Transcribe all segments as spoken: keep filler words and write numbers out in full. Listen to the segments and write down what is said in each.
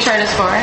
chart is for?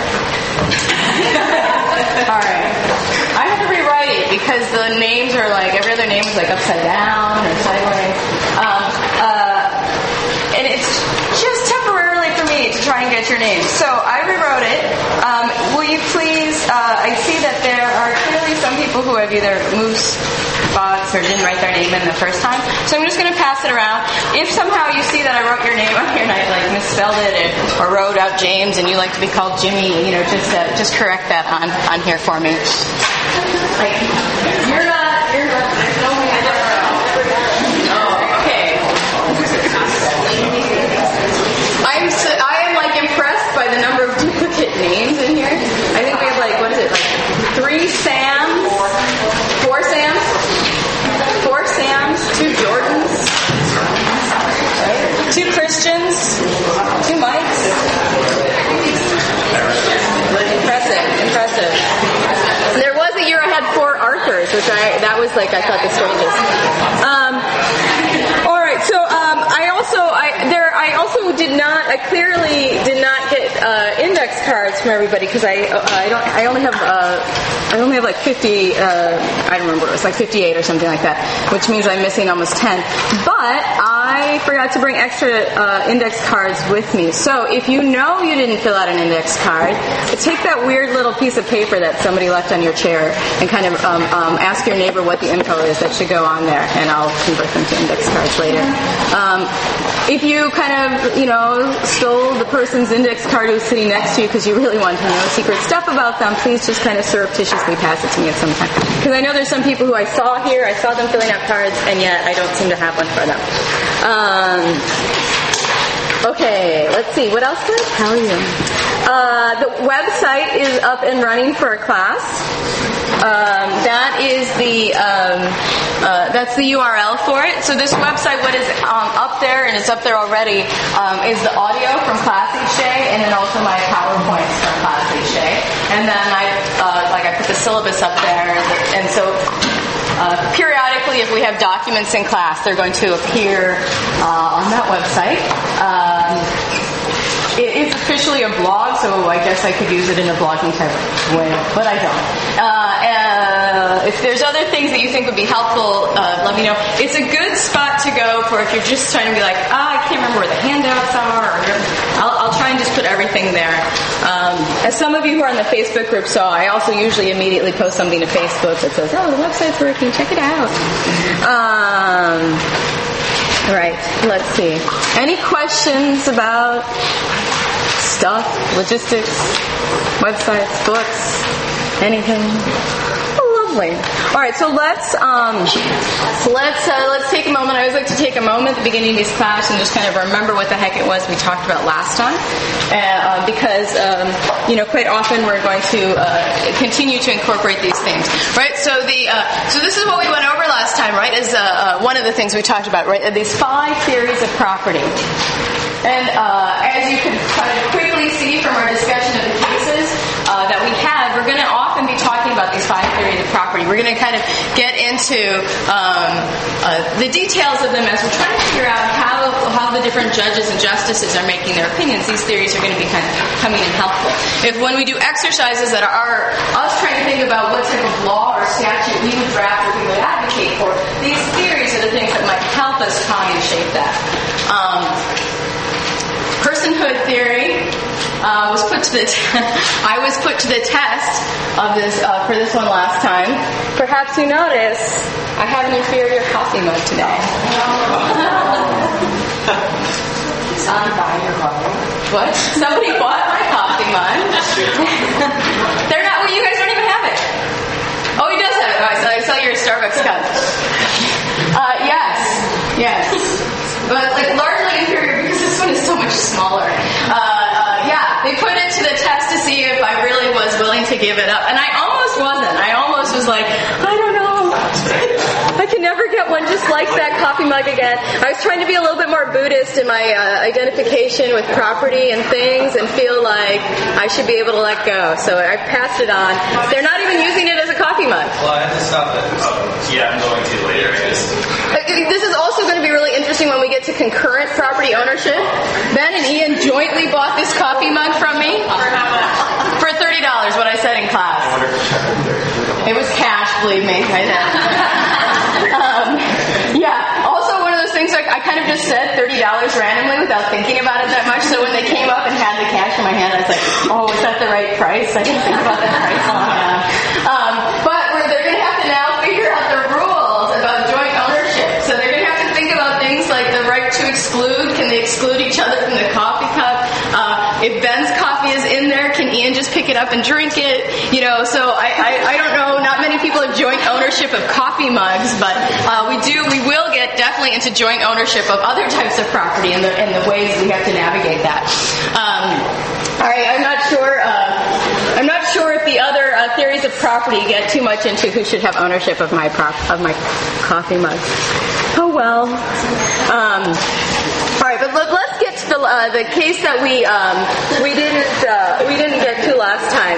All right. I have to rewrite it because the names are like, every other name is like upside down or sideways. Um, uh, and it's just temporarily for me to try and get your name. So I rewrote it. Um, will you please, uh, I see that there are clearly some people who have either moved spots or didn't write their name in the first time. So I'm just going to pass it around. If somehow you see that I wrote your name on here and I like misspelled it and, or wrote out James and you like to be called Jimmy, you know, just uh, just correct that on, on here for me. Like, you're not, you're not, there's no way I never know. Oh, okay. I'm, so, I am like impressed by the number of duplicate names in here. I think we have like, what is it, like three Sams, four Sams, four Sams, two Jordans, two Christians, two Mikes. Impressive, impressive. There was a year I had four Arthurs, which I, that was like, I thought the strangest. Um, all right, so um, I also, I there, I also did not, I clearly did not get uh, index cards from everybody because I, uh, I don't, I only have, uh, I only have like fifty, uh, I don't remember, it was like fifty-eight or something like that, which means I'm missing almost ten. But I forgot to bring extra uh, index cards with me. So if you know you didn't fill out an index card, take that weird little piece of paper that somebody left on your chair and kind of um, um, ask your neighbor what the info is that should go on there, and I'll convert them to index cards later. Um, if you kind of, you know, stole the person's index card who was sitting next to you because you really wanted to know secret stuff about them, please just kind of surreptitiously pass it to me at some time. Because I know there's some people who I saw here, I saw them filling out cards, and yet I don't seem to have one for them. Um, okay, let's see. What else did I tell you? Uh, the website is up and running for a class. Um, that is the um, uh, that's the U R L for it. So this website, what is um, up there, and it's up there already, um, is the audio from class each day, and then also my PowerPoints from class each day. And then I uh, like I put the syllabus up there, and so uh, periodically, if we have documents in class, they're going to appear uh, on that website. Um, It's officially a blog, so I guess I could use it in a blogging type way, but I don't. Uh, uh, if there's other things that you think would be helpful, uh, let me know. It's a good spot to go for if you're just trying to be like, ah, I can't remember where the handouts are. Or I'll, I'll try and just put everything there. Um, as some of you who are in the Facebook group saw, I also usually immediately post something to Facebook that says, oh, the website's working, check it out. Um... All right, let's see. Any questions about stuff, logistics, websites, books, anything? Oh, lovely. All right, so let's um, so let's uh, let's take a moment. I always like to take a moment at the beginning of these classes and just kind of remember what the heck it was we talked about last time, uh, because um, you know quite often we're going to uh, continue to incorporate these things, right? So the uh, so this is what we went over last time, right? Is uh, uh, one of the things we talked about, right? These five theories of property, and uh, as you can kind of quickly see from our discussion of the cases uh, that we had, we're going to often be talking about these five theories of property. We're going to kind of get into um, uh, the details of them as we're trying to figure out how how the different judges and justices are making their opinions. These theories are going to be kind of coming in helpful. If when we do exercises that are us trying to think about what type of law or statute we would draft or we would advocate for, these theories are the things that might help us try and shape that. Um, personhood theory uh, was put to the t- I was put to the test of this uh, for this one last time. Perhaps you notice I have an inferior coffee mug today. Somebody buy your coffee. What? Somebody bought my coffee mug. They're not. Well, you guys don't even have it. Oh, he does have it. Oh, I saw, I saw your Starbucks cup. Uh, yes, yes, but like largely inferior because this one is so much smaller. Uh, uh, yeah, they put it to the test to see if I really was willing to give it up, and I almost wasn't. I almost was like, I don't know. I can never get one just like that coffee mug again. I was trying to be a little bit more Buddhist in my uh, identification with property and things and feel like I should be able to let go. So I passed it on. They're not even using it as a coffee mug. Well, I have to stop it. Oh, yeah, I'm going to later. Just... This is also going to be really interesting when we get to concurrent property ownership. Ben and Ian jointly bought this coffee mug from me. It was cash, believe me, right now. um, yeah. Also, one of those things like I kind of just said thirty dollars randomly without thinking about it that much. So when they came up and had the cash in my hand, I was like, "Oh, is that the right price?" I didn't think about that price long enough. Um, but we're, they're going to have to now figure out the rules about joint ownership. So they're going to have to think about things like the right to exclude. Can they exclude each other from the coffee cup? Uh, if Ben's coffee is in there, can Ian just pick it up and drink it? You know, so I, I, I don't know. Not many people have joint ownership of coffee mugs, but uh, we do. We will get definitely into joint ownership of other types of property and the and the ways we have to navigate that. Um, all right, I'm not sure. Uh, I'm not sure if the other uh, theories of property get too much into who should have ownership of my prop, of my coffee mug. Oh well. Um, all right, but let, let's get to the uh, the case that we um, we didn't uh, we didn't get to last time.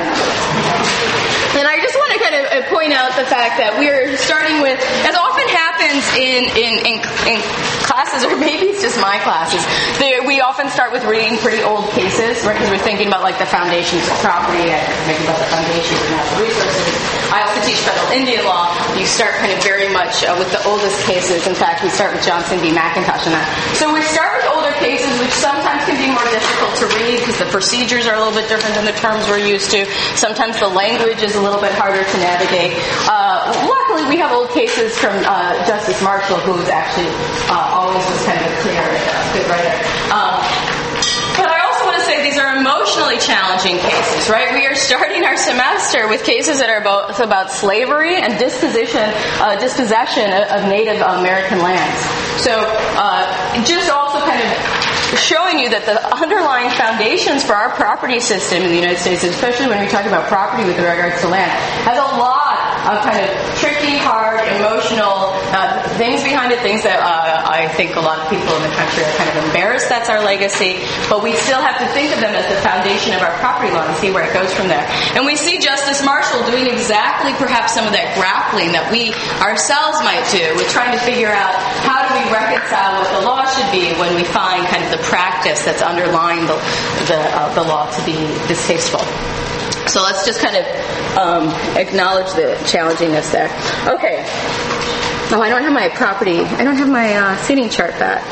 And I just want to kind of point out the fact that we're starting with, as often happens in in, in, in classes, or maybe it's just my classes, they, we often start with reading pretty old cases, right? Because we're thinking about like the foundations of property, and thinking about the foundations of natural resources. I also teach federal Indian law. You start kind of very much uh, with the oldest cases. In fact, we start with Johnson v. McIntosh on that. So we start with older cases, which sometimes can be more difficult to read because the procedures are a little bit different than the terms we're used to. Sometimes the language is a little bit harder to navigate. Uh, luckily, we have old cases from uh, Justice Marshall, who was actually uh, always was kind of a clear, uh, good writer. Um, but I also want to say these are emotionally challenging cases, right? We are starting our semester with cases that are both about slavery and disposition, uh, dispossession of Native American lands. So uh, just also kind of showing you that the underlying foundations for our property system in the United States, especially when we talk about property with regards to land, has a lot of kind of tricky, hard, emotional uh, things behind it, things that uh, I think a lot of people in the country are kind of embarrassed that's our legacy, but we still have to think of them as the foundation of our property law and see where it goes from there. And we see Justice Marshall doing exactly perhaps some of that grappling that we ourselves might do with trying to figure out how do we reconcile what the law should be when we find kind of the practice that's underlying the the, uh, the law to be distasteful. So let's just kind of um, acknowledge the challengingness there. Okay. Oh, I don't have my property. I don't have my uh, seating chart back.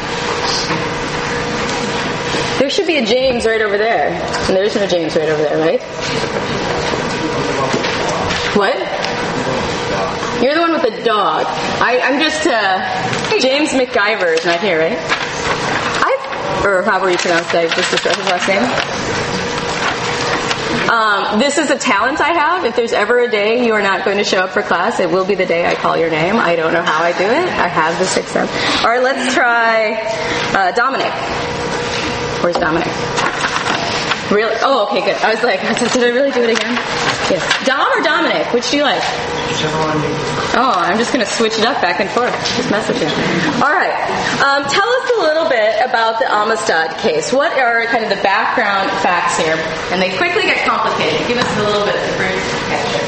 There should be a James right over there. And there isn't a James right over there, right? What? You're the one with the dog. I, I'm just, uh, James McGyver is not here, right? I, or however you pronounce that, just his last name. Um, this is a talent I have. If there's ever a day you are not going to show up for class, it will be the day I call your name. I don't know how I do it. I have the sixth sense. All right, let's try uh, Dominic. Where's Dominic? Really? Oh, okay, good. I was like, did I really do it again? Yes. Dom or Dominic? Which do you like? Oh, I'm just going to switch it up back and forth. Just mess with you. All right. Um, tell us a little bit about the Amistad case. What are kind of the background facts here? And they quickly get complicated. Give us a little bit of the brief picture.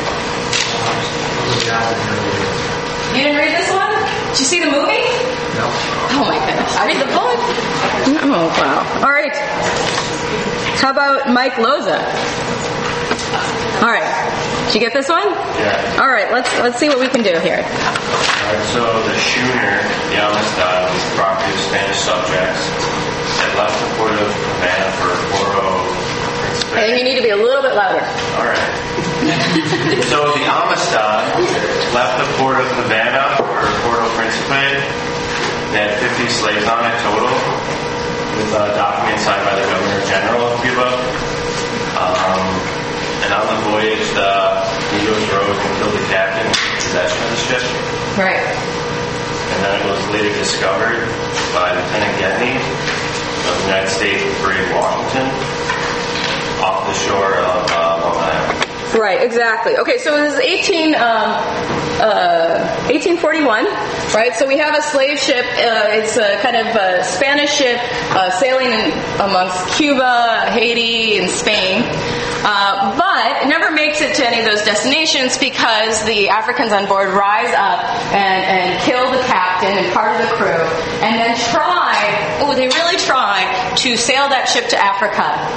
You didn't read this one? Did you see the movie? No. Oh my goodness. Read the book? Oh, wow. All right. How about Mike Loza? All right. Did you get this one? Yeah. All right. Let's let's see what we can do here. All right, so the schooner, the Amistad, was the property of Spanish subjects that left the port of Havana for Poro Principe. I think you need to be a little bit louder. All right. So the Amistad left the port of Havana for Poro Principe. They had fifty slaves on it total, with uh, documents signed by the Governor General of Cuba. Um, and on the voyage, the Negroes rose and killed the captain in possession of the ship. Right. And then it was later discovered by Lieutenant Gedney of the United States Brigade Washington off the shore of uh, Long Island. Right, exactly. Okay, so this is eighteen, um, uh, eighteen forty-one, right? So we have a slave ship. Uh, it's a kind of a Spanish ship uh, sailing in, amongst Cuba, Haiti, and Spain. Uh, but it never makes it to any of those destinations because the Africans on board rise up and, and kill the captain and part of the crew, and then try, oh, they really try to sail that ship to Africa.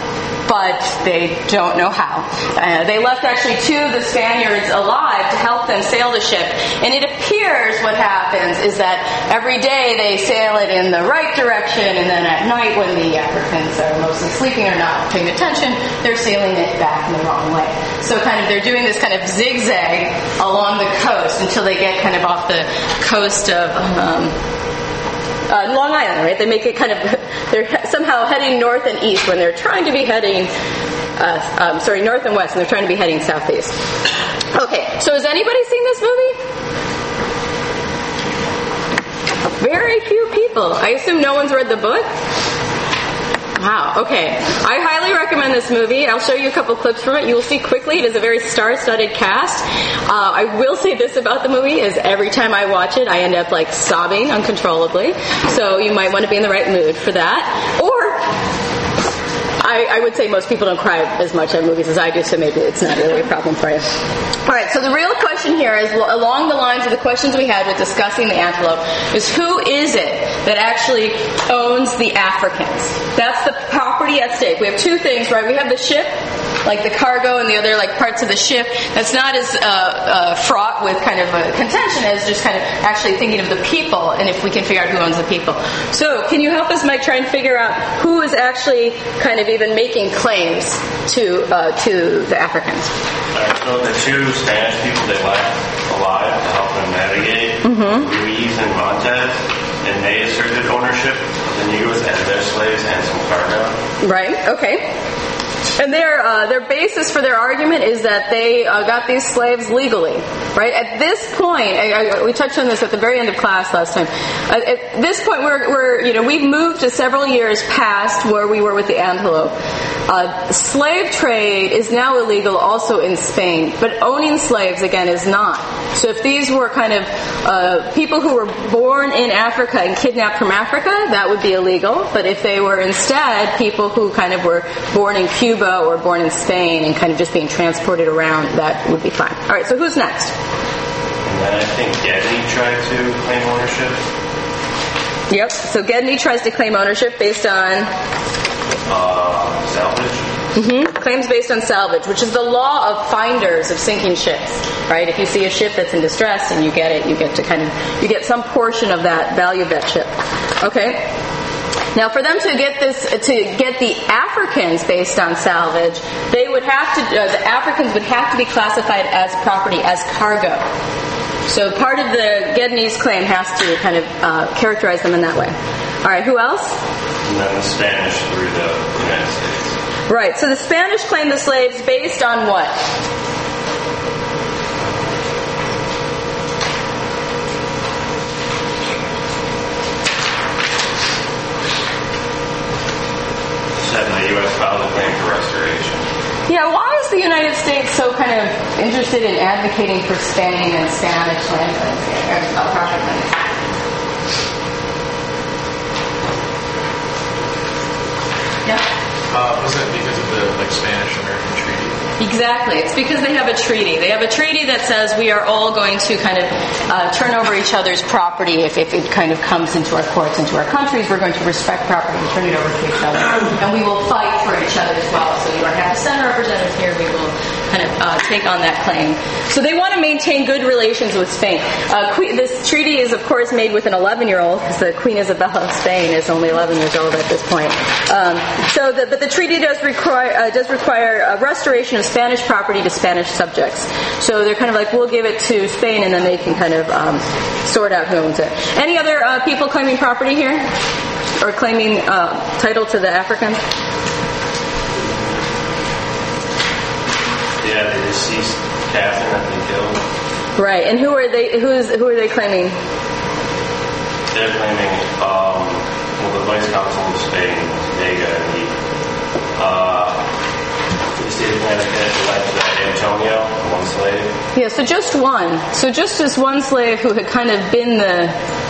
but they don't know how. Uh, they left actually two of the Spaniards alive to help them sail the ship, and it appears what happens is that every day they sail it in the right direction, and then at night when the Africans are mostly sleeping or not paying attention, they're sailing it back in the wrong way. So kind of they're doing this kind of zigzag along the coast until they get kind of off the coast of um, uh, Long Island, right? They make it kind of, they're somehow heading north and east when they're trying to be heading, uh, um, sorry, north and west, and they're trying to be heading southeast. Okay, so has anybody seen this movie? Very few people. I assume no one's read the book? Wow, okay. I highly recommend this movie. I'll show you a couple clips from it. You will see quickly it is a very star-studded cast. Uh, I will say this about the movie is every time I watch it, I end up like sobbing uncontrollably. So you might want to be in the right mood for that. Or I, I would say most people don't cry as much at movies as I do, so maybe it's not really a problem for you. All right, so the real question here is along the lines of the questions we had with discussing the antelope is who is it that actually owns the Africans? That's the property at stake. We have two things, right? We have the ship, like the cargo and the other like parts of the ship. That's not as uh, uh, fraught with kind of a contention as just kind of actually thinking of the people and if we can figure out who owns the people. So can you help us, Mike, try and figure out who is actually kind of even making claims to uh, to the Africans? All right, so the two Spanish people they left alive to help them navigate, mm-hmm. Ruiz and Montez, and they asserted ownership of the Negroes as their slaves and some cargo. Right, okay. And their uh, their basis for their argument is that they uh, got these slaves legally, right? At this point, I, I, we touched on this at the very end of class last time. Uh, at this point, we're, we're you know we've moved to several years past where we were with the antelope. Uh, slave trade is now illegal also in Spain, but owning slaves again is not. So if these were kind of uh, people who were born in Africa and kidnapped from Africa, that would be illegal. But if they were instead people who kind of were born in Cuba or born in Spain and kind of just being transported around, that would be fine. All right, so who's next? And then I think Gedney tried to claim ownership. Yep, so Gedney tries to claim ownership based on... Uh, salvage. Mm-hmm. Claims based on salvage, which is the law of finders of sinking ships, right? If you see a ship that's in distress and you get it, you get to kind of, you get some portion of that value of that ship. Okay? Now, for them to get this, to get the Africans based on salvage, they would have to, uh, the Africans would have to be classified as property, as cargo. So part of the Gedney's claim has to kind of uh, characterize them in that way. All right, who else? And then the Spanish through the United States. Right, so the Spanish claim the slaves based on what? Said the U S filed a claim for restoration. Yeah, why is the United States so kind of interested in advocating for Spain and Spanish land uh, project land? Yeah. Uh, was that because of the like Spanish-American treaty? Exactly. It's because they have a treaty. They have a treaty that says we are all going to kind of uh, turn over each other's property if, if it kind of comes into our courts, into our countries. We're going to respect property and turn it over to each other. And we will fight for each other as well. So you don't have to send representatives here. We will kind of uh, take on that claim. So they want to maintain good relations with Spain. Uh, Queen, this treaty is, of course, made with an eleven-year-old because the Queen Isabella of Spain is only eleven years old at this point. Um, so, the, but the treaty does require uh, does require a restoration of Spanish property to Spanish subjects. So they're kind of like, we'll give it to Spain, and then they can kind of um, sort out who owns it. Any other uh, people claiming property here, or claiming uh, title to the Africans? Yeah, the deceased captain that they killed. Right, and who are they? Who's who are they claiming? They're claiming um, well, the vice consul of Spain, Vega, and the uh, the state of Connecticut led to Antonio, one slave. Yeah, so just one. So just this one slave who had kind of been the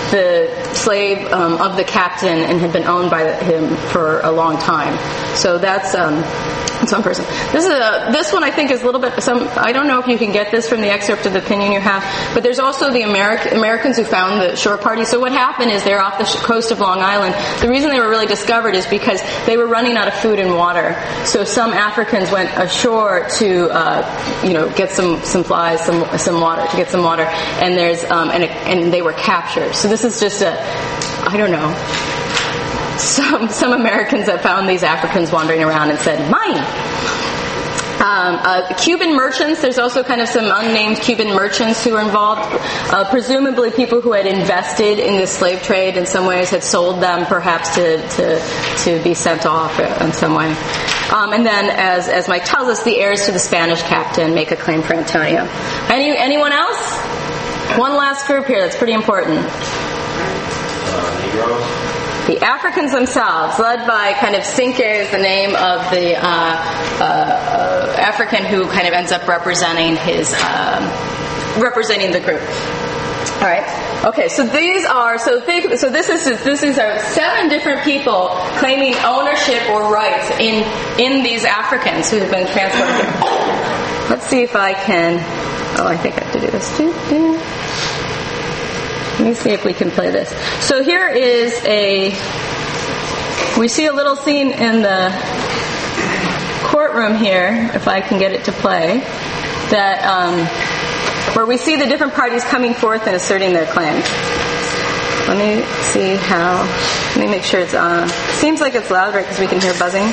the slave um, of the captain and had been owned by him for a long time. So that's um, that's one person. This is a, this one I think is a little bit some. I don't know if you can get this from the excerpt of the opinion you have, but there's also the Ameri- Americans who found the shore party. So what happened is they're off the sh- coast of Long Island. The reason they were really discovered is because they were running out of food and water. So some Africans went ashore to uh, you know get some some flies, some some water to get some water, and there's um, and and they were captured. So this is just a I don't know. Some some Americans that found these Africans wandering around and said, mine. Um, uh, Cuban merchants, there's also kind of some unnamed Cuban merchants who were involved, uh, presumably people who had invested in the slave trade in some ways, had sold them perhaps to to, to be sent off in some way. Um, and then, as as Mike tells us, the heirs to the Spanish captain make a claim for Antonio. Any Anyone else? One last group here that's pretty important. Uh, Negroes. The Africans themselves, led by kind of Cinque is the name of the uh, uh, uh, African who kind of ends up representing his um, representing the group. All right. Okay. So these are so think, so this is this is our seven different people claiming ownership or rights in in these Africans who have been transported here. Let's see if I can. Oh, I think I have to do this too. Let me see if we can play this. So here is a, we see a little scene in the courtroom here, if I can get it to play, that um, where we see the different parties coming forth and asserting their claims. Let me see how, let me make sure it's on. Seems like it's loud, right, because we can hear buzzing.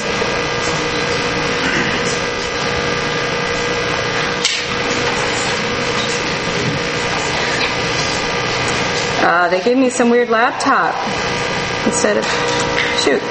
Uh, they gave me some weird laptop instead of... Shoot.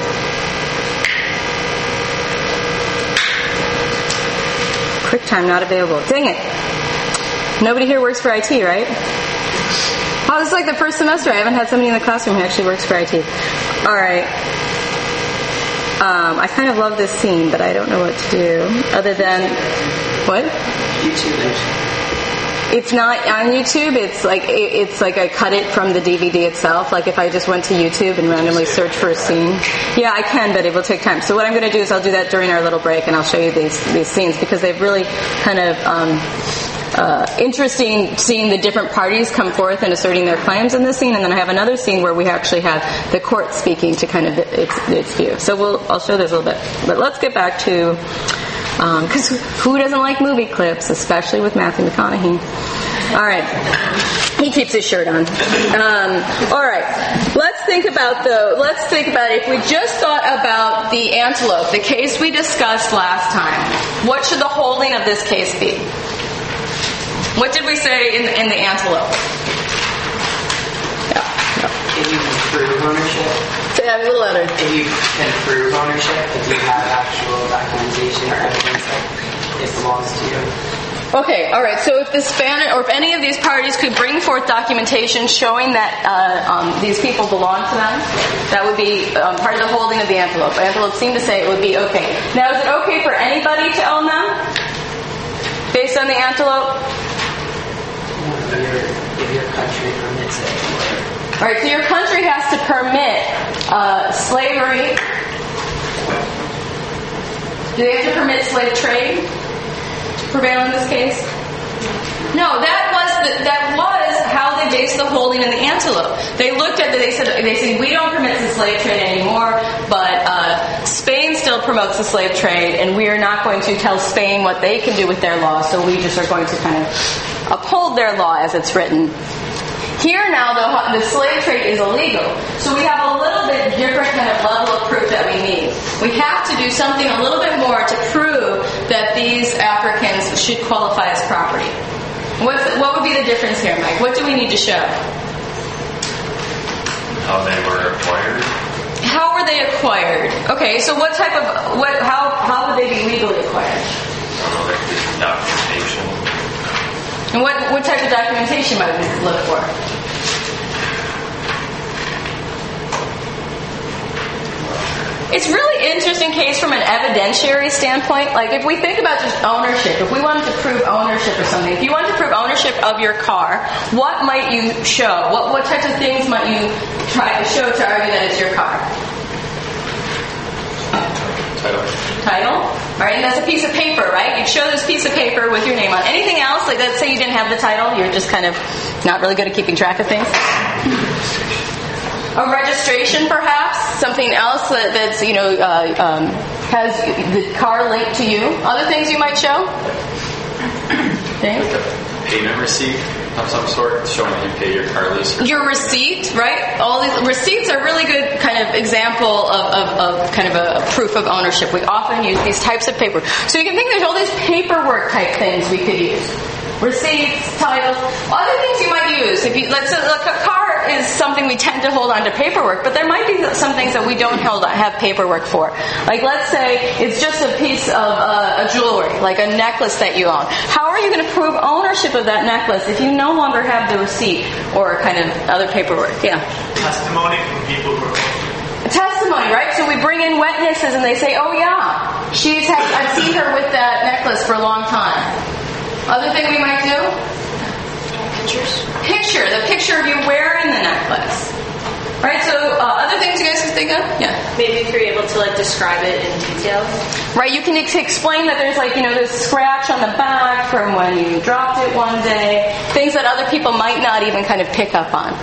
QuickTime not available. Dang it. Nobody here works for I T, right? Oh, this is like the first semester. I haven't had somebody in the classroom who actually works for I T. All right. Um, I kind of love this scene, but I don't know what to do other than... What? YouTube. It's not on YouTube. It's like it's like I cut it from the D V D itself. Like if I just went to YouTube and randomly search for a scene. Yeah, I can, but it will take time. So what I'm going to do is I'll do that during our little break, and I'll show you these these scenes because they've really kind of um, uh, interesting seeing the different parties come forth and asserting their claims in this scene. And then I have another scene where we actually have the court speaking to kind of its its view. So we'll I'll show this a little bit. But let's get back to. Because um, who doesn't like movie clips, especially with Matthew McConaughey? All right. He keeps his shirt on. Um, all right. Let's think about the. Let's think about if we just thought about the antelope, the case we discussed last time. What should the holding of this case be? What did we say in, in the antelope? Yeah. If you can prove ownership. Say that a little louder. If you can prove ownership, if you have actual documentation or evidence that it belongs to you. Okay, all right. So if the Spanish, or if any of these parties could bring forth documentation showing that uh, um, these people belong to them, that would be um, part of the holding of the antelope. The antelope seemed to say it would be okay. Now, is it okay for anybody to own them, based on the antelope? No, if, your, if your country permits it. All right. So your country has to permit uh, slavery. Do they have to permit slave trade? Prevail in this case? No, that was the, that was how they based the holding in the antelope. They looked at it, they said they said we don't permit the slave trade anymore, but uh, Spain still promotes the slave trade, and we are not going to tell Spain what they can do with their law. So we just are going to kind of uphold their law as it's written. Here now, the, the slave trade is illegal, so we have a little bit different kind of level of proof that we need. We have to do something a little bit more to prove that these Africans should qualify as property. What's, what would be the difference here, Mike? What do we need to show? How they were acquired. How were they acquired? Okay, so what type of what? How how would they be legally acquired? I don't know, like the documentation. And what what type of documentation might we look for? it's really interesting case from an evidentiary standpoint. Like if we think about just ownership, if we wanted to prove ownership of something, if you wanted to prove ownership of your car, what might you show? What what types of things might you try to show to argue that it's your car? Title. Title? Right, and that's a piece of paper, right? You'd show this piece of paper with your name on. Anything else? Like let's say you didn't have the title, you're just kind of not really good at keeping track of things. A registration, perhaps, something else that, that's you know uh, um, has the car linked to you. Other things you might show. Things? Like a payment receipt of some sort, showing that you pay your car lease. Your receipt, right? All these receipts are really good kind of example of, of, of kind of a, a proof of ownership. We often use these types of paper. So you can think there's all these paperwork type things we could use. Receipts, titles, other things you might use. If you, let's say, look, a car is something we tend to hold on to paperwork, but there might be some things that we don't hold, have paperwork for. Like let's say it's just a piece of uh, a jewelry, like a necklace that you own. How are you going to prove ownership of that necklace if you no longer have the receipt or kind of other paperwork? Yeah. Testimony from people who are testimony, right? So we bring in witnesses and they say, oh yeah, she's had, I've seen her with that necklace for a long time. Other thing we might do? Pictures. Picture. The picture of you wearing the necklace. Right, so uh, other things you guys can think of? Yeah. Maybe if you're able to like describe it in detail. Right, you can ex- explain that there's like, you know, this scratch on the back from when you dropped it one day. Things that other people might not even kind of pick up on.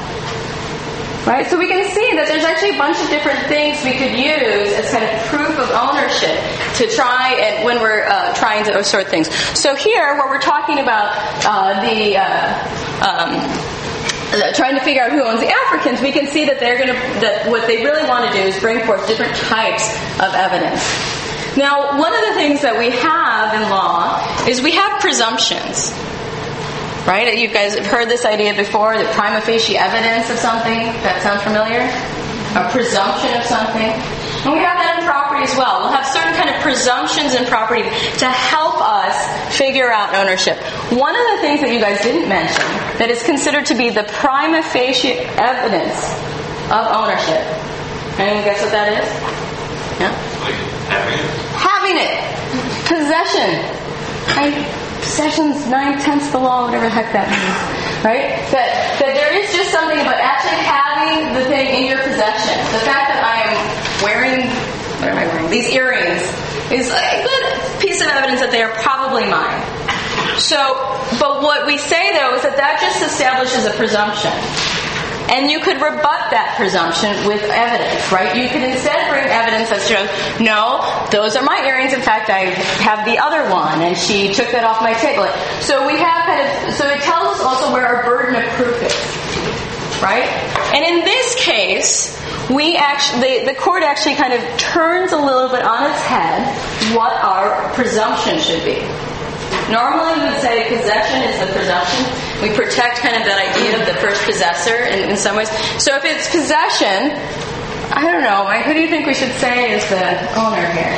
Right, so we can see that there's actually a bunch of different things we could use as kind of proof of ownership to try and when we're uh, trying to sort things. So here, where we're talking about uh, the uh, um, uh, trying to figure out who owns the Africans, we can see that they're going to that what they really want to do is bring forth different types of evidence. Now, one of the things that we have in law is we have presumptions. Right? You guys have heard this idea before, the prima facie evidence of something. That sound familiar? A presumption of something. And we have that in property as well. We'll have certain kind of presumptions in property to help us figure out ownership. One of the things that you guys didn't mention that is considered to be the prima facie evidence of ownership. Anyone guess what that is? Yeah? Like having it. Having it. Possession. Right? Possession's nine-tenths the law, whatever the heck that means. Right? That that there is just something about actually having the thing in your possession. The fact that I am wearing, what am I wearing? These earrings is a good piece of evidence that they are probably mine. So, but what we say though is that that just establishes a presumption. And you could rebut that presumption with evidence, right? You could instead bring evidence that shows, no, those are my earrings. In fact, I have the other one, and she took that off my table. So we have kind of, so it tells us also where our burden of proof is, right? And in this case, we actually, the, the court actually kind of turns a little bit on its head what our presumption should be. Normally we would say possession is the presumption. We protect kind of that idea of the first possessor in, in some ways. So if it's possession, I don't know, Mike, who do you think we should say is the owner here?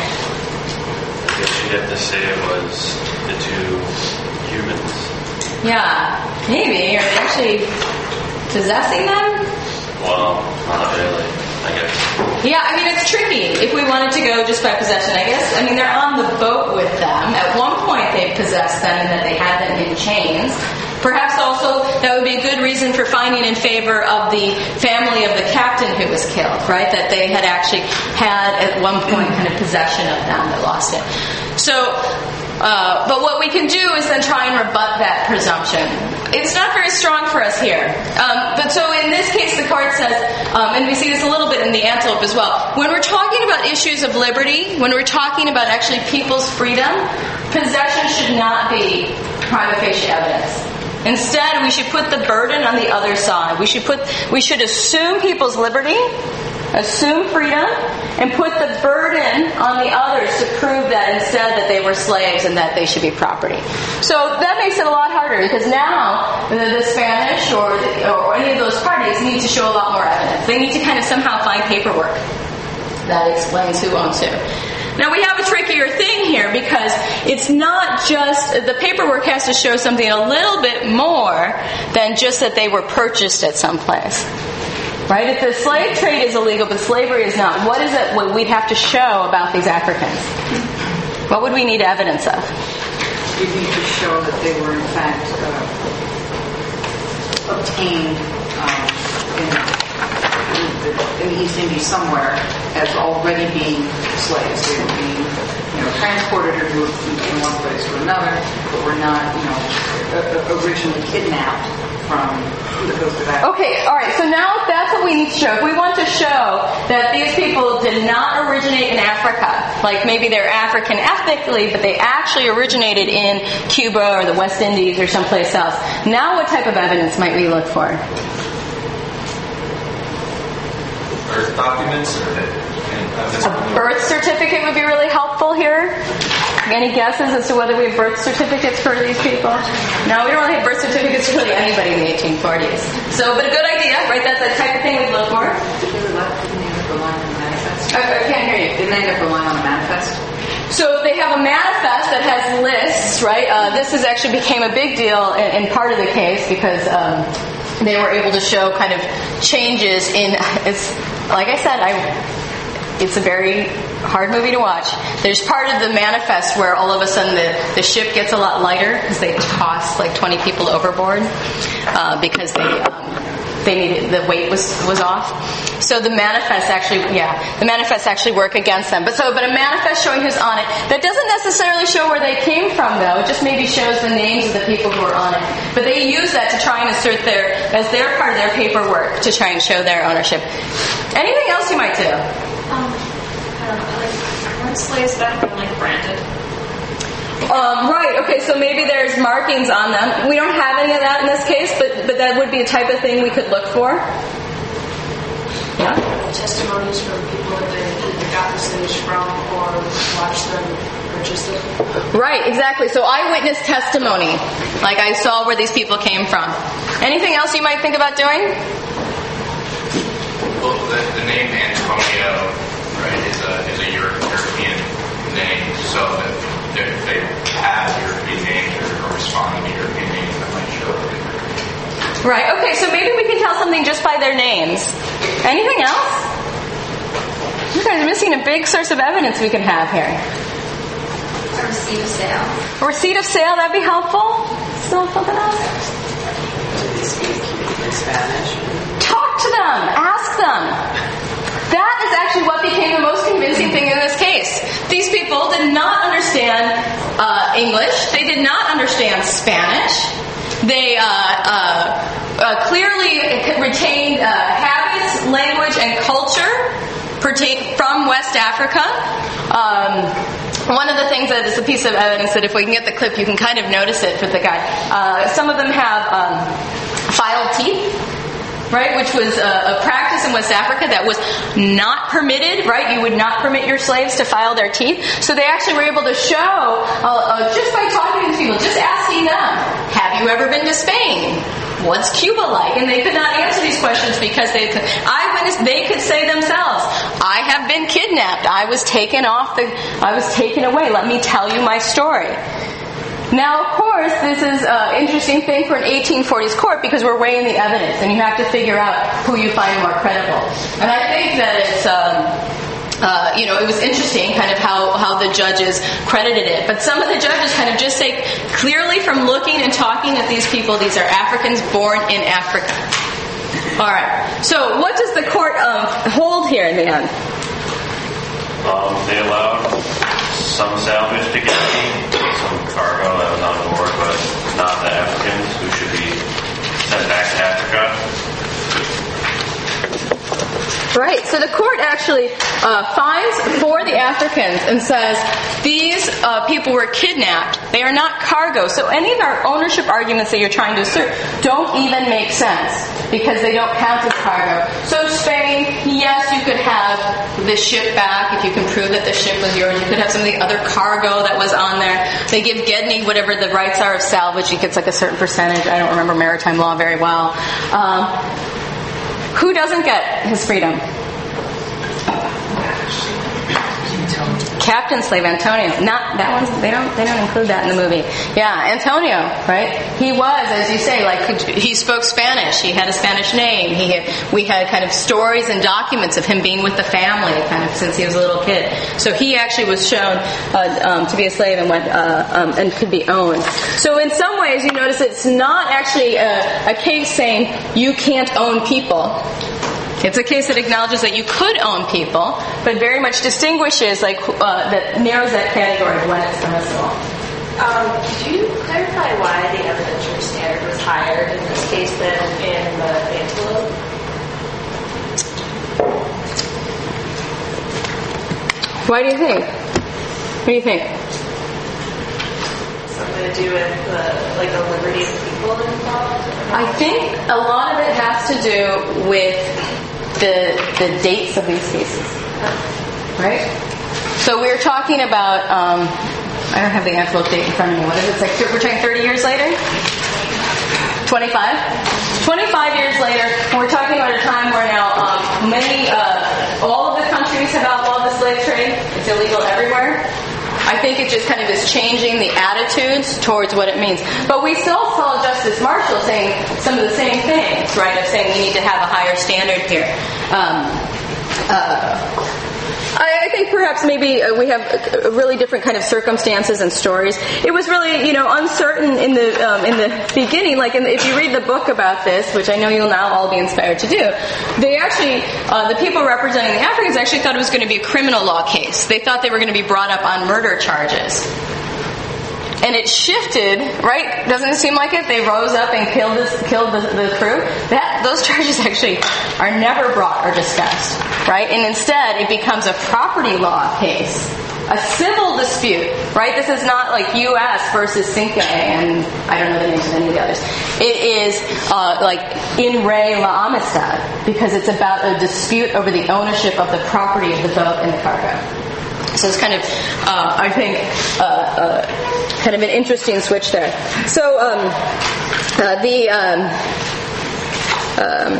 I guess you'd have to say it was the two humans. Yeah, maybe. Are they actually possessing them? Well, not really, I guess. Yeah, I mean, it's tricky if we wanted to go just by possession. I guess, I mean, they're on the boat with them. At one point they possessed them and that they had them in chains. Perhaps also that would be a good reason for finding in favor of the family of the captain who was killed, right? That they had actually had at one point kind of possession of them that lost it. So, uh, but what we can do is then try and rebut that presumption. It's not very strong for us here. Um, but so in this case, the court says, um, and we see this a little bit in the Antelope as well, when we're talking about issues of liberty, when we're talking about actually people's freedom, possession should not be prima facie evidence. Instead, we should put the burden on the other side. We should put, we should assume people's liberty, assume freedom, and put the burden on the others to prove that instead that they were slaves and that they should be property. So that makes it a lot harder because now the, the Spanish or, the, or any of those parties need to show a lot more evidence. They need to kind of somehow find paperwork that explains who owns who. Now we have a trickier thing here because it's not just, the paperwork has to show something a little bit more than just that they were purchased at some place. Right? If the slave trade is illegal, but slavery is not, what is it what we'd have to show about these Africans? What would we need evidence of? You need to show that they were in fact uh, obtained um, in, the, in the East Indies somewhere as already being slaves. They were being, you know, transported or moved from one place to another, but were not, you know, originally kidnapped from the coast of Africa. Okay, all right. So now that's what we need to show. If we want to show that these people did not originate in Africa, like maybe they're African ethnically, but they actually originated in Cuba or the West Indies or someplace else. Now, what type of evidence might we look for? Birth documents or A birth certificate would be really helpful here. Any guesses as to whether we have birth certificates for these people? No, we don't really have birth certificates for really anybody in the eighteen forties. So, but a good idea, right? That's the type of thing we'd look for. Did they end up relying on the manifest? I, I can't hear you. Didn't they end up relying on the manifest? So they have a manifest that has lists, right? Uh, this is actually became a big deal in, in part of the case because um, they were able to show kind of changes in. It's like I said, I. It's a very hard movie to watch. There's part of the manifest where all of a sudden the, the ship gets a lot lighter because they tossed like twenty people overboard uh, because they um, they needed the weight was was off. So the manifest actually, yeah, the manifests actually work against them. But so, but a manifest showing who's on it that doesn't necessarily show where they came from, though. It just maybe shows the names of the people who are on it. But they use that to try and assert their as their part of their paperwork to try and show their ownership. Anything else you might do? Um, I don't know, like, weren't slaves back then, like, branded? Um, right, okay, so maybe there's markings on them. We don't have any of that in this case, but, but that would be a type of thing we could look for. Yeah? Testimonies from people that they either got the slaves from or watched them purchase them. Right, exactly. So eyewitness testimony. Like I saw where these people came from. Anything else you might think about doing? Well, the, the name Antonio, right, is a is a Euro- European name, so that if they have European names or, or respond to European names, that might show it. Right. Okay. So maybe we can tell something just by their names. Anything else? You guys are missing a big source of evidence we can have here. A receipt of sale. A receipt of sale. That'd be helpful. Still something else? They speak in Spanish. Talk to them. Ask them. That is actually what became the most convincing thing in this case. These people did not understand uh, English. They did not understand Spanish. They uh, uh, uh, clearly retained uh, habits, language, and culture pertain- from West Africa. Um, one of the things that is a piece of evidence that if we can get the clip, you can kind of notice it with the guy. Uh, some of them have um, filed teeth. Right, which was a, a practice in West Africa that was not permitted, right? You would not permit your slaves to file their teeth. So they actually were able to show, uh, uh, just by talking to people, just asking them, have you ever been to Spain? What's Cuba like? And they could not answer these questions because they could, eyewitness, they could say themselves, I have been kidnapped. I was taken off the, I was taken away. Let me tell you my story. Now, of course, this is an interesting thing for an eighteen forties court because we're weighing the evidence and you have to figure out who you find more credible. And I think that it's, um, uh, you know, it was interesting kind of how, how the judges credited it. But some of the judges kind of just say clearly from looking and talking at these people, these are Africans born in Africa. All right. So what does the court um, hold here in the end? Um, they allowed some salvage to get some cargo that was on board, but not the Africans who should be sent back to Africa. Right, so the court actually uh, finds for the Africans and says these uh, people were kidnapped. They are not cargo. So any of our ownership arguments that you're trying to assert don't even make sense because they don't count as cargo. So Spain, yes, you could have the ship back if you can prove that the ship was yours. You could have some of the other cargo that was on there. They give Gedney whatever the rights are of salvage. He gets like a certain percentage. I don't remember maritime law very well. Um, Who doesn't get his freedom? captain slave Antonio. Not that one's. They don't. They don't include that in the movie. Yeah, Antonio. Right. He was, as you say, like he spoke Spanish. He had a Spanish name. He had, we had kind of stories and documents of him being with the family, kind of since he was a little kid. So he actually was shown uh, um, to be a slave and went uh, um, and could be owned. So in some ways, you notice it's not actually a, a case saying you can't own people. It's a case that acknowledges that you could own people, but very much distinguishes, like, uh, that narrows that category of when it's permissible. Um, could you clarify why the evidentiary standard was higher in this case than in the Antelope? Why do you think? What do you think? Something to do with the, like, the liberty of people involved? I think a lot of it has to do with the the dates of these cases, right? So we were talking about. Um, I don't have the Antelope date in front of me. What is it? It's like we're talking thirty years later. Twenty-five. Twenty-five years later, we're talking about a time where now um, many, uh, all of the countries have outlawed the slave trade. It's illegal everywhere. I think it just kind of is changing the attitudes towards what it means. But we still saw Justice Marshall saying some of the same things, right, of saying we need to have a higher standard here. Um, uh, I, I think perhaps maybe uh, we have a, a really different kind of circumstances and stories. It was really, you know, uncertain in the um, in the beginning. Like, in the, if you read the book about this, which I know you'll now all be inspired to do, they actually, uh, the people representing the Africans actually thought it was going to be a criminal law case. They thought they were going to be brought up on murder charges. And it shifted, right? Doesn't it seem like it? They rose up and killed this, killed the, the crew. That those charges actually are never brought or discussed, right? And instead, it becomes a property law case, a civil dispute, right? This is not like U S versus Cinque and I don't know the names of any of the others. It is uh, like in re la amistad because it's about a dispute over the ownership of the property of the boat and the cargo. So it's kind of, uh, I think, uh, uh, kind of an interesting switch there. So um, uh, the, um, um,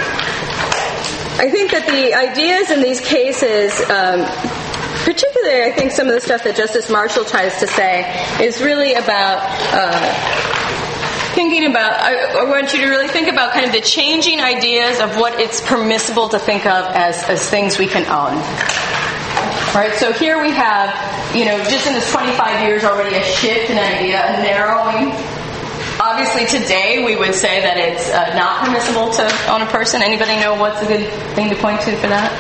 I think that the ideas in these cases, um, particularly I think some of the stuff that Justice Marshall tries to say is really about uh, thinking about, I, I want you to really think about kind of the changing ideas of what it's permissible to think of as, as things we can own. Right, so here we have, you know, just in this twenty-five years already a shift in idea, a narrowing. Obviously today we would say that it's uh, not permissible to own a person. Anybody know what's a good thing to point to for that?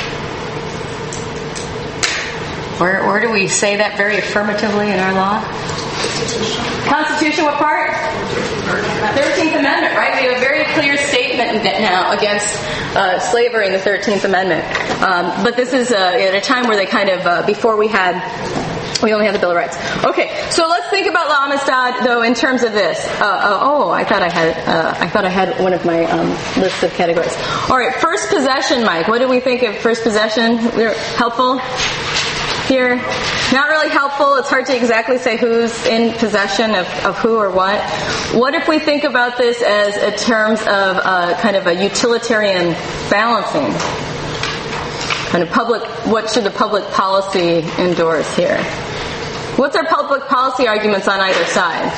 Where, where do we say that very affirmatively in our law? Constitution, what part? thirteenth Amendment, right? We have a very clear statement now against uh, slavery in the thirteenth Amendment. Um, but this is uh, at a time where they kind of, uh, before we had, we only had the Bill of Rights. Okay, so let's think about La Amistad, though, in terms of this. Uh, uh, oh, I thought I had, uh, I thought I had one of my um, lists of categories. All right, first possession, Mike. What do we think of first possession? Helpful? Here, not really helpful. It's hard to exactly say who's in possession of, of who or what. What if we think about this as in terms of uh, kind of a utilitarian balancing? Kind of public, what should the public policy endorse here? What's our public policy arguments on either side?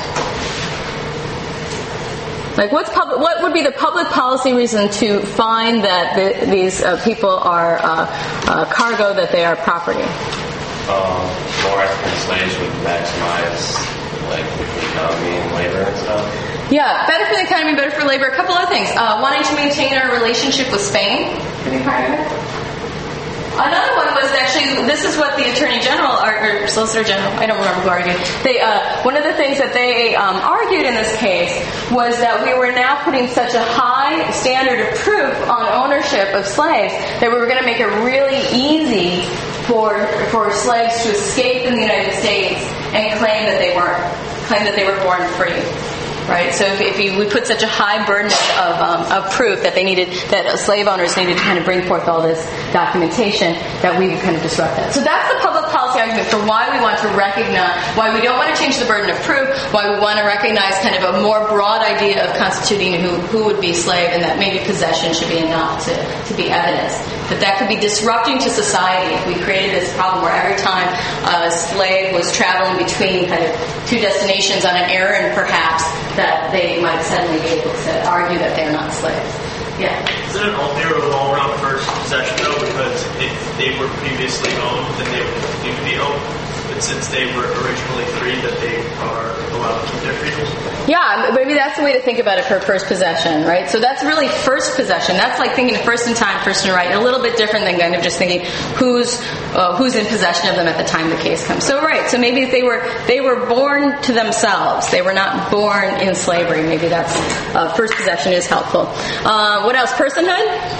Like, what's public, what would be the public policy reason to find that the, these uh, people are uh, uh, cargo, that they are property? Um, more African slaves would maximize, like, the economy and labor and stuff. Yeah, better for the economy, better for labor. A couple other things. Uh, wanting to maintain our relationship with Spain. Could be part of it. Another one was actually, this is what the Attorney General, or, or Solicitor General, I don't remember who argued. They, uh, one of the things that they um, argued in this case was that we were now putting such a high standard of proof on ownership of slaves that we were going to make it really easy for for slaves to escape in the United States and claim that they weren't, claim that they were born free. Right, so if, if you, we put such a high burden of, um, of proof that they needed, that uh, slave owners needed to kind of bring forth all this documentation, that we would kind of disrupt that. So that's the public policy argument for why we want to recognize, why we don't want to change the burden of proof, why we want to recognize kind of a more broad idea of constituting who, who would be slave, and that maybe possession should be enough to, to be evidence. That that could be disrupting to society if we created this problem where every time a slave was traveling between kind of two destinations on an errand, perhaps, that they might suddenly be able to argue that they're not slaves. Yeah. Isn't it all there of all around first possession though? Because if they were previously owned, then they would continue to be owned. But since they were originally free, that they are allowed to keep their freedom. Yeah, maybe that's the way to think about it for first possession, right? So that's really first possession. That's like thinking first in time, first in right. A little bit different than kind of just thinking who's uh, who's in possession of them at the time the case comes. So right. So maybe if they were they were born to themselves, they were not born in slavery. Maybe that's uh, first possession is helpful. Uh, what else? Personhood.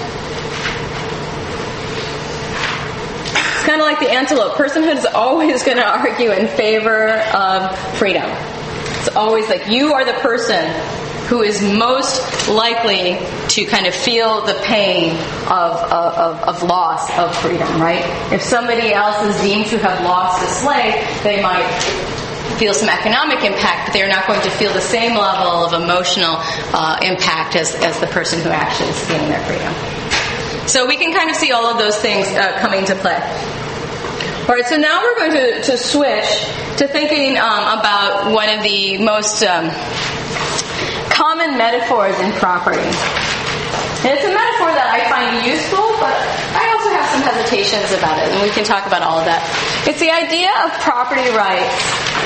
It's kind of like the antelope. Personhood is always going to argue in favor of freedom. It's always like you are the person who is most likely to kind of feel the pain of, of, of loss of freedom, right? If somebody else is deemed to have lost a slave, they might feel some economic impact, but they're not going to feel the same level of emotional uh, impact as, as the person who actually is gaining their freedom. So we can kind of see all of those things uh, coming into play. All right, so now we're going to, to switch to thinking um, about one of the most um, common metaphors in property. And it's a metaphor that I find useful, but I also have some hesitations about it, and we can talk about all of that. It's the idea of property rights.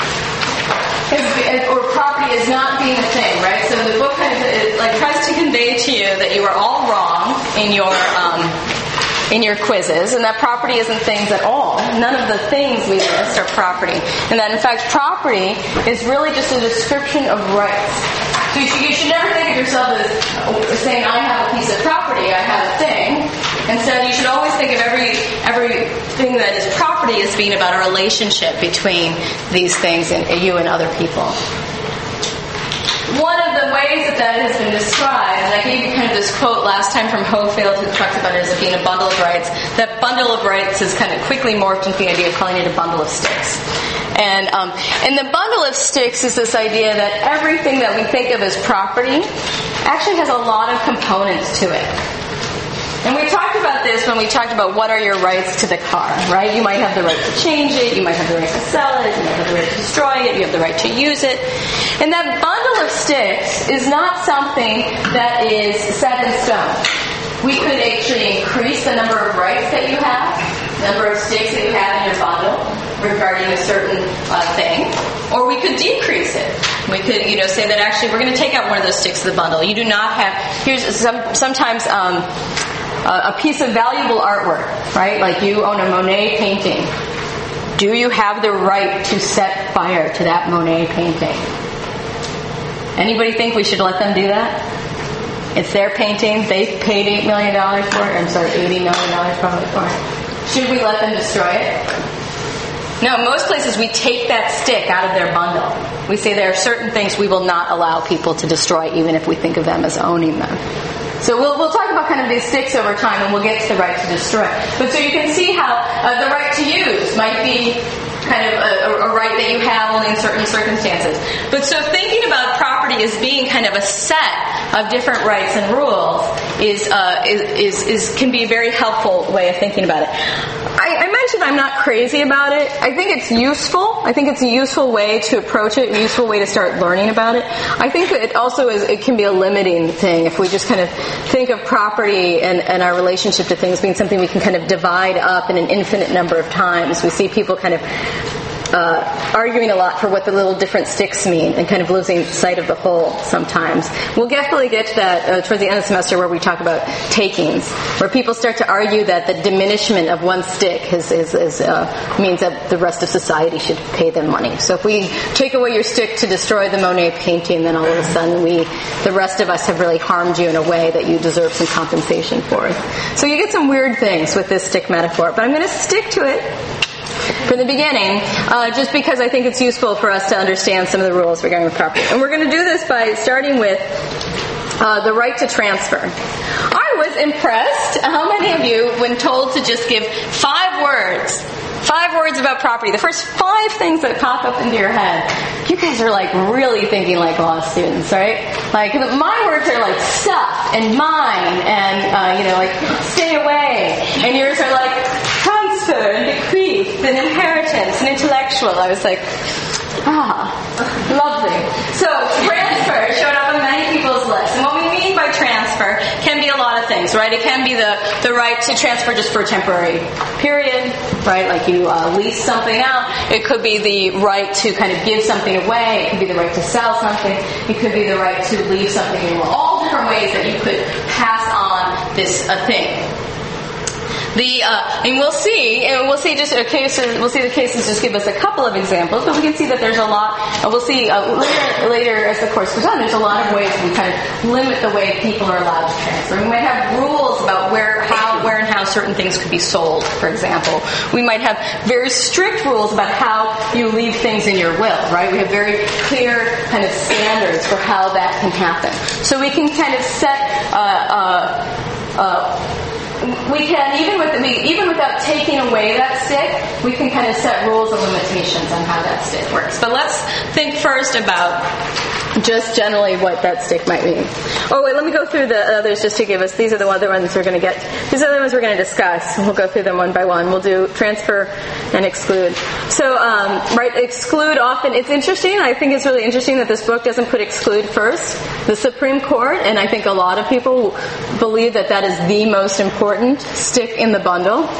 Is, or property is not being a thing, right? So the book kind of it, like tries to convey to you that you are all wrong in your um, in your quizzes, and that property isn't things at all. None of the things we list are property, and that in fact property is really just a description of rights. So you should, you should never think of yourself as saying I have a piece of property, I have a thing. Instead, you should always think of every everything that is property as being about a relationship between these things and you and other people. One of the ways that that has been described, and I gave you kind of this quote last time from Hofield, who talks about it as being a bundle of rights. That bundle of rights has kind of quickly morphed into the idea of calling it a bundle of sticks. And um, and the bundle of sticks is this idea that everything that we think of as property actually has a lot of components to it. And we talked about this when we talked about what are your rights to the car, right? You might have the right to change it, you might have the right to sell it, you might have the right to destroy it, you have the right to use it. And that bundle of sticks is not something that is set in stone. We could actually increase the number of rights that you have, the number of sticks that you have in your bundle regarding a certain uh, thing, or we could decrease it. We could, you know, say that actually we're going to take out one of those sticks of the bundle. You do not have, here's some, sometimes um, a, a piece of valuable artwork, right? Like you own a Monet painting. Do you have the right to set fire to that Monet painting? Anybody think we should let them do that? It's their painting. They paid eight million dollars for it. I'm sorry, eighty million dollars probably for it. Should we let them destroy it? No, in most places we take that stick out of their bundle. We say there are certain things we will not allow people to destroy, even if we think of them as owning them. So we'll we'll talk about kind of these sticks over time, and we'll get to the right to destroy. But so you can see how uh, the right to use might be kind of a, a right that you have only in certain circumstances. But so thinking about property as being kind of a set of different rights and rules is uh, is, is is can be a very helpful way of thinking about it. I, I mentioned I'm not crazy about it. I think it's useful. I think it's a useful way to approach it, a useful way to start learning about it. I think that it also is, it can be a limiting thing if we just kind of think of property and, and our relationship to things being something we can kind of divide up in an infinite number of times. We see people kind of Uh, arguing a lot for what the little different sticks mean and kind of losing sight of the whole sometimes. We'll definitely get to that uh, towards the end of the semester where we talk about takings, where people start to argue that the diminishment of one stick is, is, is, uh, means that the rest of society should pay them money. So if we take away your stick to destroy the Monet painting, then all of a sudden we, the rest of us have really harmed you in a way that you deserve some compensation for. So you get some weird things with this stick metaphor, but I'm going to stick to it from the beginning, uh, just because I think it's useful for us to understand some of the rules regarding property. And we're going to do this by starting with uh, the right to transfer. I was impressed how many of you, when told to just give five words Five words about property. The first five things that pop up into your head. You guys are like really thinking like law students, right? Like my words are like stuff and mine and uh, you know like stay away, and yours are like transfer and bequeath and inheritance and intellectual. I was like, ah, lovely. So transfer showed up on many people's lists, and what we mean by transfer can be a lot of things, right? It can be the, the right to transfer just for a temporary period, right? Like you uh, lease something out. It could be the right to kind of give something away. It could be the right to sell something. It could be the right to leave something in. All different ways that you could pass on this uh, thing. The uh, and we'll see, and we'll see just a cases. We'll see the cases just give us a couple of examples, but we can see that there's a lot. And we'll see uh, later, later as the course goes on. There's a lot of ways we kind of limit the way people are allowed to transfer. We might have rules about where, how, where, and how certain things could be sold. For example, we might have very strict rules about how you leave things in your will. Right? We have very clear kind of standards for how that can happen. So we can kind of set. Uh, uh, uh, We can, even with we, even without taking away that stick, we can kind of set rules and limitations on how that stick works. But let's think first about just generally what that stick might mean. Oh, wait, let me go through the others just to give us, these are the other ones we're going to get, these are the ones we're going to discuss. We'll go through them one by one. We'll do transfer and exclude. So, um, right, exclude often, it's interesting, I think it's really interesting that this book doesn't put exclude first. The Supreme Court, and I think a lot of people believe that that is the most important stick in the bundle.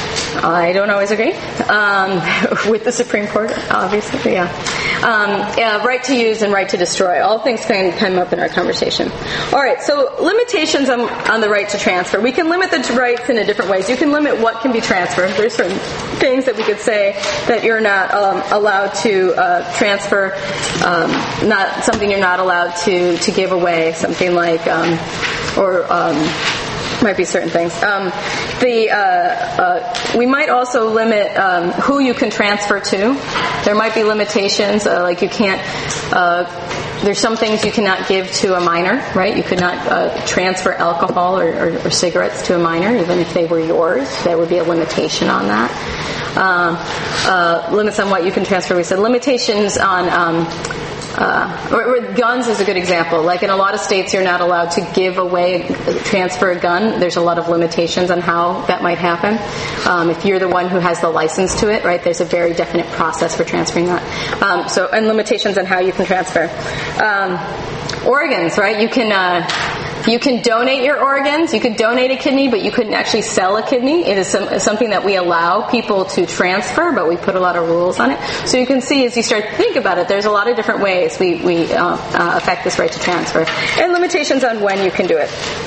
I don't always agree um, with the Supreme Court, obviously, yeah. Um, yeah. Right to use and right to destroy. All things can come up in our conversation. All right, so limitations on, on the right to transfer. We can limit the rights in a different ways. You can limit what can be transferred. There's certain things that we could say that you're not um, allowed to uh, transfer, um, not something you're not allowed to, to give away, something like, um, or... Um, might be certain things. Um, the uh, uh, we might also limit um, who you can transfer to. There might be limitations, uh, like you can't. Uh, there's some things you cannot give to a minor, right? You could not uh, transfer alcohol or, or, or cigarettes to a minor, even if they were yours. There would be a limitation on that. Um, uh, limits on what you can transfer. We said limitations on. Um, Uh, or, or guns is a good example. Like in a lot of states, you're not allowed to give away, transfer a gun. There's a lot of limitations on how that might happen. Um, if you're the one who has the license to it, right, there's a very definite process for transferring that. Um, so, and limitations on how you can transfer. Um, organs, right? You can. Uh, You can donate your organs. You could donate a kidney, but you couldn't actually sell a kidney. It is some, something that we allow people to transfer, but we put a lot of rules on it. So you can see as you start to think about it, there's a lot of different ways we, we uh, uh, affect this right to transfer. And limitations on when you can do it.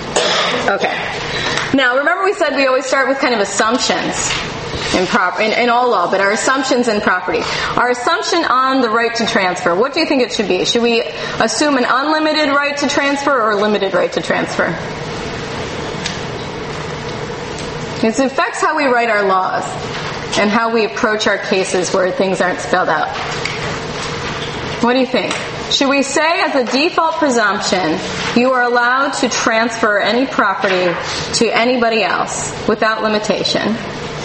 Okay. Now, remember we said we always start with kind of assumptions. In, prop- in, in all law, but our assumptions in property. Our assumption on the right to transfer, what do you think it should be? Should we assume an unlimited right to transfer or a limited right to transfer? It affects how we write our laws and how we approach our cases where things aren't spelled out. What do you think? Should we say as a default presumption, you are allowed to transfer any property to anybody else without limitation?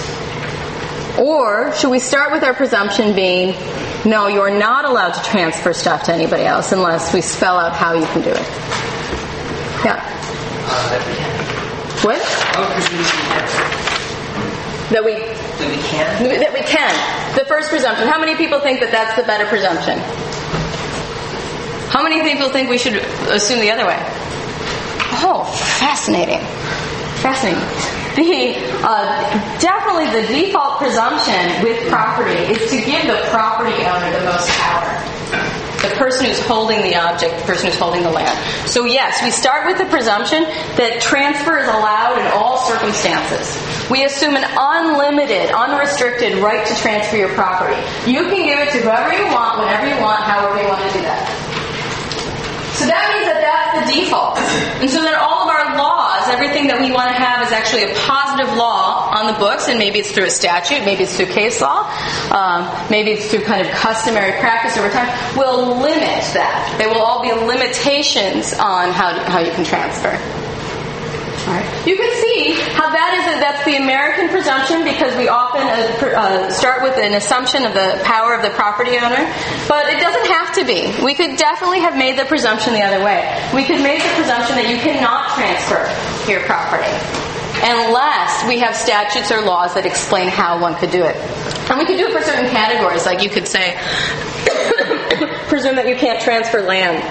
Or should we start with our presumption being, no, you are not allowed to transfer stuff to anybody else unless we spell out how you can do it? Yeah. Uh, that we can. What? Oh, because we can. That we... That we can? That we can. The first presumption. How many people think that that's the better presumption? How many people think we should assume the other way? Oh, fascinating. Fascinating. The, uh, definitely the default presumption with property is to give the property owner the most power. The person who's holding the object, the person who's holding the land. So yes, we start with the presumption that transfer is allowed in all circumstances. We assume an unlimited, unrestricted right to transfer your property. You can give it to whoever you want, whenever you want, however you want to do that. So that means that that's the default. And so then all of our laws, everything that we want to have is actually a positive law on the books, and maybe it's through a statute, maybe it's through case law, um, maybe it's through kind of customary practice over time, will limit that. There will all be limitations on how, to, how you can transfer. All right. you can see how that is. A, that's the American presumption, because we often uh, pr- uh, start with an assumption of the power of the property owner. But it doesn't have to be. We could definitely have made the presumption the other way. We could make the presumption that you cannot transfer your property unless we have statutes or laws that explain how one could do it. And we could do it for certain categories. Like you could say, presume that you can't transfer land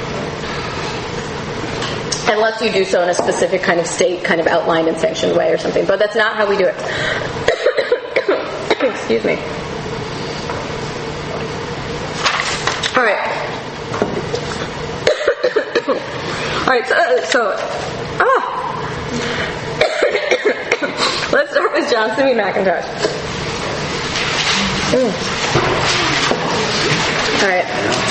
unless you do so in a specific kind of state, kind of outlined and sanctioned way or something. But that's not how we do it. Excuse me. All right. All right, so, so ah. Let's start with Johnson v. McIntosh. Mm. All right.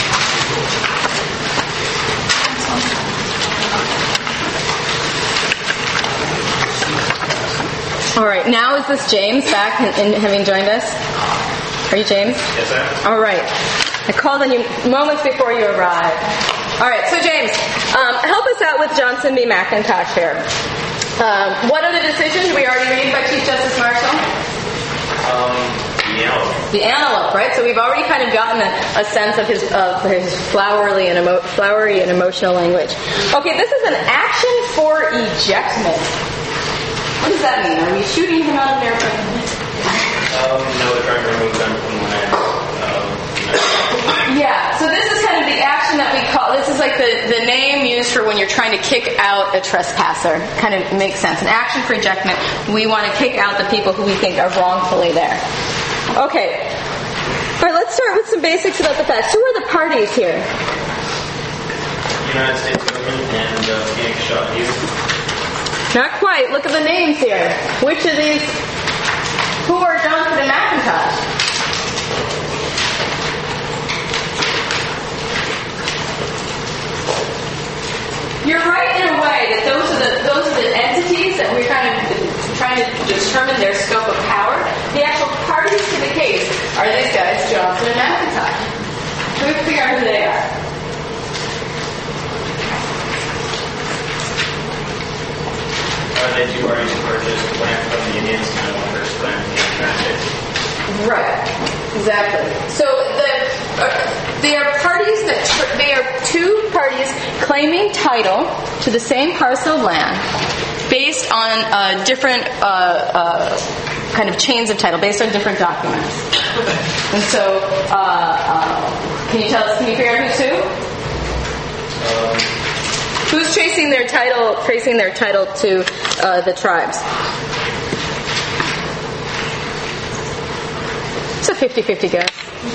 All right. Now is this James back and having joined us? Are you James? Yes, sir. All right. I called on you moments before you arrived. All right. So James, um, help us out with Johnson v. McIntosh here. Um, what are the decisions we already read by Chief Justice Marshall? Um, the antelope. The antelope, right? So we've already kind of gotten a, a sense of his of his flowery and emo- flowery and emotional language. Okay, this is an action for ejectment. What does that mean? Are we shooting him out of there? Um, no, we're trying to remove them from land. Um, no. Yeah, so this is kind of the action that we call, this is like the, the name used for when you're trying to kick out a trespasser. Kind of makes sense. An action for ejectment. We want to kick out the people who we think are wrongfully there. Okay. All right, let's start with some basics about the facts. Who are the parties here? United States government and uh, Phoenix Shaw Hughes. Not quite. Look at the names here. Which of these? Who are Johnson and McIntosh? You're right in a way that those are the those are the entities that we're kind of trying to determine their scope of power. The actual parties to the case are these guys, Johnson and McIntosh. So we have to figure out who they are. Uh, they do already purchase land from the Indians and the first land in the United States. Right, exactly. So the uh, they are parties that tr- they are two parties claiming title to the same parcel of land based on uh, different uh, uh, kind of chains of title, based on different documents. And so, uh, uh, can you tell us? Can you figure out who's who? Um, Who's tracing their title? Tracing their title to uh, the tribes. It's a fifty-fifty guess.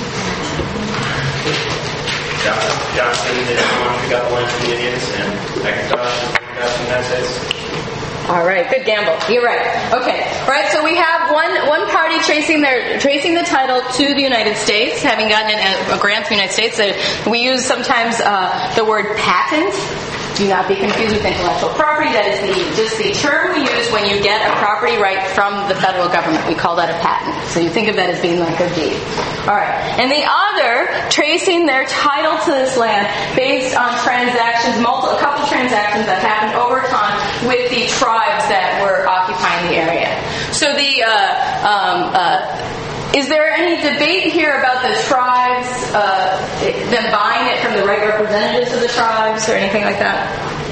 Johnson, Johnson is the one who got the land from the Indians, and McIntosh is the one who got from the United States. All right, good gamble. You're right. Okay, all right. So we have one one party tracing their tracing the title to the United States, having gotten a, a grant from the United States. Uh, we use sometimes uh, the word patent. Do not be confused with intellectual property. That is the just the term we use when you get a property right from the federal government. We call that a patent. So you think of that as being like a deed. All right. And the other, tracing their title to this land based on transactions, multiple, a couple transactions that happened over time with the tribes that were occupying the area. So the uh, um, uh, is there any debate here about the tribes, uh, them buying it from the right representatives of the tribes or anything like that?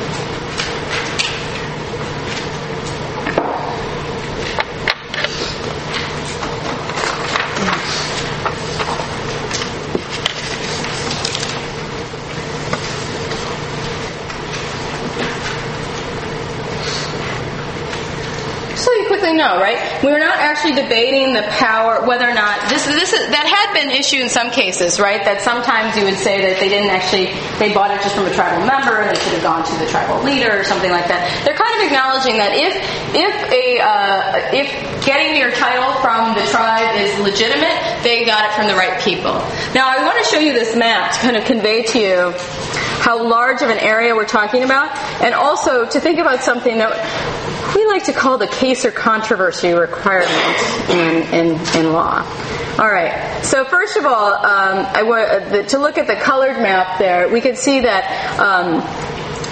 So you quickly know, right? We're not actually debating the power, whether or not this this is, that had been an issue in some cases, right? That sometimes you would say that they didn't actually they bought it just from a tribal member and they should have gone to the tribal leader or something like that. They're kind of acknowledging that if if a uh, if getting your title from the tribe is legitimate, they got it from the right people. Now I want to show you this map to kind of convey to you how large of an area we're talking about, and also to think about something that we like to call the case or controversy requirement in, in, in law. All right. So first of all, um, I want uh, the, to look at the colored map there. We can see that um,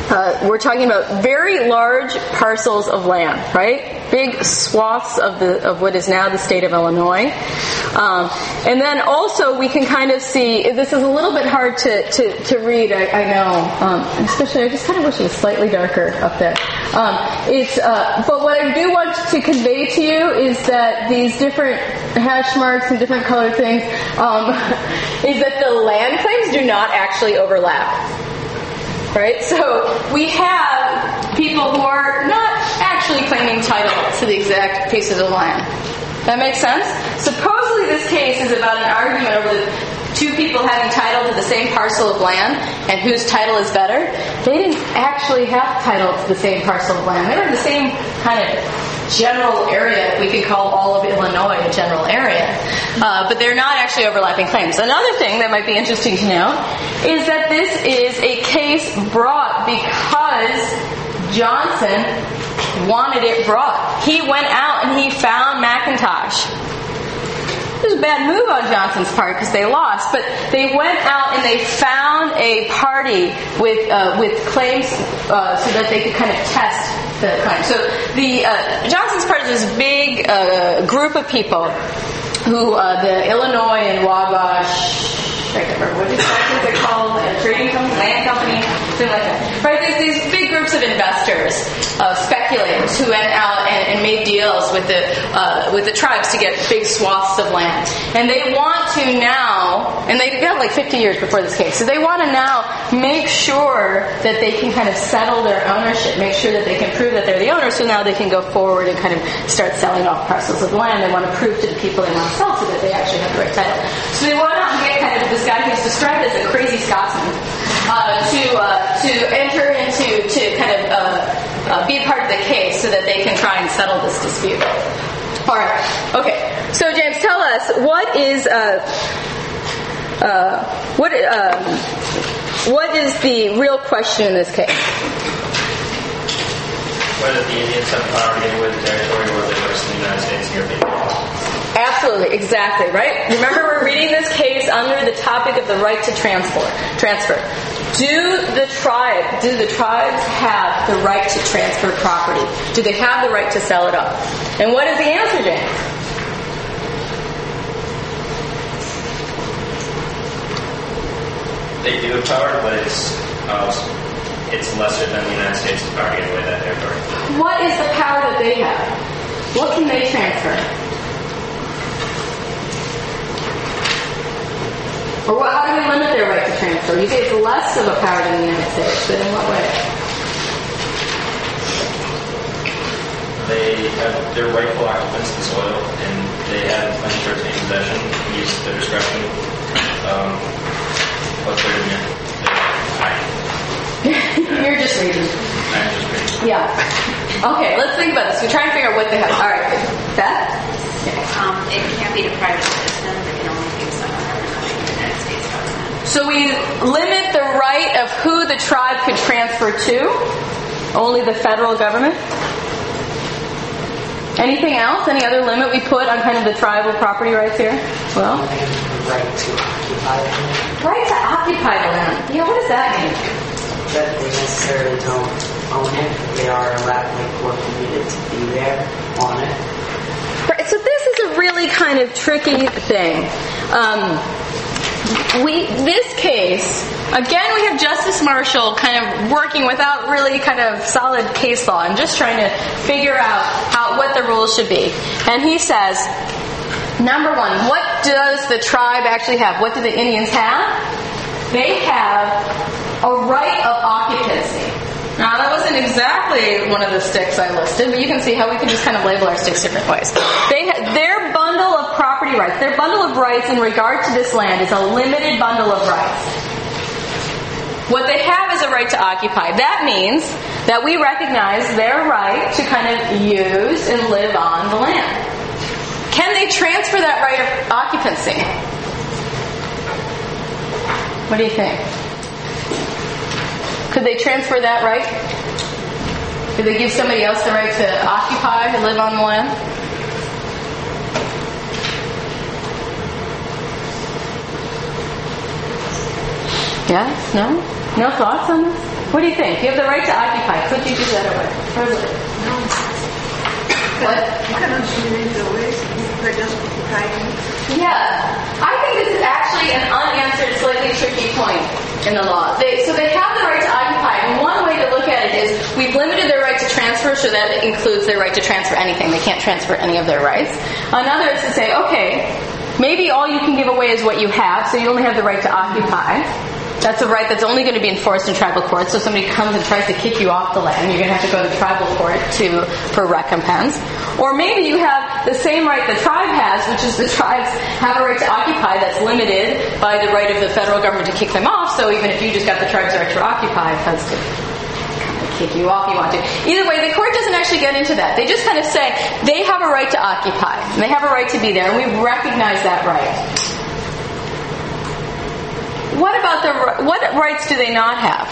Uh, we're talking about very large parcels of land, right? Big swaths of the of what is now the state of Illinois. Um, and then also we can kind of see, this is a little bit hard to, to, to read, I, I know, um, especially I just kind of wish it was slightly darker up there. Um, it's, uh, but what I do want to convey to you is that these different hash marks and different colored things, um, is that the land claims do not actually overlap. Right? So we have people who are not actually claiming title to the exact pieces of land. That makes sense? Supposedly this case is about an argument over the two people having title to the same parcel of land and whose title is better. They didn't actually have title to the same parcel of land. They were in the same kind of general area. We could call all of Illinois a general area. Uh, but they're not actually overlapping claims. Another thing that might be interesting to note is that this is a case brought because Johnson wanted it brought. He went out and he found McIntosh. It was a bad move on Johnson's part because they lost, but they went out and they found a party with uh, with claims uh, so that they could kind of test the claim. So the uh, Johnson's part is this big uh, group of people who uh, the Illinois and Wabash, I can't remember what exactly they're called, a trading company, land company, something like that. Right? There's these big groups of investors, uh, speculators who went out and, and made deals with the uh, with the tribes to get big swaths of land, and they want to now, and they got like fifty years before this case, so they want to now make sure that they can kind of settle their ownership, make sure that they can prove that they're the owner, so now they can go forward and kind of start selling off parcels of land. They want to prove to the people they want to sell so that they actually have the right title. So they want to get kind of this guy who's described as a crazy Scotsman uh, to uh, to enter into to kind of uh, uh, be a part of the case so that they can try and settle this dispute. All right. Okay. So James, tell us what is uh, uh, what um, what is the real question in this case? Whether the Indians have power to get away with the territory or the rest of the United States and your people. Absolutely, exactly, right? Remember, we're reading this case under the topic of the right to transport, transfer. Do the tribe, do the tribes have the right to transfer property? Do they have the right to sell it up? And what is the answer, James? They do have power, but it's uh, it's lesser than the United States' power to get away with that territory. What is the power that they have? What can they transfer? Or what, how do we limit their right to transfer? You say it's less of a power than the United States, but in what way? They have their rightful occupants of the soil, and they have uninsured in possession, use their discretion. Um, what's their demand? You're just reading. I'm just reading. Yeah. Okay, let's think about this. We try and figure out what they have. All right, Beth? Um, it can't be a private citizen. It can only be someone representing the United States government. So we limit the right of who the tribe could transfer to? Only the federal government? Anything else? Any other limit we put on kind of the tribal property rights here? Well? Right to occupy the land. Right to occupy the land. Yeah, what does that mean? That they necessarily don't own it. They are allowed, like, or permitted to be there on it. Right, so this is a really kind of tricky thing. Um, we this case, again, we have Justice Marshall kind of working without really kind of solid case law and just trying to figure out how what the rules should be. And he says, number one, what does the tribe actually have? What do the Indians have? They have a right of occupancy. Now, that wasn't exactly one of the sticks I listed, but you can see how we can just kind of label our sticks different ways. They ha- their bundle of property rights, their bundle of rights in regard to this land is a limited bundle of rights. What they have is a right to occupy. That means that we recognize their right to kind of use and live on the land. Can they transfer that right of occupancy? What do you think? Could they transfer that right? Could they give somebody else the right to occupy and live on the land? Yes? No? No thoughts on this? What do you think? You have the right to occupy. Could you do that or what? No. What? You cannot eliminate the waste. They're just occupying. Yeah. I think this is actually an unanswered, slightly tricky point in the law. They, so they have the right to occupy. And one way to look at it is we've limited their right to transfer, so that includes their right to transfer anything. They can't transfer any of their rights. Another is to say, okay, maybe all you can give away is what you have, so you only have the right to occupy. That's a right that's only going to be enforced in tribal court. So if somebody comes and tries to kick you off the land, you're going to have to go to tribal court to for recompense. Or maybe you have the same right the tribe has, which is the tribes have a right to occupy that's limited by the right of the federal government to kick them off. So even if you just got the tribe's right to occupy, it has to kind of kick you off if you want to. Either way, the court doesn't actually get into that. They just kind of say they have a right to occupy. They have a right to be there, and we recognize that right. What about the what rights do they not have?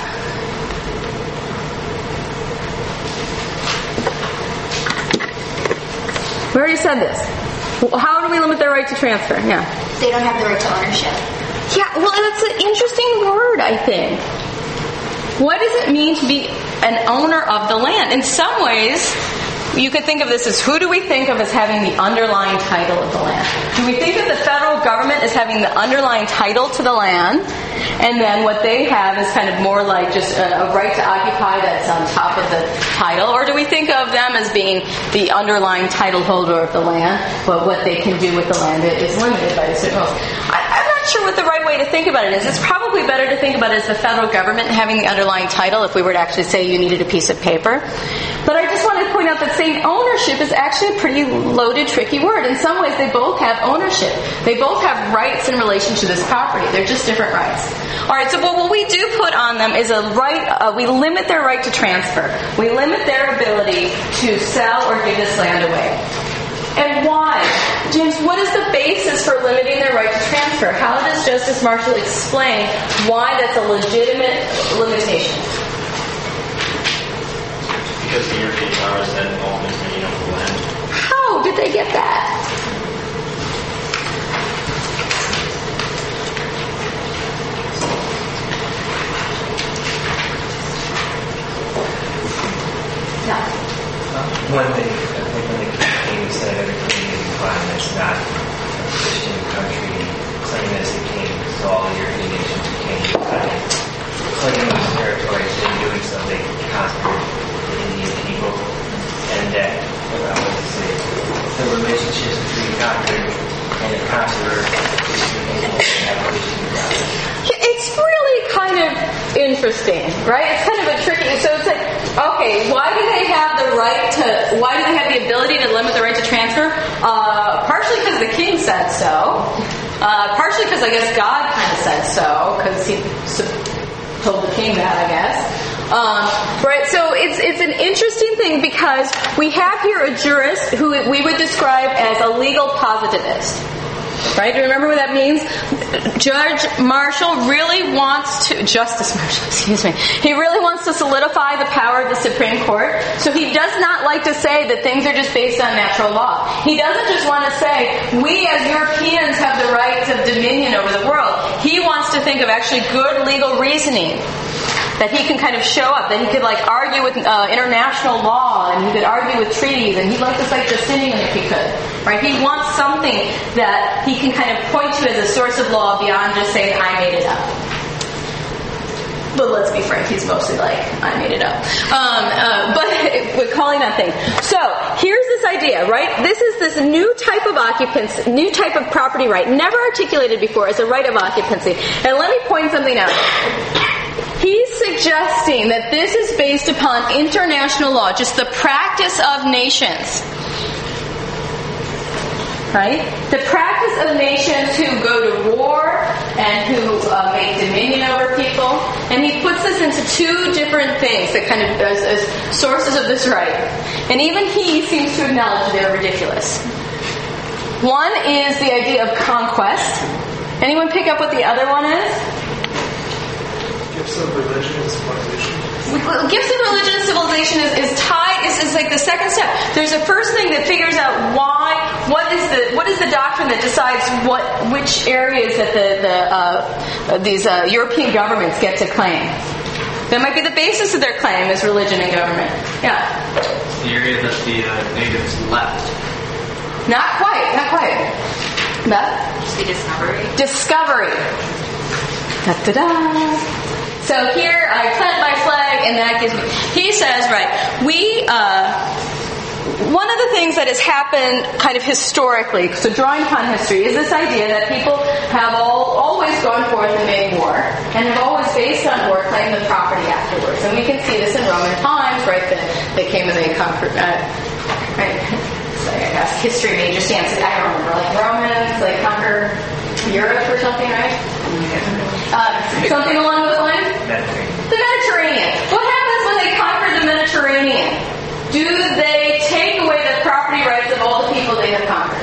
We already said this. How do we limit their right to transfer? Yeah. They don't have the right to ownership. Yeah, well, that's an interesting word, I think. What does it mean to be an owner of the land? In some ways, you could think of this as, who do we think of as having the underlying title of the land? Do we think of the federal government as having the underlying title to the land, and then what they have is kind of more like just a, a right to occupy that's on top of the title? Or do we think of them as being the underlying title holder of the land, but what they can do with the land is limited by certain rules? I, I'm not sure what the right way to think about it is. It's probably better to think about it as the federal government having the underlying title if we were to actually say you needed a piece of paper. But I just want to point out that saying ownership is actually a pretty loaded, tricky word. In some ways, they both have ownership. They both have rights in relation to this property. They're just different rights. All right, so what we do put on them is a right, uh, we limit their right to transfer. We limit their ability to sell or give this land away. And why? James, what is the basis for limiting their right to transfer? How does Justice Marshall explain why that's a legitimate limitation? Because the European powers had ultimate dominion over the land. How did they get that? Yeah. When they, I think when the king said every Canadian clan that's not a Christian country claim as the king, so all the European nations became kind of claiming those territories, and in doing so they conquered the Indian people, and that, what I want to say, the relationships between conqueror and the conqueror it's really kind of interesting, right? It's kind of a tricky, so it's like, okay, why do they have the right to, why do they have the ability to limit the right to transfer? Uh, partially because the king said so. Uh, partially because I guess God kind of said so, because he told the king that, I guess. Um, right, so it's it's an interesting thing because we have here a jurist who we would describe as a legal positivist. Right? Do you remember what that means? Judge Marshall really wants to, Justice Marshall, excuse me, he really wants to solidify the power of the Supreme Court. So he does not like to say that things are just based on natural law. He doesn't just want to say, we as Europeans have the right of dominion over the world. He wants to think of actually good legal reasoning that he can kind of show up, that he could like argue with uh, international law, and he could argue with treaties, and he'd like to cite Justinian if he could. Right? He wants something that he can kind of point to as a source of law beyond just saying, I made it up. But let's be frank, he's mostly like, I made it up. Um, uh, but we're calling that thing. So, here's this idea, right? This is this new type of occupancy, new type of property right, never articulated before as a right of occupancy. And let me point something out. He's suggesting that this is based upon international law, just the practice of nations. Right? The practice of nations who go to war and who uh, make dominion over people. And he puts this into two different things that kind of as, as sources of this right. And even he seems to acknowledge they're ridiculous. One is the idea of conquest. Anyone pick up what the other one is? Gifts of religion and civilization. Gifts of religion and civilization is, is tied. Is, is like the second step. There's a first thing that figures out why. What is the what is the doctrine that decides what which areas that the the uh, these uh, European governments get to claim? That might be the basis of their claim is religion and government. Yeah. The area that the uh, natives left. Not quite. Not quite. Beth? Just the discovery. Discovery. Da da da. So here I plant my flag, and that gives me. He says, right? We. Uh, One of the things that has happened kind of historically, so drawing upon history, is this idea that people have all always gone forth and made war, and have always, based on war, claimed the property afterwards. And we can see this in Roman times, right? That they came and they conquered, uh, right? So I guess history major stances. I don't remember, like Romans, like conquer Europe or something, right? Uh, something along those lines? The Mediterranean. What happens when they conquer the Mediterranean? Do they take away the property rights of all the people they have conquered?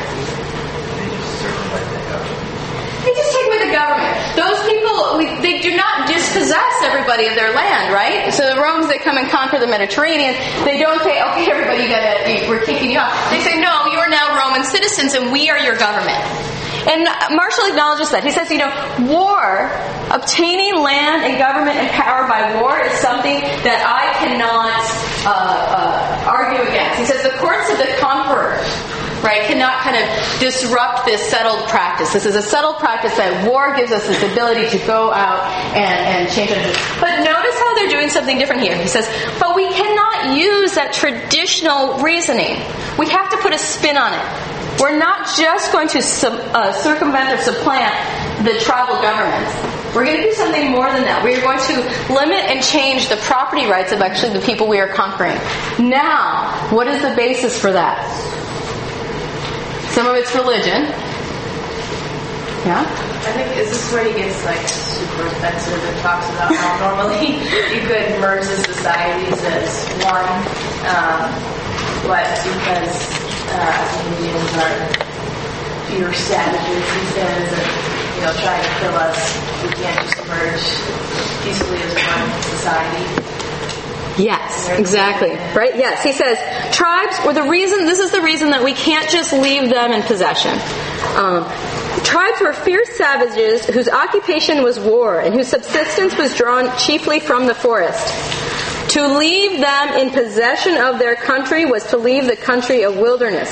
They just take away the government. Those people, we, they do not dispossess everybody of their land, right? So the Romans, they come and conquer the Mediterranean. They don't say, okay, everybody, you gotta, we're kicking you off. They say, no, you are now Roman citizens and we are your government. And Marshall acknowledges that. He says, you know, war, obtaining land and government and power by war is something that I cannot uh, uh, argue against. He says the courts of the conqueror, right, cannot kind of disrupt this settled practice. This is a settled practice that war gives us this ability to go out and, and change it. But notice how they're doing something different here. He says, but we cannot use that traditional reasoning. We have to put a spin on it. We're not just going to sub, uh, circumvent or supplant the tribal governments. We're going to do something more than that. We are going to limit and change the property rights of actually the people we are conquering. Now, what is the basis for that? Some of it's religion. Yeah? I think is this where he gets like super offensive and talks about how normally you could merge the societies as one, um, but because uh, Indians are pure savages, he says, and you know, trying to kill us, we can't just merge peacefully as one society. Yes, exactly. Right? Yes. He says, tribes were the reason, this is the reason that we can't just leave them in possession. Um, tribes were fierce savages whose occupation was war and whose subsistence was drawn chiefly from the forest. To leave them in possession of their country was to leave the country a wilderness.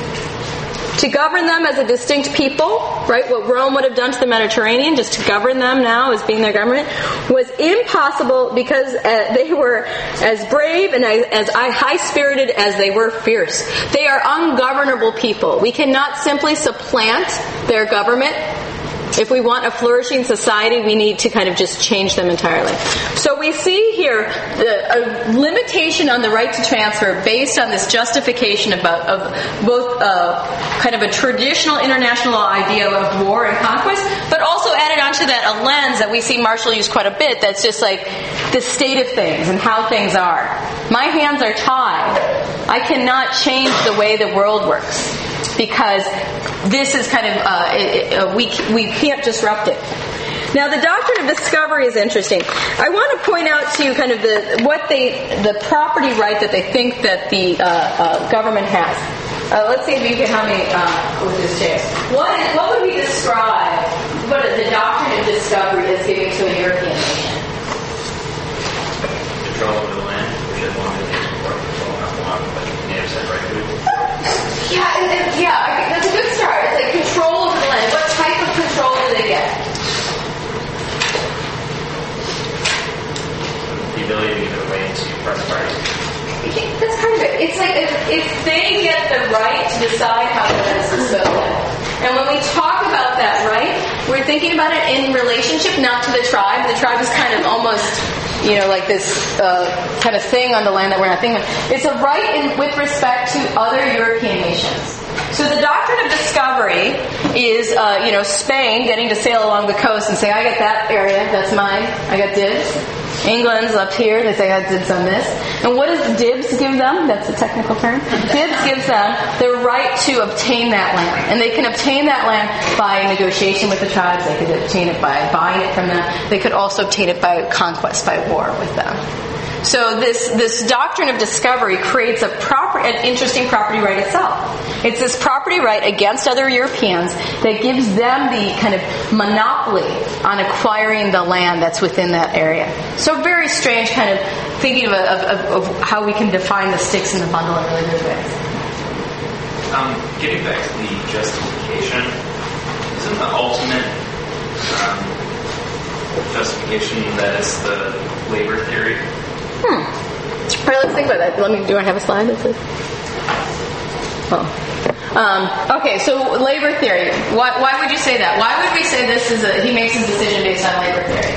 To govern them as a distinct people, right, what Rome would have done to the Mediterranean, just to govern them now as being their government, was impossible because uh, they were as brave and as, as high-spirited as they were fierce. They are ungovernable people. We cannot simply supplant their government. If we want a flourishing society, we need to kind of just change them entirely. So we see here the, a limitation on the right to transfer based on this justification about of both uh, kind of a traditional international law idea of war and conquest, but also added onto that a lens that we see Marshall use quite a bit that's just like the state of things and how things are. My hands are tied. I cannot change the way the world works. Because this is kind of, uh, it, uh, we we can't disrupt it. Now, the doctrine of discovery is interesting. I want to point out to you kind of the what they, the property right that they think that the uh, uh, government has. Uh, let's see if you can help me uh, with this, James. What, is, what would we describe what the doctrine of discovery is giving to a European nation? Control over the land, which is one of the things before control, not one, but natives have right to it. Yeah, and, and, yeah, I think that's a good start. It's like control over the land. What type of control do they get? The ability to give it away to press parties. That's kind of it. It's like if, if they get the right to decide how the land is disposed. And when we talk about that right, we're thinking about it in relationship not to the tribe. The tribe is kind of almost, you know, like this uh, kind of thing on the land that we're not thinking of. It's a right in, with respect to other European nations. So the doctrine of discovery is, uh, you know, Spain getting to sail along the coast and say, I got that area, that's mine, I got dibs. England's up here, they say I got dibs on this. And what does dibs give them? That's a technical term. Dibs gives them the right to obtain that land. And they can obtain that land by negotiation with the tribes, they could obtain it by buying it from them, they could also obtain it by conquest, by war with them. So this this doctrine of discovery creates a proper, an interesting property right itself. It's this property right against other Europeans that gives them the kind of monopoly on acquiring the land that's within that area. So very strange kind of thinking of, of, of, of how we can define the sticks in the bundle in really good ways. Um, getting back to the justification, isn't the ultimate um, justification that it's the labor theory? Hmm. All right, let's think about that. Let me. Do you want to have a slide that says? Oh. Um, okay, so labor theory. Why, why would you say that? Why would we say this is a? He makes his decision based on labor theory.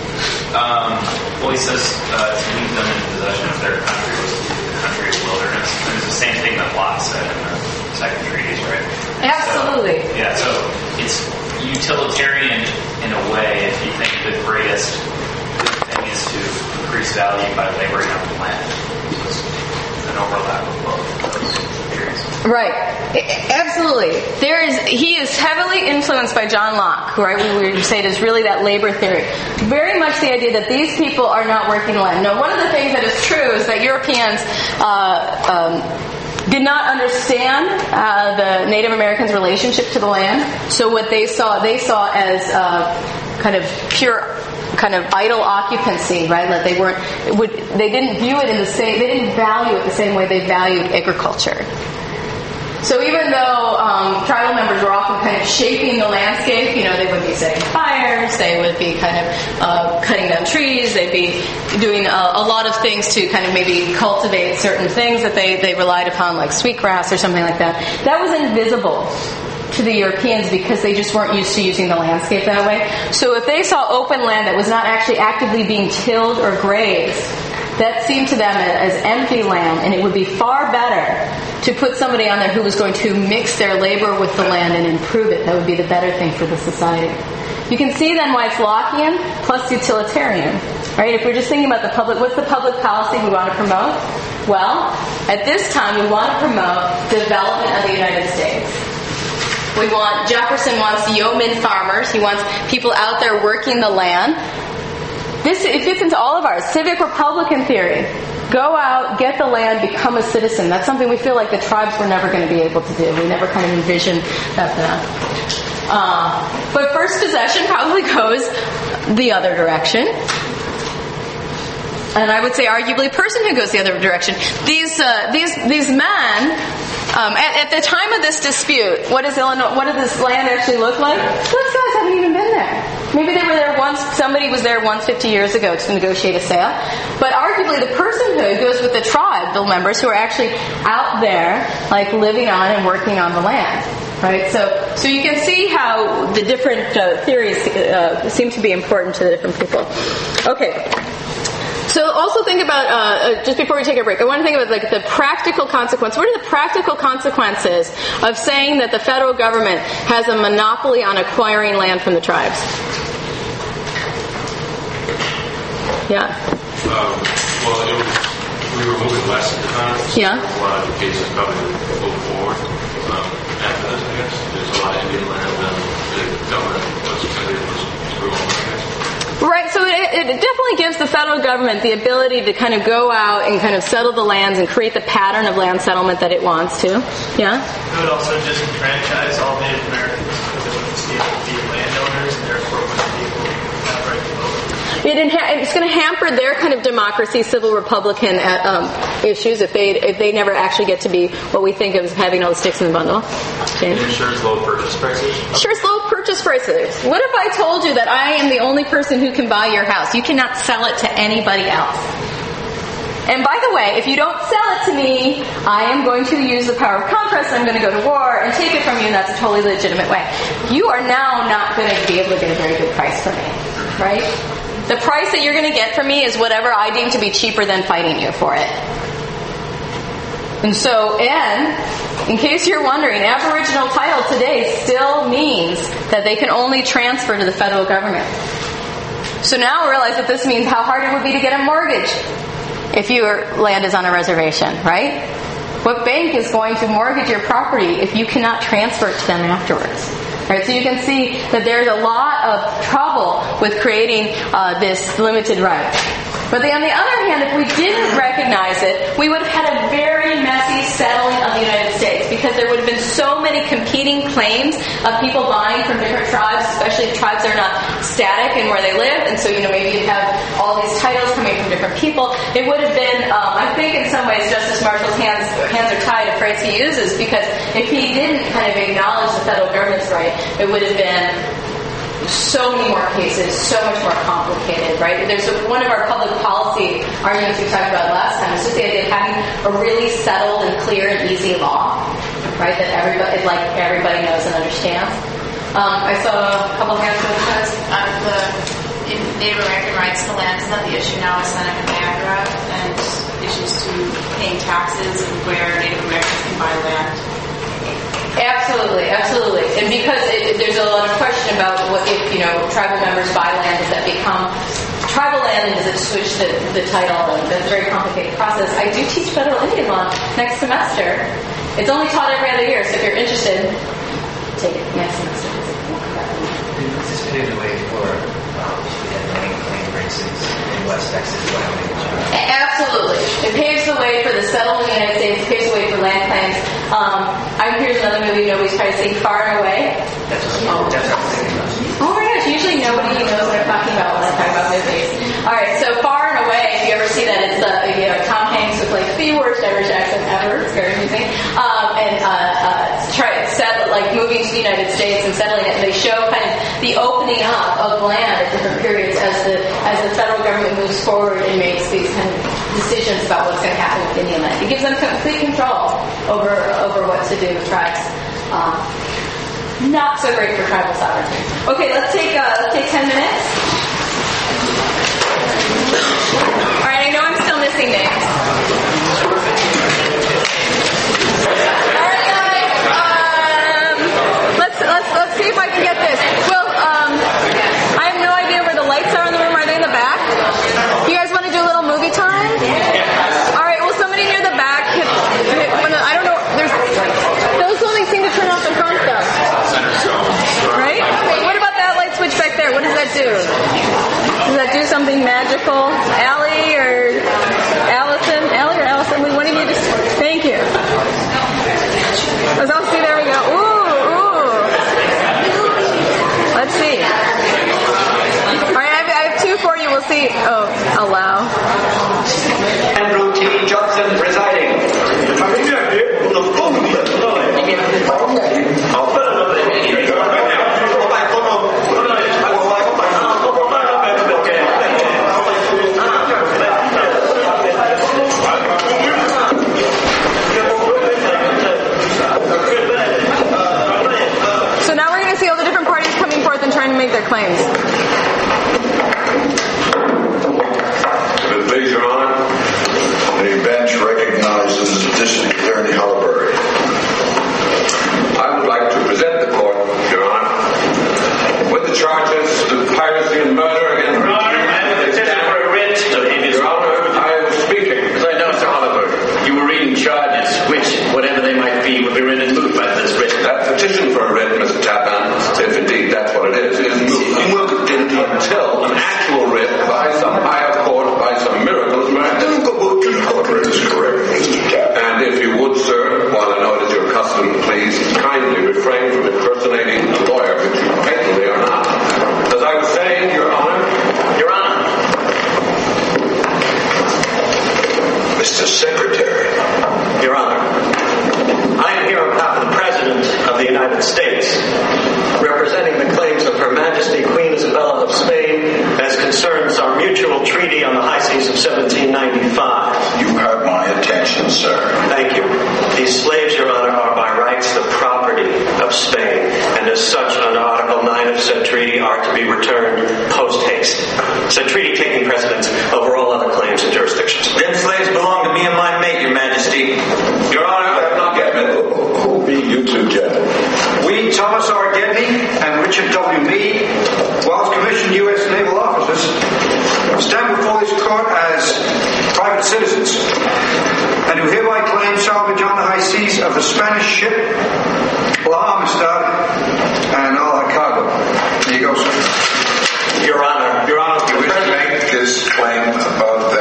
Um, well, he says uh, to leave them in possession of their country was the country of wilderness. And it's the same thing that Lot said in the second treatise, right? Absolutely. So, yeah. So it's utilitarian in a way if you think the greatest good thing is to increase value by laboring on the land. So it's an overlap of both those theories. Right. Absolutely. There is. He is heavily influenced by John Locke, right? We would say it is really that labor theory. Very much the idea that these people are not working the land. Now, one of the things that is true is that Europeans uh, um, did not understand uh, the Native Americans' relationship to the land. So what they saw, they saw as uh, kind of pure, kind of idle occupancy, right? That they weren't, would, they didn't view it in the same, they didn't value it the same way they valued agriculture. So even though um, tribal members were often kind of shaping the landscape, you know, they would be setting fires, they would be kind of uh, cutting down trees, they'd be doing a, a lot of things to kind of maybe cultivate certain things that they, they relied upon, like sweetgrass or something like that. That was invisible to the Europeans because they just weren't used to using the landscape that way. So if they saw open land that was not actually actively being tilled or grazed, that seemed to them as empty land, and it would be far better to put somebody on there who was going to mix their labor with the land and improve it. That would be the better thing for the society. You can see then why it's Lockean plus utilitarian, right? If we're just thinking about the public, what's the public policy we want to promote? Well, at this time we want to promote development of the United States. We want, Jefferson wants yeoman farmers. He wants people out there working the land. This, it fits into all of ours. Civic Republican theory. Go out, get the land, become a citizen. That's something we feel like the tribes were never going to be able to do. We never kind of envisioned that. Uh, but first possession probably goes the other direction. And I would say arguably personhood goes the other direction. These uh, these these men, um, at, at the time of this dispute, what does Illinois, what does this land actually look like? Those guys haven't even been there. Maybe they were there once, somebody was there once fifty years ago to negotiate a sale. But arguably the personhood goes with the tribal members who are actually out there, like living on and working on the land. Right? So so you can see how the different uh, theories uh, seem to be important to the different people. Okay. So also think about, uh, just before we take a break, I want to think about like the practical consequences. What are the practical consequences of saying that the federal government has a monopoly on acquiring land from the tribes? Yeah. Um, well, it was, we were moving west at the time. So yeah. A lot of the cases probably moved forward. Um, after this, I guess, there's a lot of Indian land and the government was, was growing, I guess. Right, so it, it definitely gives the federal government the ability to kind of go out and kind of settle the lands and create the pattern of land settlement that it wants to. Yeah? It would also disenfranchise all Native Americans because it would be able to be landowners and therefore wouldn't be able to have right to vote. It inha- it's going to hamper their kind of democracy, civil republican um, issues if they if they never actually get to be what we think of as having all the sticks in the bundle. James? It ensures low purchase prices? Sure, it's low purchase prices. What if I told you that I am the only person who can buy your house? You cannot sell it to anybody else. And by the way, if you don't sell it to me, I am going to use the power of conquest, I'm going to go to war and take it from you, and that's a totally legitimate way. You are now not going to be able to get a very good price from me, right? The price that you're going to get from me is whatever I deem to be cheaper than fighting you for it. And so, and, in case you're wondering, Aboriginal title today still means that they can only transfer to the federal government. So now realize that this means how hard it would be to get a mortgage if your land is on a reservation, right? What bank is going to mortgage your property if you cannot transfer it to them afterwards? Right, so you can see that there's a lot of trouble with creating uh, this limited right. But the, on the other hand, if we didn't recognize it, we would have had a very messy settling of the United States because there would have been so many competing claims of people buying from different tribes, especially if tribes are not static in where they live. And so, you know, maybe you'd have all these titles coming from different people. It would have been, um, I think in some ways, Justice Marshall's hands, hands are tied, a phrase he uses, because if he didn't kind of acknowledge the federal government's right, it would have been so many more cases, so much more complicated, right? There's a, one of our public policy arguments we talked about last time is just the idea of having a really settled and clear and easy law, right? That everybody, like everybody knows and understands. Um, I saw a couple hands in the chest. Um, the in Native American rights to land is not the issue now. It's Seneca Niagara and issues to paying taxes and where Native Americans can buy land. Absolutely, absolutely. And because it, there's a lot of question about what if, you know, tribal members buy land, does that become tribal land and does it switch the, the title? And that's a very complicated process. I do teach federal Indian law next semester. It's only taught every other year, so if you're interested, take it next semester. Does this pave the way for um, land claim races in West Texas, Wyoming, and China? Absolutely. It paves the way for the settled in the United States. It paves the way for land claims. Um, I'm here's another movie nobody's probably seen, Far and Away. That's what I'm thinking about. Oh my gosh, usually nobody knows what I'm talking about when I talk about movies. Alright, so Far and Away, if you ever see that, it's uh, you know, Tom Hanks with like the worst Irish accent ever. It's very amusing. Um, and uh, uh, try set like moving to the United States and settling it. They show kind of the opening up of land at different periods as the as the federal government moves forward and makes these kind of decisions about what's going to happen with Indian land. It gives them complete control over over what to do with tribes. Um, not so great for tribal sovereignty. Okay, let's take uh, let's take ten minutes. All right, I know I'm still missing names. All right, guys. Um, let's let's let's see if I can get this. Well, um, I have no idea where the lights are in the room. Are they in the back? You guys want to do a little movie time? All right. Well, somebody near the back. Hit, hit, I don't know. There's those only seem to turn off the front stuff. Right? What about that light switch back there? What does that do? Does that do something magical? Allie or Allison? Allie or Allison? What do you need to? Thank you. Oh, see, there we go. Ooh, ooh. Let's see. All right, I have, I have two for you. We'll see. Oh, allow. Andrew T. Johnson presiding. So now we're going to see all the different parties coming forth and trying to make their claims. Please, Your Honor, the bench recognizes District Attorney Halliburton. I would like to present the court, Your Honor, with the charges of piracy and murder against Your Honor, I have a petition for a writ. Your Honor, I am speaking. Because I know, Mister Halliburton, you were reading charges which, whatever they might be, would be read and moved by this writ. That petition for a writ, Mister Tappan, if indeed that's what it is, is moved until an actual writ by some higher court, by some miracles, and if you would, sir, while I know it is your custom, please kindly refrain from impersonating a lawyer, which you patently are not. As I was saying, Your Honor, Your Honor, Mister Secretary, Your Honor, I am here on behalf of the President of the United States, representing the claims of Her Majesty Queen Isabella of Spain as concerns our mutual treaty on the high seas of seventeen ninety-five. You have my attention, sir. Thank you. These slaves, Your Honor, are by rights the property of Spain, and as such, under Article nine of said treaty, are to be returned post-haste. Said treaty taking precedence over all other claims and jurisdictions. Them slaves belong to me and my mate, Your Majesty. Your Honor, I have not yet met. Who be you two gentlemen? We, Thomas R. Gedney and Richard W. Meade, whilst commissioned U S naval officers, stand before this court as private citizens, and who hereby claim salvage on the high seas of the Spanish ship La Amistad and all her cargo. There you go, sir. Your Honor, Your Honor, you wish to make this claim about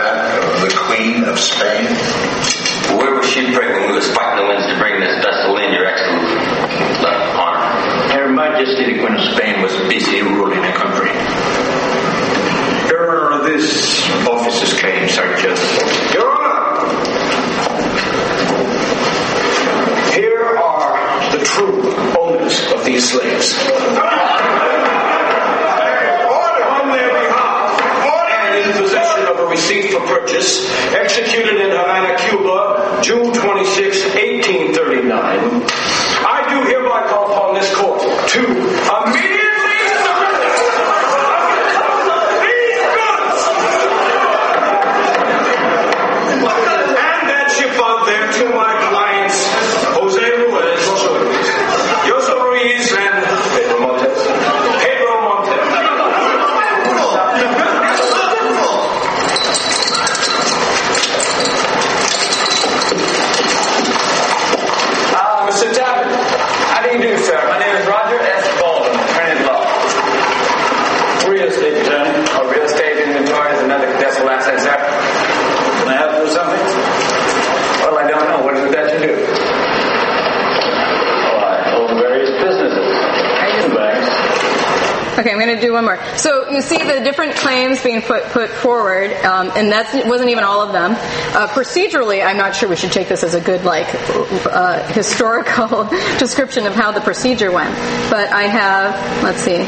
I'm going to do one more. So you see the different claims being put put forward, um, and that wasn't even all of them. Uh, procedurally, I'm not sure we should take this as a good like uh, historical description of how the procedure went. But I have, let's see,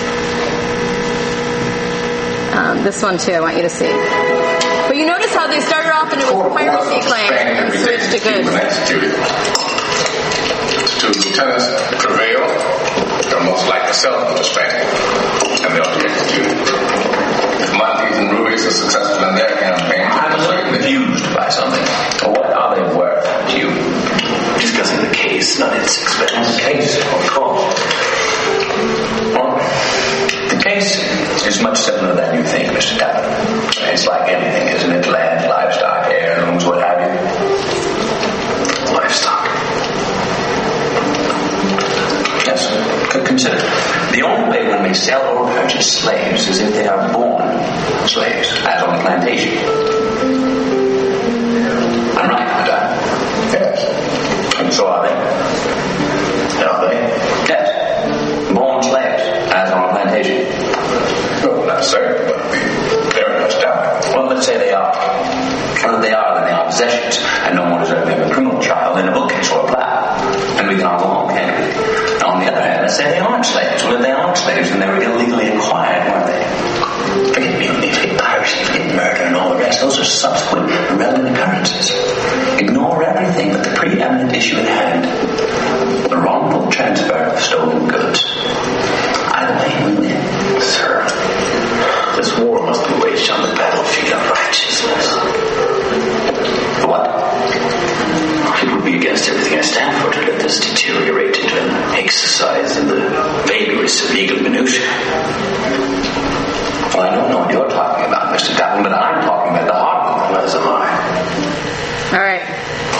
um, this one too. I want you to see. But you notice how they started off and it was piracy claim and switched to goods. To lieutenants prevail, they're most likely to sell them to Spain, and they'll be executed. If Montes and Ruiz are successful in their campaign, I'm a little confused by something. What are they worth to you? Discussing the case, not its expense. The case, of course. Well, the case is much simpler than you think, Mister Tappan. It's like anything, isn't it? Land, livestock, heirlooms, what have you. Livestock. Yes, consider. The only way one may sell or purchase slaves is if they are born slaves, as on a plantation. I'm right, Madame. Yes. And so are they. Are they? Yes. Born slaves, as on a plantation. Well, not certain, but very much doubt. Well, let's say they are. Well, if they are, then they are possessions, and no more deserving of a criminal trial than a bookcase or a plow. And we can all go home, can't we? On the other hand, let's say they aren't slaves. Well, if they aren't slaves, then they were illegally acquired, weren't they? Forget mutiny, forget piracy, forget murder and all the rest. Those are subsequent irrelevant occurrences. Ignore everything but the preeminent issue at hand. The wrongful transfer of stolen goods. Either way, we win. Sir, this war must be waged on the battlefield of righteousness. What? It would be against everything I stand for to let this deteriorate into an exercise in the vagaries of legal minutiae. Well, I don't know what you're talking about, Mister Tappan, but I'm talking about the heart of it, as am I. All right.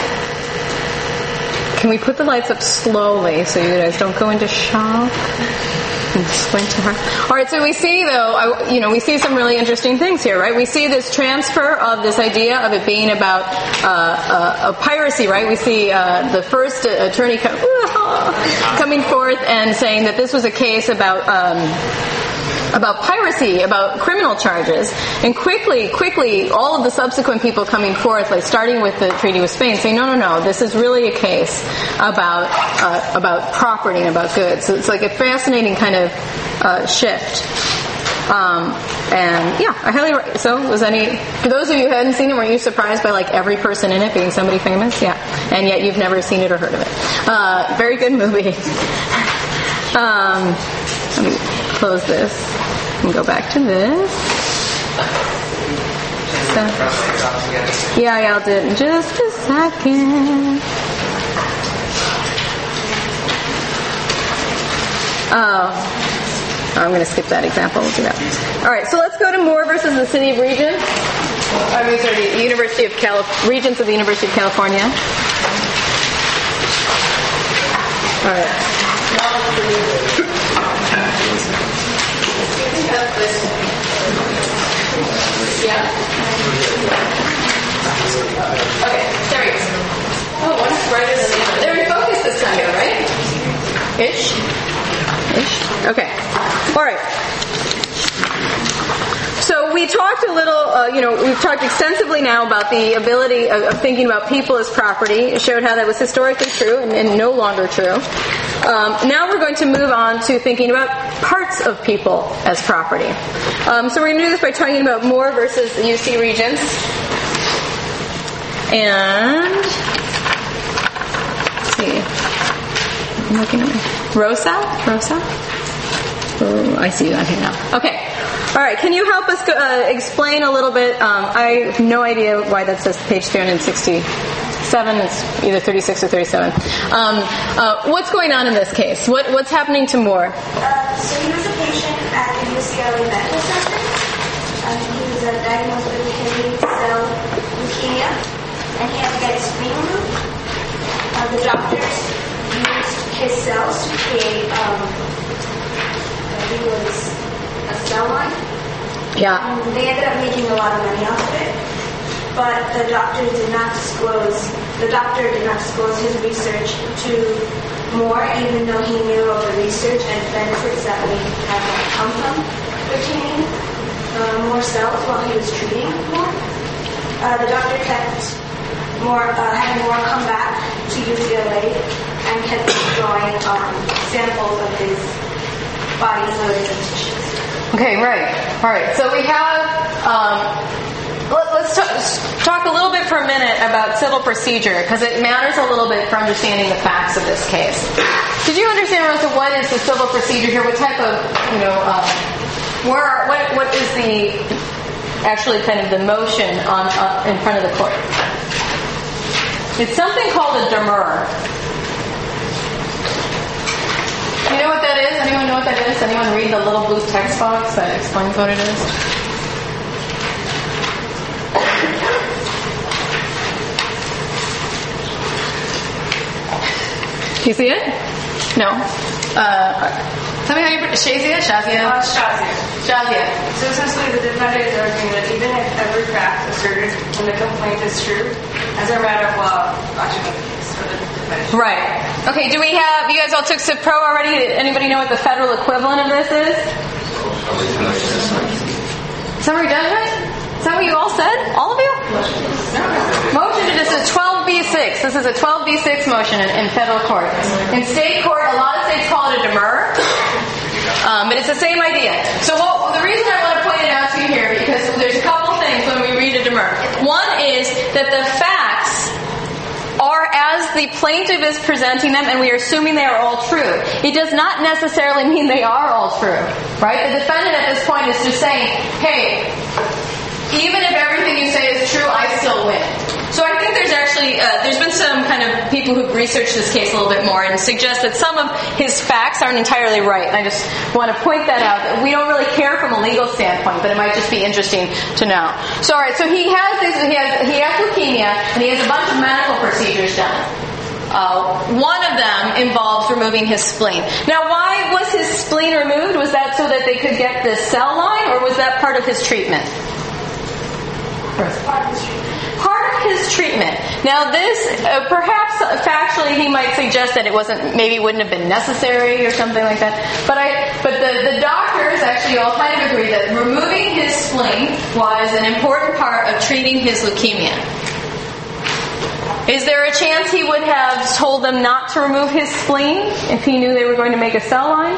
Can we put the lights up slowly so you guys don't go into shock? And squint to her. All right, so we see, though, I, you know, we see some really interesting things here, right? We see this transfer of this idea of it being about uh, uh, a piracy, right? We see uh, the first attorney come, coming forth and saying that this was a case about um, about piracy, about criminal charges, and quickly, quickly, all of the subsequent people coming forth, like starting with the treaty with Spain, saying, no, no, no, this is really a case about uh, about property and about goods. So it's like a fascinating kind of uh, shift. Um, and yeah, I highly re- so was any for those of you who hadn't seen it, were you surprised by like every person in it being somebody famous? Yeah, and yet you've never seen it or heard of it. Uh, very good movie. um, let me close this and go back to this. So, yeah, yeah, I'll do it in just a second. Oh, I'm going to skip that example. We'll do that. All right, so let's go to Moore versus the City of Regents. I mean, sorry, the University of Calif- Regents of the University of California. All right. Yeah. Okay, there we go. Oh, one's brighter than the other. They're in focus this time, though, right? Ish. Ish. Okay. All right. So we talked a little, uh, you know, we've talked extensively now about the ability of, of thinking about people as property. It showed how that was historically true and, and no longer true. Um, now we're going to move on to thinking about parts of people as property. Um, so we're going to do this by talking about Moore versus the U C Regents. And, let's see. I'm looking at Rosa? Rosa? Oh, I see you on here now. Okay. All right. Can you help us uh, explain a little bit? Um, I have no idea why that says page three hundred sixty-seven. It's either thirty-six or thirty-seven. Um, uh, what's going on in this case? What, what's happening to Moore? Uh, so he was a patient at the U C L A Medical Center. Um, he was uh, diagnosed with kidney cell leukemia, and he had to get his spleen removed. Uh, the doctors used his cells to create, um, I think it was a cell line. Yeah. Um, they ended up making a lot of money off of it, but the doctor did not disclose. The doctor did not disclose his research to more, even though he knew of the research and benefits that may have come from retaining uh, more cells while he was treating more. Uh, the doctor kept more, uh, having more come back to U C L A and kept drawing um, samples of his body fluids and tissues. Okay, right. All right. So we have. Um, let, let's talk, talk a little bit for a minute about civil procedure because it matters a little bit for understanding the facts of this case. Did you understand, Rosa, what is the civil procedure here? What type of, you know, uh, where, what, what is the actually kind of the motion on uh, in front of the court? It's something called a demur. Do you know what that is? Anyone know what that is? Anyone read the little blue text box that explains what it is? Do you see it? No. Uh, tell me how you... Shazia? Shazia? Uh, Shazia. Shazia. So essentially the defendant is arguing that even if every fact asserted in the complaint is true, as a matter of law, actually, for the defendant. Right. Okay, do we have... You guys all took Civ Pro already? Anybody know what the federal equivalent of this is? Summary judgment? Is that what you all said? All of you? Motion to dismiss twelve B six. This is a twelve B six motion in, in federal court. In state court, a lot of states call it a demur, um, but it's the same idea. So what, the reason I want to point it out to you here, because there's a couple things when we read a demur. One is that the facts are as the plaintiff is presenting them, and we are assuming they are all true. It does not necessarily mean they are all true, right? The defendant at this point is just saying, hey, even if everything you say is true, I still win. So I think there's actually, uh, there's been some kind of people who've researched this case a little bit more and suggest that some of his facts aren't entirely right. And I just want to point that out. We don't really care from a legal standpoint, but it might just be interesting to know. So alright, so he has this, he has, he has leukemia, and he has a bunch of medical procedures done. Uh, one of them involves removing his spleen. Now, why was his spleen removed? Was that so that they could get the cell line, or was that part of his treatment? Part of his treatment. Part of his treatment. Now, this uh, perhaps factually he might suggest that it wasn't, maybe wouldn't have been necessary or something like that. But I, but the, the doctors actually all kind of agree that removing his spleen was an important part of treating his leukemia. Is there a chance he would have told them not to remove his spleen if he knew they were going to make a cell line?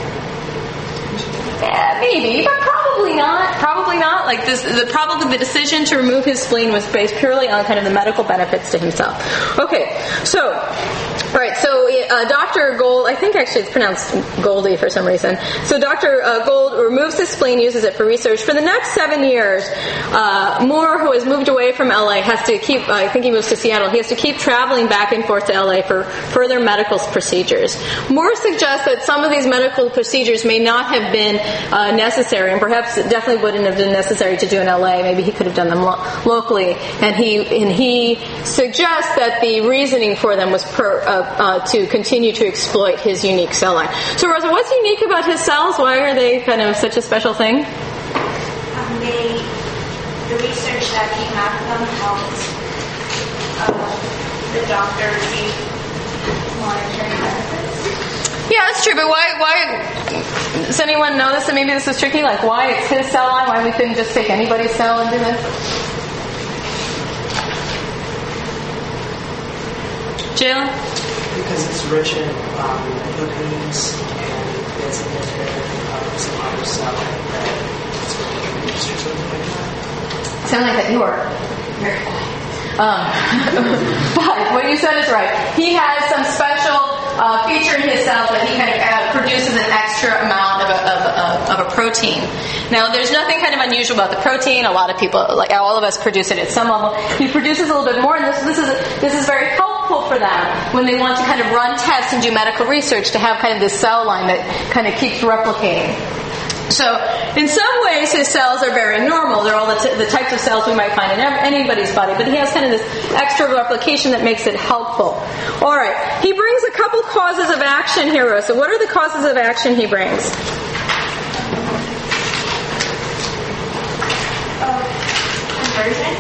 Yeah, maybe, but probably not. Probably not. Like this, the probably the decision to remove his spleen was based purely on kind of the medical benefits to himself. Okay, so, all right. So uh, Doctor Gold, I think actually it's pronounced Goldie for some reason. So Doctor Uh, Gold removes his spleen, uses it for research. For the next seven years, uh, Moore, who has moved away from L A, has to keep. Uh, I think he moves to Seattle. He has to keep traveling back and forth to L A for further medical procedures. Moore suggests that some of these medical procedures may not have been Uh, necessary, and perhaps it definitely wouldn't have been necessary to do in L A. Maybe he could have done them lo- locally. And he and he suggests that the reasoning for them was per, uh, uh, to continue to exploit his unique cell line. So, Rosa, what's unique about his cells? Why are they kind of such a special thing? Um, they, the research that came out of them helped uh, the doctor receive monitoring benefits. Yeah, that's true, but why, why, does anyone know this? And maybe this is tricky, like why it's his cell line, why we couldn't just take anybody's cell and do this? Jalen? Because it's rich in um, proteins and it's significant of some other cell that it's really used or something like that. Sound like that you are very quiet. Um, but what you said is right. He has some special uh, feature in his cells that he kind of uh, produces an extra amount of a, of, of, of a protein. Now, there's nothing kind of unusual about the protein. A lot of people, like all of us, produce it at some level. He produces a little bit more, and this, this is this is very helpful for them when they want to kind of run tests and do medical research to have kind of this cell line that kind of keeps replicating. So, in some ways, his cells are very normal. They're all the, t- the types of cells we might find in anybody's body, but he has kind of this extra replication that makes it helpful. All right. He brings a couple causes of action here, Rosa. What are the causes of action he brings? Uh, conversion.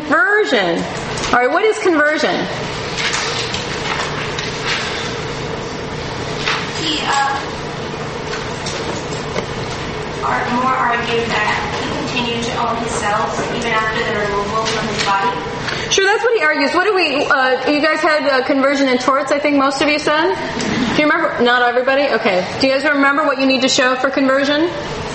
Conversion. All right. What is conversion? he uh, are more argued that he continued to own his cells even after the removal from his body? Sure, that's what he argues. What do we, uh, you guys had uh, conversion in torts, I think most of you said? Do you remember? Not everybody? Okay. Do you guys remember what you need to show for conversion?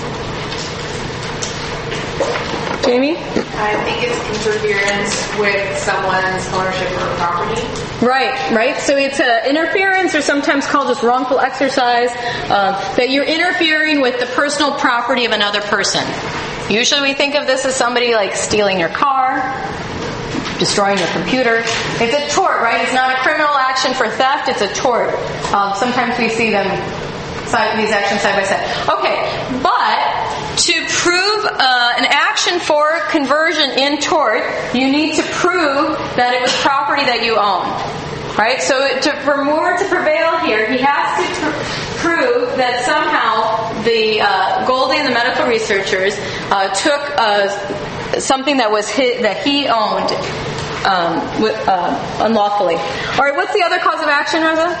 Jamie? I think it's interference with someone's ownership of property. Right, right. So it's uh, interference, or sometimes called just wrongful exercise, uh, that you're interfering with the personal property of another person. Usually we think of this as somebody like stealing your car, destroying your computer. It's a tort, right? It's not a criminal action for theft, it's a tort. Um, sometimes we see them, side, these actions side by side. Okay, but to prove uh, an action for conversion in tort, you need to prove that it was property that you own. Right? So to, for Moore to prevail here, he has to pr- prove that somehow the uh, Goldie and the medical researchers uh, took uh, something that was his, that he owned um, with, uh, unlawfully. All right, what's the other cause of action, Rosa?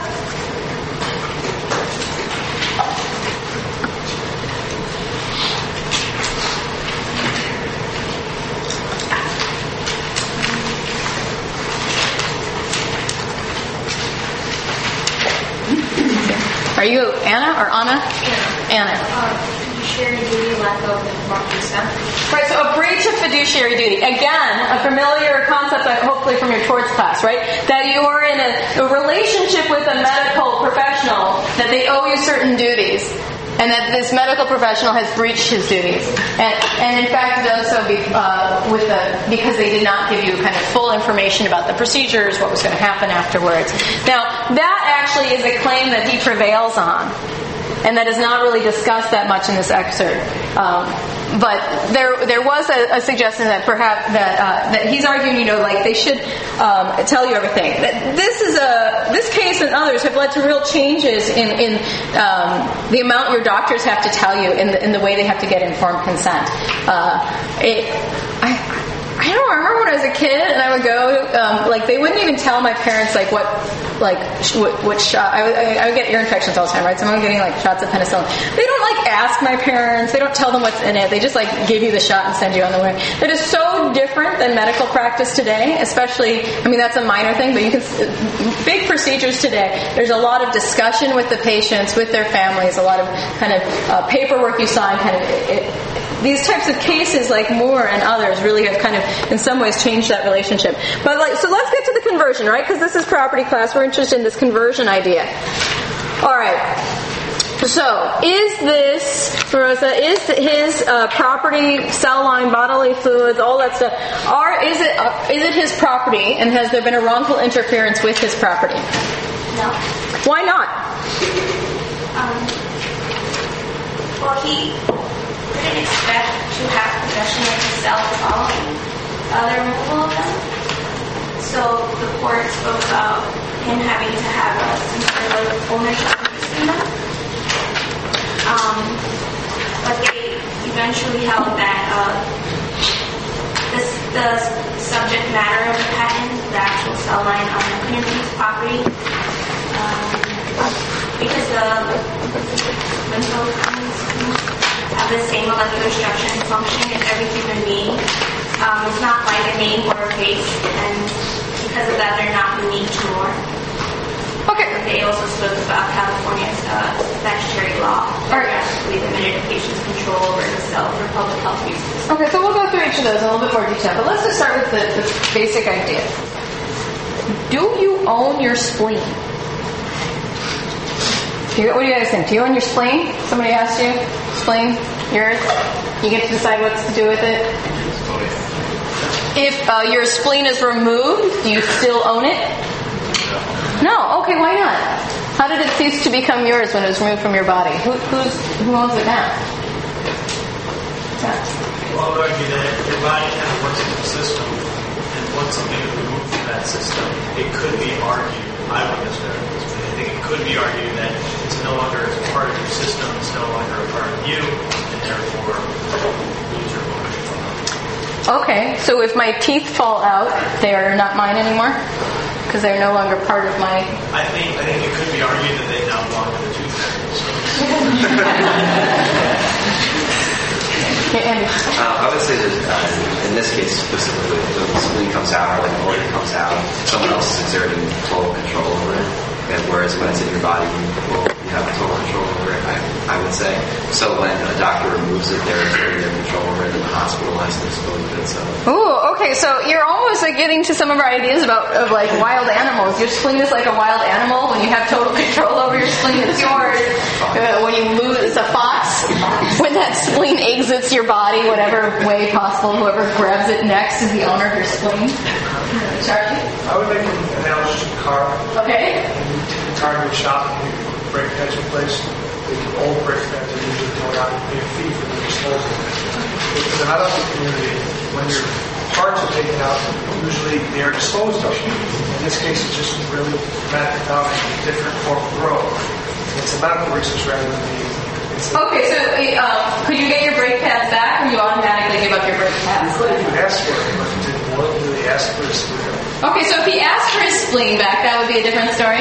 Are you Anna or Anna? Anna. Uh, fiduciary duty, lack of informed consent. Right, so a breach of fiduciary duty. Again, a familiar concept, uh, hopefully from your torts class, right? That you're in a, a relationship with a medical professional, that they owe you certain duties, and that this medical professional has breached his duties, and, and in fact does so be, uh, with the, because they did not give you kind of full information about the procedures, what was going to happen afterwards. Now, that actually is a claim that he prevails on, and that is not really discussed that much in this excerpt. Um, but there, there was a, a suggestion that perhaps that uh, that he's arguing, you know, like they should um, tell you everything. That this is a this case and others have led to real changes in in um, the amount your doctors have to tell you, in the, in the way they have to get informed consent. Uh, it, I. I don't remember when I was a kid, and I would go, um, like, they wouldn't even tell my parents, like, what, like, what, what shot. I would, I would get ear infections all the time, right? So I'm getting, like, shots of penicillin. They don't, like, ask my parents. They don't tell them what's in it. They just, like, give you the shot and send you on the way. That is so different than medical practice today, especially, I mean, that's a minor thing, but you can, big procedures today, there's a lot of discussion with the patients, with their families, a lot of kind of uh, paperwork you sign, kind of, it, it, these types of cases, like Moore and others, really have kind of, in some ways, changed that relationship. But like, so let's get to the conversion, right? Because this is property class. We're interested in this conversion idea. All right. So, is this, Rosa, is his uh, property, cell line, bodily fluids, all that stuff, are, is it uh, is it his property, and has there been a wrongful interference with his property? No. Why not? Um, well, he didn't expect to have possession of his cells following uh, the removal of them. So the court spoke about him having to have uh, some sort of ownership interest in them. Um, but they eventually held that uh, this, the subject matter of the patent, the actual cell line, um, couldn't be his property um, because the mental have the same molecular structure and function as every human being. Um, it's not like a name or a face, and because of that, they're not unique to Moore. Okay. They also spoke about California's uh, statutory law, or actually limited a patient's control over himself for public health reasons. Okay, so we'll go through each of those in a little bit more detail, but let's just start with the, the basic idea. Do you own your spleen? Do you, what do you guys think? Do you own your spleen? Somebody asked you? Spleen? Yours? You get to decide what to do with it? If uh, your spleen is removed, do you still own it? No. Okay, why not? How did it cease to become yours when it was removed from your body? Who, who's, who owns it now? Well, I would argue that your body kind of works as a system, and once something is removed from that system, it could be argued, I wouldn't necessarily, but I think it could be argued that it's no longer a part of your system, it's no longer a part of you, and therefore lose your ownership of them. Okay, so if my teeth fall out, they are not mine anymore? Because they're no longer part of my... I think I think it could be argued that they now belong to the tooth fairy. Uh, I would say that uh, in this case specifically, when the spleen comes out or like the organ comes out, someone else is exerting total control over it. And whereas when it's in your body, you, well, you have total control over it, I, I would say. So when a doctor removes it, they're exerting their control over it, and the hospital has to dispose of it. So. Ooh, okay, so you're almost like getting to some of our ideas about of like wild animals. Your spleen is like a wild animal. When you have total control over your spleen, it's yours. Uh, when you lose, it's a fox. When that spleen exits your body, whatever way possible, whoever grabs it next is the owner of your spleen. Charlie? I would make an analogy to a car. Okay. And you take the car to a shop and you get brake pads replaced. The old brake pads are usually going out and pay a fee for the disposal. Because in our community, when your parts are taken out, usually they are disposed of. In this case, it's just really dramatic out in a different form of growth. It's a medical research rather than the. Okay, so um, could you get your brake pads back, or you automatically give up your brake pads? You could ask for it, but you didn't want to really ask for his spleen. Okay, so if he asked for his spleen back, that would be a different story?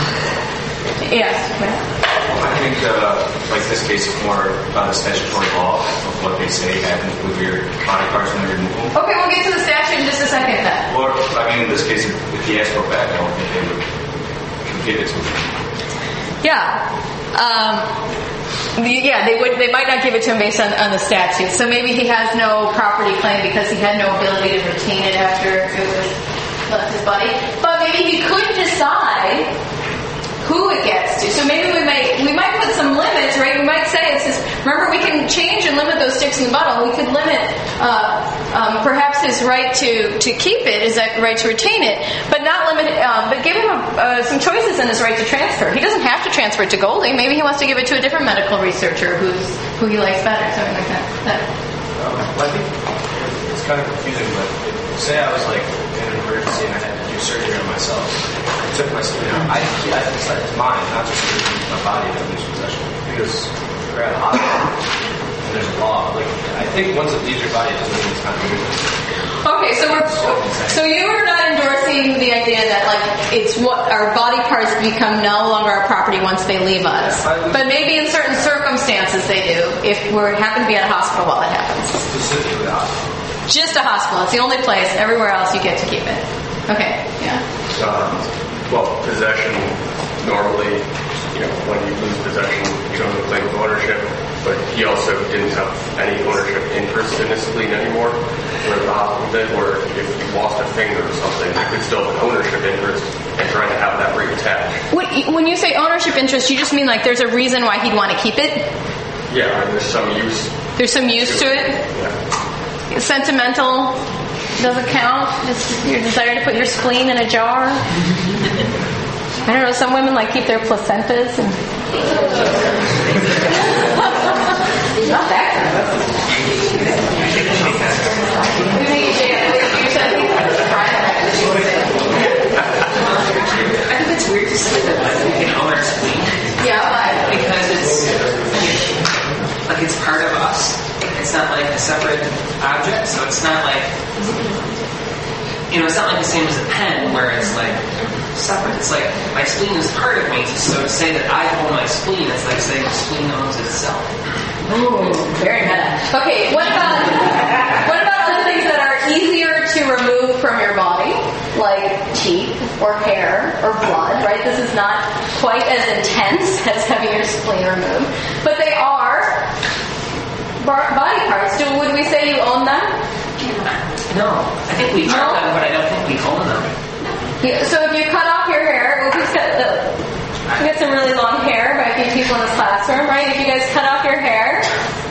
Yes. I think, uh, like this case, is more about a statutory law of what they say happens with your body parts when they remove them. Okay, we'll get to the statute in just a second then. Or, I mean, in this case, if he asked for it back, I don't think they would give it to him. Yeah. Um, yeah, they would. They might not give it to him based on, on the statute. So maybe he has no property claim because he had no ability to retain it after it was left his body. But maybe he could decide who it gets to. So maybe we might we might put some limits, right? We might say it's just, remember, we can change and limit those sticks in the bottle. We could limit uh, um, perhaps his right to, to keep it, his right to retain it, but not limit. Um, but give him a, uh, some choices in his right to transfer. He doesn't have to transfer it to Goldie. Maybe he wants to give it to a different medical researcher who's who he likes better, something like that. that. Um, well, I think it's kind of confusing, but say I was like in an emergency and I had to do surgery on myself. I took my spleen out. I I decided it's mine, not just my body that lose possession. Because we're at a hospital and there's a law. Like I think once it leaves your body, it doesn't mean it's not moving. Okay, so we're so you are not endorsing the idea that like it's what our body parts become no longer our property once they leave us. But maybe in certain circumstances they do. If we happen to be at a hospital while that happens. Specifically a hospital. Just a hospital. It's the only place. Everywhere else you get to keep it. Okay. Yeah. Um, well, possession normally, you know, when you lose possession, you don't have a claim of ownership. But he also didn't have any ownership interest in his spleen anymore. Where the hospital did, where if you lost a finger or something, you could still have an ownership interest and trying to have that reattached. When, when you say ownership interest, you just mean like there's a reason why he'd want to keep it? Yeah, I mean, there's some use. There's some use to it? Yeah. Sentimental doesn't count? Just your desire to put your spleen in a jar? I don't know, some women like keep their placentas and... Not that kind I think it's weird to say that like, we can own our spleen. Yeah, why? Because it's like it's part of us. It's not like a separate object, so it's not like you know, it's not like the same as a pen where it's like separate. It's like my spleen is part of me. So to say that I own my spleen, it's like saying the spleen owns itself. Ooh, very meta. Okay, what about what about other things that are easier to remove from your body, like teeth or hair or blood? Right, this is not quite as intense as having your spleen removed, but they are body parts. Do would we say you own them? No, I think we are them, but I don't think we own them. Yeah, so if you cut off your hair, we've got the. We got some really long hair by a few people in this classroom, right? If you guys cut off your hair,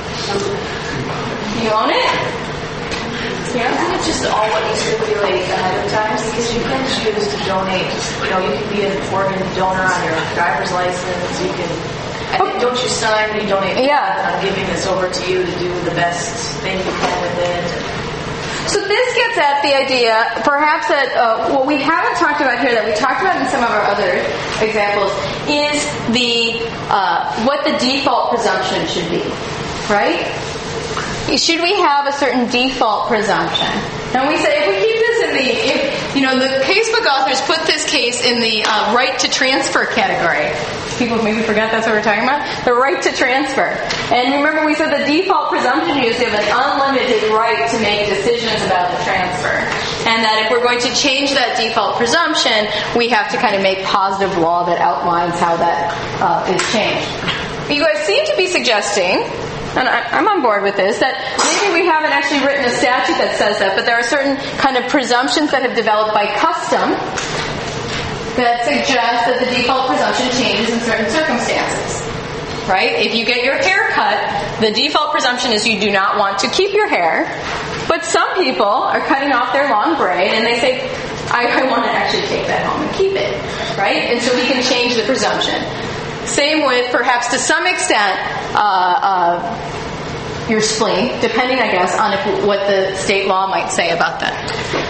you own it? Yeah, I think it's just all what you stipulate ahead of time because you can choose to donate. You know, you can be an organ donor on your driver's license. You can. I think, don't you sign? You donate. Yeah. I'm giving this over to you to do the best thing you can with it. So this gets at the idea, perhaps that uh, what we haven't talked about here, that we talked about in some of our other examples, is the uh, what the default presumption should be, right? Should we have a certain default presumption? And we say if we keep this in the, if, you know, the casebook authors put this case in the uh, right to transfer category. people maybe forget that's what we're talking about. The right to transfer. And remember we said the default presumption is you have an unlimited right to make decisions about the transfer. And that if we're going to change that default presumption, we have to kind of make positive law that outlines how that uh, is changed. You guys seem to be suggesting, and I'm on board with this, that maybe we haven't actually written a statute that says that, but there are certain kind of presumptions that have developed by custom that suggest that the default presumption changes in certain circumstances. Right? If you get your hair cut, the default presumption is you do not want to keep your hair, but some people are cutting off their long braid and they say, I, I want to actually take that home and keep it. Right? And so we can change the presumption. Same with, perhaps to some extent, uh, uh, your spleen, depending, I guess, on if, what the state law might say about that.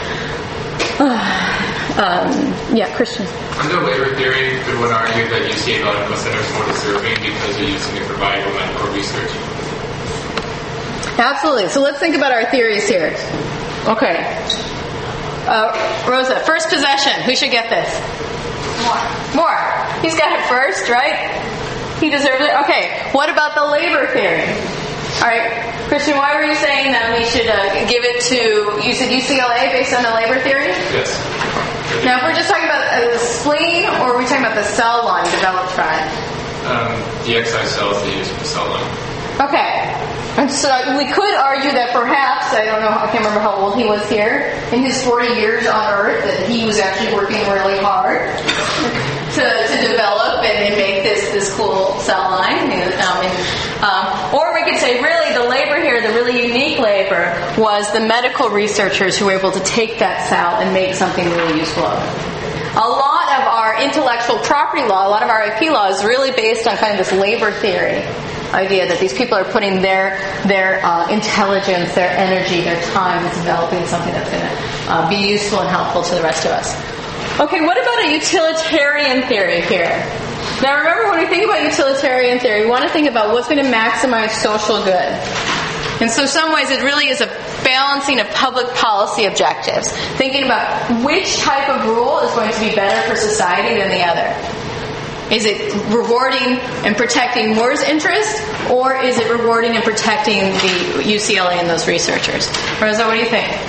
Um, yeah, Christian. Under labor theory, could one argue that U C A medical centers are more deserving because they're using it for biomedical research? Absolutely. So let's think about our theories here. Okay. Uh, Rosa, first possession. Who should get this? More. More. He's got it first, right? He deserves it. Okay. What about the labor theory? All right. Christian, why were you saying that we should uh, give it to, you said U C L A based on the labor theory? Yes. Now, if we're just talking about uh, the spleen, or are we talking about the cell line developed from it? Um, the excised cells they use for the cell line. Okay. And so we could argue that perhaps, I don't know, I can't remember how old he was here, in his forty years on Earth, that he was actually working really hard to, to develop and, and make this, this cool cell line. Um, and, um, or we could say, really, the labor here, the really unique labor, was the medical researchers who were able to take that cell and make something really useful of it. A lot of our intellectual property law, a lot of our I P law is really based on kind of this labor theory idea that these people are putting their their uh, intelligence, their energy, their time into developing something that's going to uh, be useful and helpful to the rest of us. Okay, what about a utilitarian theory here? Now remember, when we think about utilitarian theory, we want to think about what's going to maximize social good. And so in some ways it really is a balancing of public policy objectives, thinking about which type of rule is going to be better for society than the other. Is it rewarding and protecting Moore's interest, or is it rewarding and protecting the U C L A and those researchers? Rosa, what do you think? I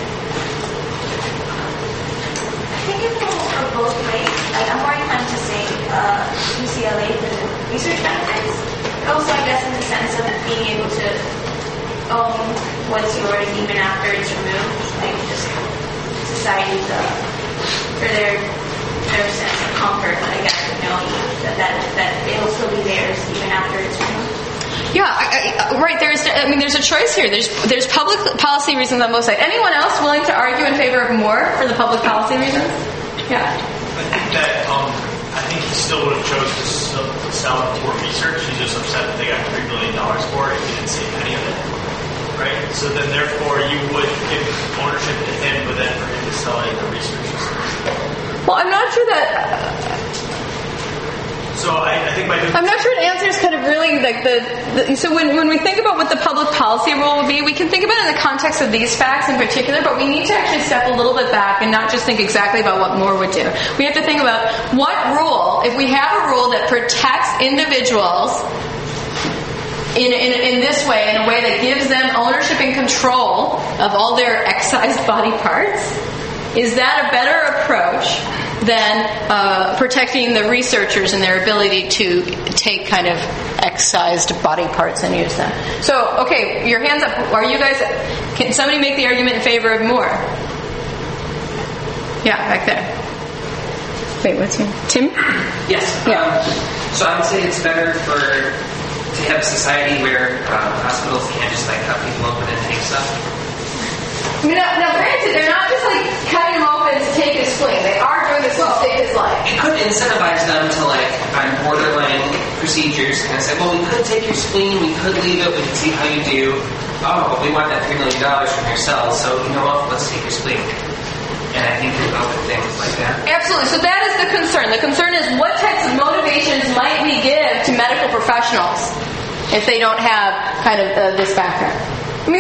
think it's of both ways. Like, I'm more inclined to say uh, U C L A for the research benefits, but also I guess in the sense of being able to own what's yours even after it's removed, like just society's uh, for their their sense of comfort, I guess, of knowing that, that, that it'll still be theirs even after it's removed. Yeah, I, I, right. There's, I mean, there's a choice here. There's, there's public policy reasons on both sides. Anyone else willing to argue in favor of more for the public policy reasons? Yeah. I think that um, I think he still would have chose to sell, to sell it for research. He's just upset that they got three billion dollars for it. He didn't see any of it. Right. So then, therefore, you would give ownership to him, but then for him to sell it to research. Well, I'm not sure that. So I, I think my. I'm not sure it answers kind of really like the. the so when when we think about what the public policy rule would be, we can think about it in the context of these facts in particular, but we need to actually step a little bit back and not just think exactly about what Moore would do. We have to think about what rule, if we have a rule that protects individuals in in in this way, in a way that gives them ownership and control of all their excised body parts. Is that a better approach than uh, protecting the researchers and their ability to take kind of excised body parts and use them? So, okay, your hands up. Are you guys? Can somebody make the argument in favor of Moore? Yeah, back there. Wait, what's your Tim? Yes. Yeah. Um, so I would say it's better for to have a society where um, hospitals can't just like cut people open and take stuff. I mean, now, now, granted, they're not just like cutting him open to take his spleen. They are doing this to save his life. It could incentivize them to like find borderline procedures and say, well, we could take your spleen, we could leave it, we could see how you do. Oh, but we want that three million dollars from your cells, so you know what? Let's take your spleen. And I think we go with things like that. Absolutely. So that is the concern. The concern is what types of motivations might we give to medical professionals if they don't have kind of uh, this background. I mean, the other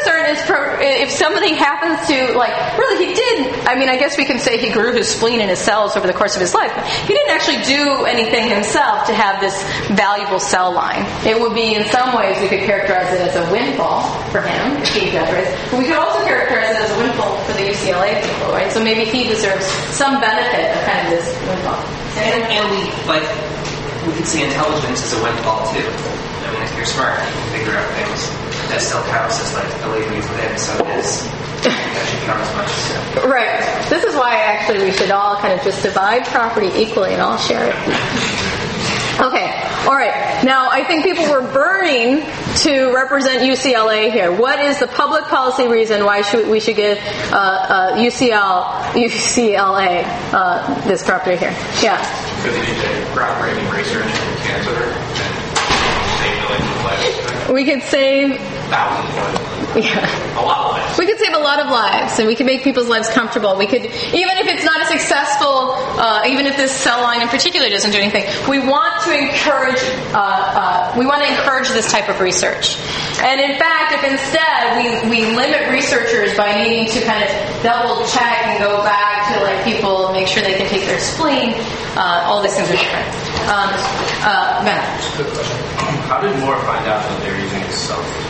concern is pro- if somebody happens to, like, really he did, I mean, I guess we can say he grew his spleen in his cells over the course of his life, but he didn't actually do anything himself to have this valuable cell line. It would be, in some ways, we could characterize it as a windfall for him, if he does it. But we could also characterize it as a windfall for the U C L A people, right? So maybe he deserves some benefit of kind of this windfall. And, and we, like, we could see intelligence as a windfall, too. I mean, if you're smart, you can figure out things. That still counts as, like, the labor you put in, so it is. That should count as much. So. Right. This is why, actually, we should all kind of just divide property equally and all share it. Okay. All right. Now, I think people were burning to represent U C L A here. What is the public policy reason why should we should give uh, uh, U C L U C L A uh, this property here? Yeah. Because it is a groundbreaking research in cancer and save millions of lives. We could save thousands of lives. Yeah. A lot of lives. We could save a lot of lives, and we could make people's lives comfortable. We could, even if it's not a successful, uh, even if this cell line in particular doesn't do anything, we want to encourage, uh, uh, we want to encourage this type of research. And in fact, if instead we, we limit researchers by needing to kind of double check and go back to like people, make sure they can take their spleen, uh, all these things are different. Um, uh, Ben. Good question. How did Moore find out that they're using his cell phone?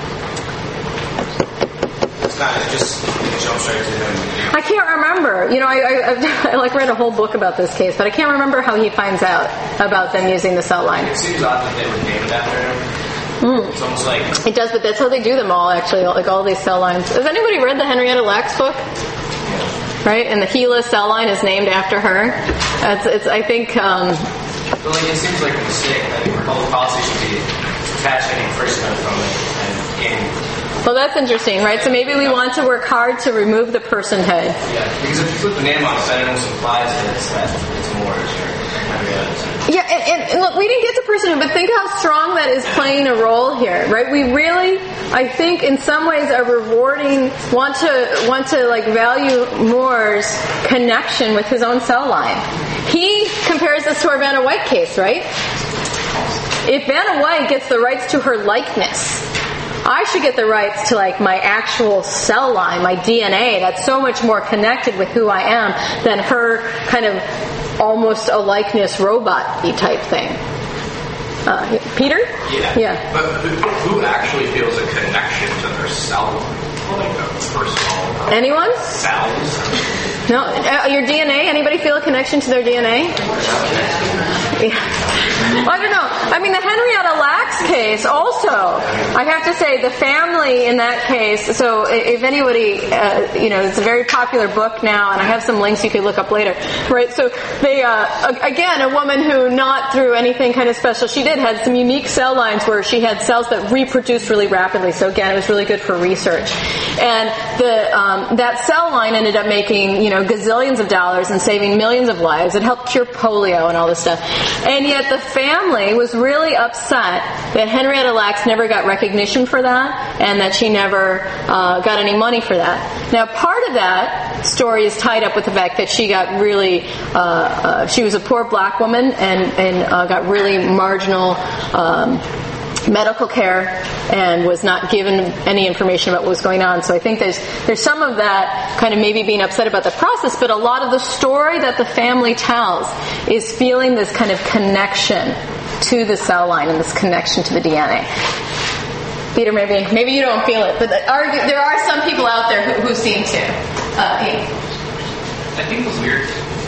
It's not it just jump straight to him. I can't remember. You know, I, I, I've, I like read a whole book about this case, but I can't remember how he finds out about them using the cell line. It seems odd that they would name it after him. Mm. It's almost like it does, but that's how they do them all. Actually, like all these cell lines. Has anybody read the Henrietta Lacks book? Yeah. Right, and the Gila cell line is named after her. It's, it's I think. Um, but like it seems like a mistake. I think public policy should be detach any person from it and gain. Well, that's interesting, right? So maybe we want to work hard to remove the personhood. Yeah, because if you put the name on it, then it almost implies that it's, that it's more sure. Yeah, and, and, and look, we didn't get to personhood, but think how strong that is playing a role here, right? We really, I think, in some ways, are rewarding, want to want to like value Moore's connection with his own cell line. He compares this to our Vanna White case, right? If Vanna White gets the rights to her likeness, I should get the rights to like my actual cell line, my D N A. That's so much more connected with who I am than her kind of almost a likeness robot-y type thing. Uh, Peter? Yeah. Yeah. But who, who actually feels a connection to their cell line? Like a personal... Anyone? Cells? No? Uh, your D N A? Anybody feel a connection to their D N A? Yeah. Well, I don't know. I mean, the Henrietta Lacks case also, I have to say, the family in that case, so if anybody, uh, you know, it's a very popular book now, and I have some links you could look up later, right? So they, uh, again, a woman who, not through anything kind of special, she did, had some unique cell lines where she had cells that reproduced really rapidly. So again, it was really good for research. And the um, that cell line ended up making, you know, gazillions of dollars and saving millions of lives. It helped cure polio and all this stuff. And yet the family was really upset that Henrietta Lacks never got recognition for that and that she never uh, got any money for that. Now, part of that story is tied up with the fact that she got really, uh, uh, she was a poor black woman and, and uh, got really marginal um, medical care and was not given any information about what was going on. So I think there's there's some of that kind of maybe being upset about the process, but a lot of the story that the family tells is feeling this kind of connection to the cell line and this connection to the D N A. Peter, maybe maybe you don't feel it, but are, there are some people out there who, who seem to. Uh, Ian. I think the weird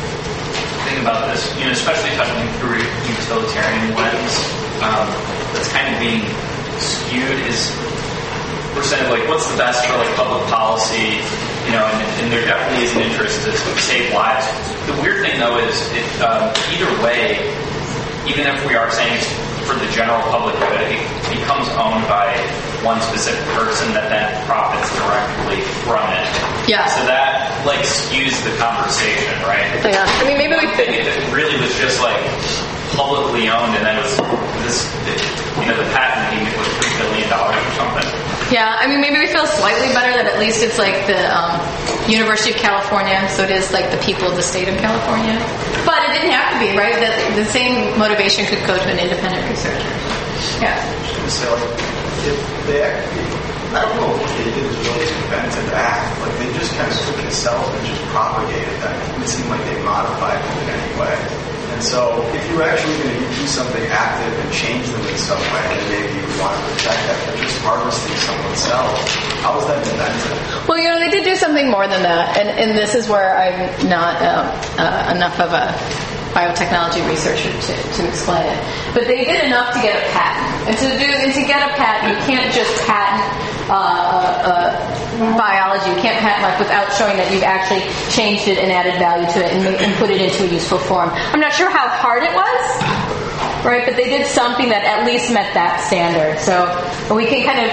thing about this, you know, especially touching through a utilitarian lens, um, that's kind of being skewed is we're saying like what's the best for like public policy, you know, and, and there definitely is an interest to save lives. The weird thing though is it, um, either way, even if we are saying it's for the general public good, it becomes owned by one specific person that then profits directly from it. Yeah. So that like skews the conversation, right? Yeah. I mean, maybe we think it really was just like publicly owned, and then it was this, you know, the patent being was three billion dollars or something. Yeah, I mean, maybe we feel slightly better that at least it's like the um, University of California, so it is like the people of the state of California. But it didn't have to be, right? That the same motivation could go to an independent researcher. Yeah. So if they actually, I don't know, they did was really inventive act. Like they just kind of took a cell and just propagated them. It didn't seem like they modified them in any way. And so if you're actually going to do something active and change them in some way, then maybe you want to protect that. But just harvesting someone's cells, how is that inventive? Well, you know, they did do something more than that, and, and this is where I'm not uh, uh, enough of a biotechnology researcher to, to explain it. But they did enough to get a patent, and to do and to get a patent, you can't just patent uh, uh, uh, biology. You can't patent like without showing that you've actually changed it and added value to it and, and put it into a useful form. I'm not sure how hard it was, right? But they did something that at least met that standard. So we can kind of.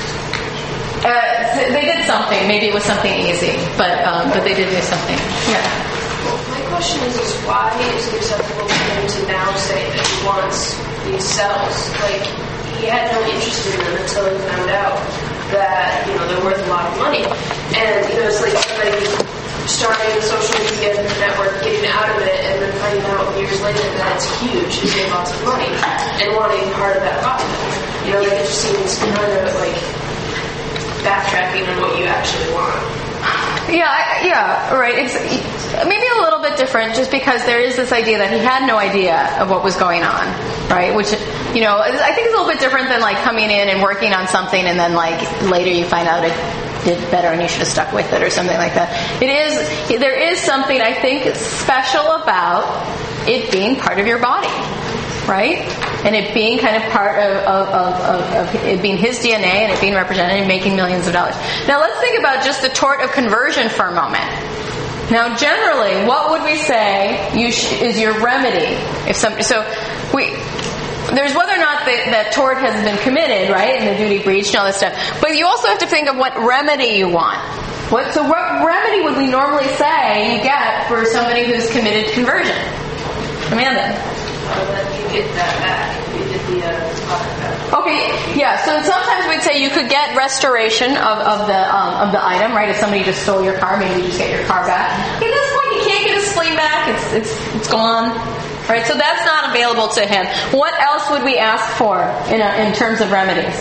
Uh, they did something. Maybe it was something easy, but um, but they did do something. Yeah. Well, my question is, is why is it acceptable for him to now say that he wants these cells? Like, he had no interest in them until he found out that, you know, they're worth a lot of money. And, you know, it's like somebody starting a social media network, getting out of it, and then finding out years later that it's huge, and made lots of money, and wanting part of that profit. You know, like, it just seems kind of like backtracking on what you actually want. Yeah, I, yeah, right. It's maybe a little bit different, just because there is this idea that he had no idea of what was going on, right? Which, you know, I think it's a little bit different than like coming in and working on something and then like later you find out it did better and you should have stuck with it or something like that. It is, there is something I think special about it being part of your body. Right? And it being kind of part of, of, of, of, of it being his D N A and it being represented and making millions of dollars. Now let's think about just the tort of conversion for a moment. Now generally, what would we say you sh- is your remedy? If some, so we, there's whether or not the, that tort has been committed, right? And the duty breach and all this stuff. But you also have to think of what remedy you want. What, so what remedy would we normally say you get for somebody who's committed conversion? Amanda? That you get that back. You get the uh, product back. Okay, yeah. So sometimes we'd say you could get restoration of, of the um, of the item, right? If somebody just stole your car, maybe you just get your car back. At this point, you can't get his spleen back. It's it's it's gone, right? So that's not available to him. What else would we ask for in a, in terms of remedies?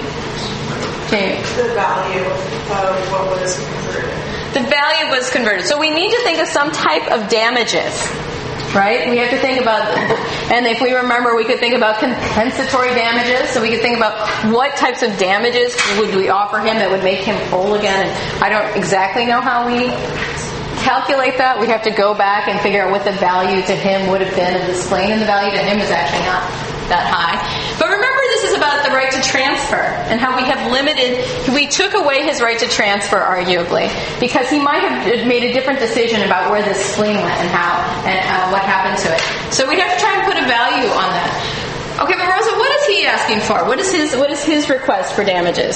Okay. The value of what was converted. The value was converted. So we need to think of some type of damages. Right? We have to think about, and if we remember, we could think about compensatory damages. So we could think about what types of damages would we offer him that would make him whole again. And I don't exactly know how we calculate that. We'd have to go back and figure out what the value to him would have been of the spleen, and the value to him is actually not that high. But remember, this is about the right to transfer and how we have limited, we took away his right to transfer, arguably, because he might have made a different decision about where this spleen went and how and uh, what happened to it. So we'd have to try and put a value on that. Okay, but Rosa, what is he asking for? What is his what is his request for damages?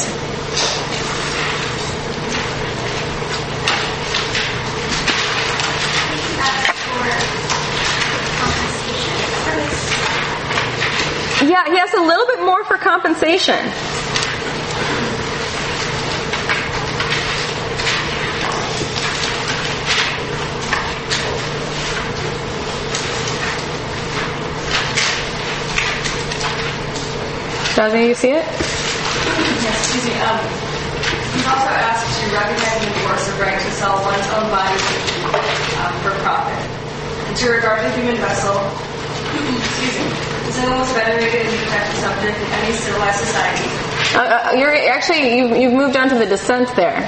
Yeah, he has a little bit more for compensation. Jasmine, you see it? Yes, excuse me. Um, he's also asked to recognize and enforce the right to sell one's own body um, for profit, and to regard the human vessel, excuse me, as the most venerated and protected subject in any civilized society. Uh, uh, you're actually you you've moved on to the dissent there.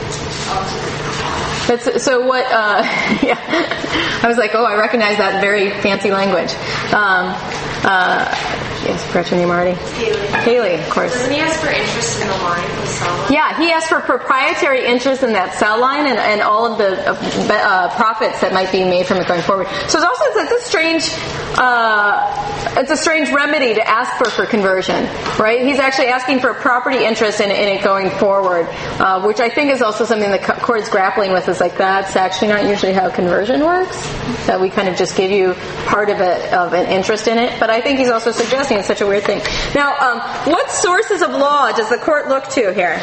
That's, so what? Uh, yeah, I was like, oh, I recognize that very fancy language. Um, uh, Yes, Gretchen, you Marty. Haley. Haley, of course. Doesn't he ask for interest in the line of the cell line? Yeah, he asked for proprietary interest in that cell line and, and all of the uh, profits that might be made from it going forward. So it's also it's a strange, uh, it's a strange remedy to ask for for conversion, right? He's actually asking for property interest in, in it going forward, uh, which I think is also something the court is grappling with. Is like that's actually not usually how conversion works. That we kind of just give you part of it of an interest in it. But I think he's also suggesting it's such a weird thing. Now, um, what sources of law does the court look to here?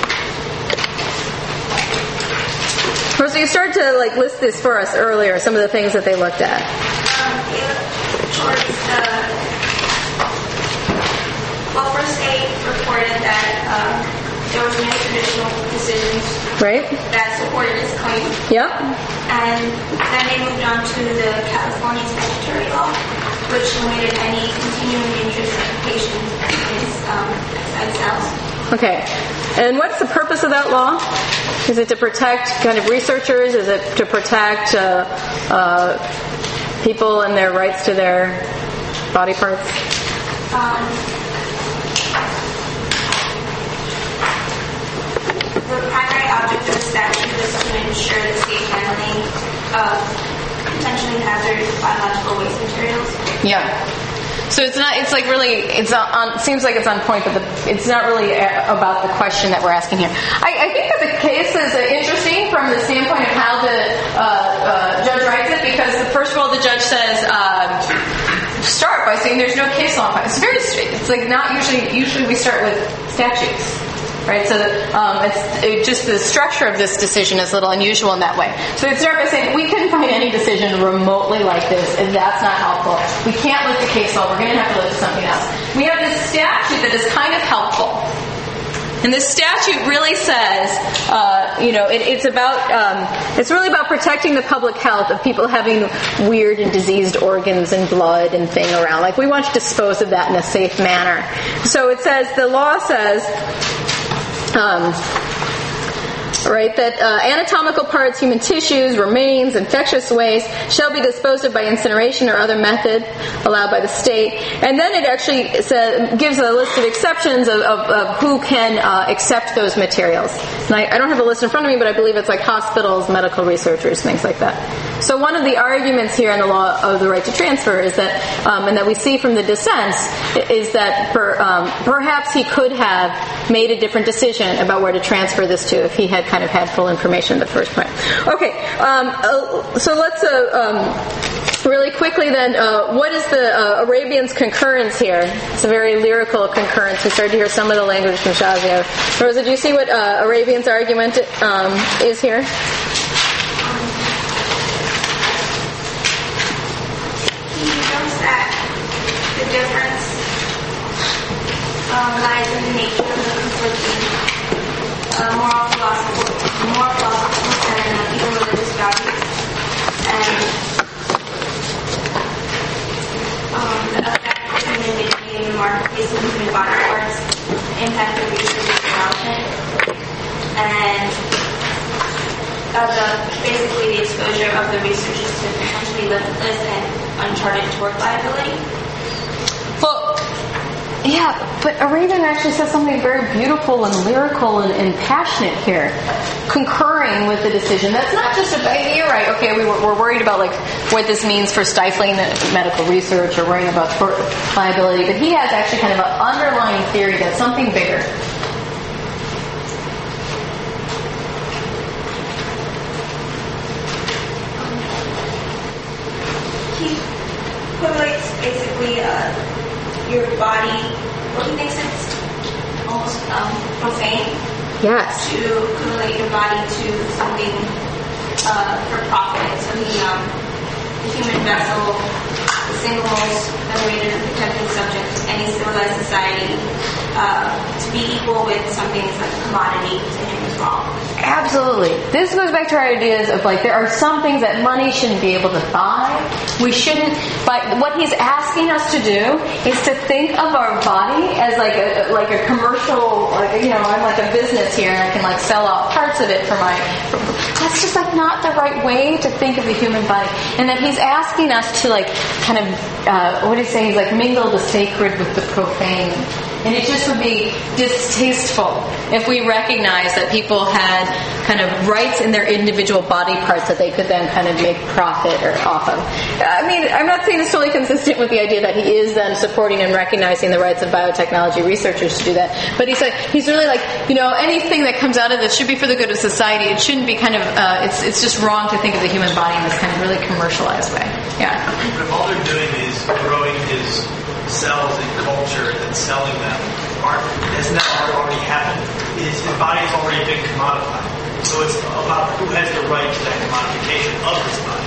So you started to like list this for us earlier, some of the things that they looked at. Um, they looked towards the, well, first they reported that um, there was an additional decisions Right. that supported his claim. Yep. And then they moved on to the California statutory law, which limited any continuing interest of patients in um, outside cells. Okay. And what's the purpose of that law? Is it to protect kind of researchers? Is it to protect uh, uh, people and their rights to their body parts? Um, the primary object of the statute is to ensure the safe handling of potentially hazardous biological waste materials. Yeah. So it's not. It's like really. It's on. Seems like it's on point, but the, it's not really about the question that we're asking here. I, I think that the case is interesting from the standpoint of how the uh, uh, judge writes it, because first of all, the judge says um, start by saying there's no case law. It's very straight. It's like not usually. Usually we start with statutes. Right, so um, it's it just the structure of this decision is a little unusual in that way. So they start by saying we couldn't find any decision remotely like this, and that's not helpful. We can't look at case law. We're going to have to look at something else. We have this statute that is kind of helpful, and this statute really says, uh, you know, it, it's about um, it's really about protecting the public health of people having weird and diseased organs and blood and thing around. Like we want to dispose of that in a safe manner. So it says the law says. Um, right, that uh, anatomical parts, human tissues, remains, infectious waste shall be disposed of by incineration or other method allowed by the state. And then it actually says, gives a list of exceptions of, of, of who can uh, accept those materials. And I, I don't have the list in front of me, but I believe it's like hospitals, medical researchers, things like that. So one of the arguments here in the law of the right to transfer is that, um, and that we see from the dissents, is that per, um, perhaps he could have made a different decision about where to transfer this to if he had kind of had full information at the first point. Okay, um, uh, so let's uh, um, really quickly then, uh, what is the uh, Arabian's concurrence here? It's a very lyrical concurrence. We started to hear some of the language from Shazia. Rosa, do you see what uh, Arabian's argument um, is here? He notes that the difference um, lies in the nature of the conflicting uh, moral philosophical, moral philosophical and uh, even religious values, and um, the effect of human dignity and marketplace of human body parts, the impact of research and development, and uh, the, basically the exposure of the researchers to potentially limitless and uncharted tort liability. Well, yeah, but Arabian actually says something very beautiful and lyrical and, and passionate here, concurring with the decision. That's not just about, you're right, okay, we were, we're worried about like what this means for stifling medical research or worrying about tort liability, but he has actually kind of an underlying theory that's something bigger. He correlates basically uh, your body, well, he thinks it's almost um, profane. Yes. To correlate your body to something uh, for profit. So he, um, the human vessel, the single most venerated and protected subject to any civilized society, uh, to be equal with something that's like a commodity to him is wrong. Absolutely. This goes back to our ideas of like there are some things that money shouldn't be able to buy. We shouldn't. But what he's asking us to do is to think of our body as like a like a commercial. Like, you know, I'm like a business here, and I can like sell off parts of it for my. That's just like not the right way to think of the human body. And that he's asking us to like kind of uh, what do you say? He's like mingle the sacred with the profane. And it just would be distasteful if we recognized that people had kind of rights in their individual body parts that they could then kind of make profit or off of. I mean, I'm not saying it's totally consistent with the idea that he is then supporting and recognizing the rights of biotechnology researchers to do that. But he's like, he's really like, you know, anything that comes out of this should be for the good of society. It shouldn't be kind of, uh, it's it's just wrong to think of the human body in this kind of really commercialized way. Yeah. But if all they're doing is growing his cells in culture and then selling them, aren't, hasn't that already happened? His, his body has already been commodified. So it's about who has the right to that commodification of his body.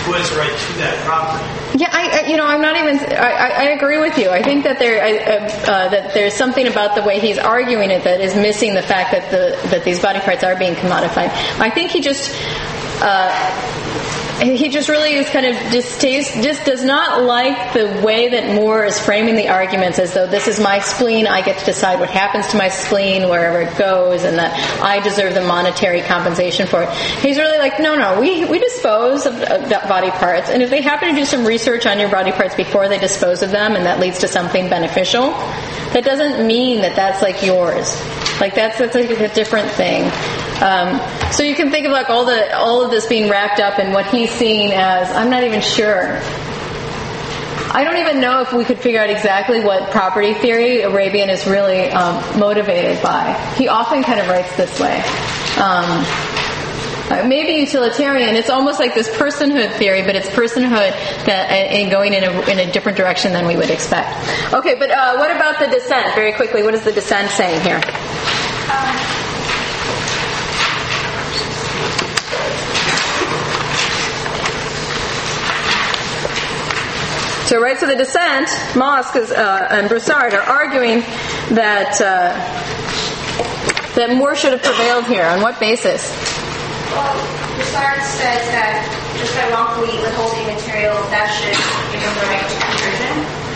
who has the right to that property? Yeah, I, I you know, I'm not even. I, I agree with you. I think that there I, uh, that there's something about the way he's arguing it that is missing the fact that the that these body parts are being commodified. I think he just. Uh, He just really is kind of distaste, just does not like the way that Moore is framing the arguments as though this is my spleen, I get to decide what happens to my spleen wherever it goes, and that I deserve the monetary compensation for it. He's really like, no, no, we we dispose of, of body parts, and if they happen to do some research on your body parts before they dispose of them, and that leads to something beneficial, that doesn't mean that that's like yours. Like that's that's like a different thing. Um, so you can think of like all the all of this being wrapped up in what he's seeing as, I'm not even sure. I don't even know if we could figure out exactly what property theory Arabian is really um, motivated by. He often kind of writes this way. Um, uh, maybe utilitarian. It's almost like this personhood theory, but it's personhood that and going in a, in a different direction than we would expect. Okay, but uh, what about the dissent? Very quickly, what is the dissent saying here? Um, So, right, so the dissent, Mosk is, uh, and Broussard are arguing that uh, that Moore should have prevailed here. On what basis? Well, Broussard says that just by wrongfully withholding material, that should give him the right to conversion.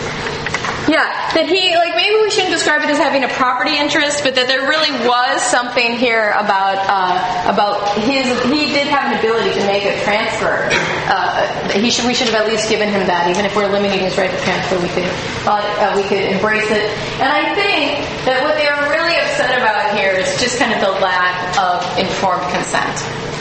Yeah, that he, like, maybe we shouldn't describe it as having a property interest, but that there really was something here about uh, about his. He did have an ability to make a transfer. Uh, he should. We should have at least given him that, even if we're limiting his right to transfer. We could uh, uh, we could embrace it. And I think that what they are really upset about here is just kind of the lack of informed consent.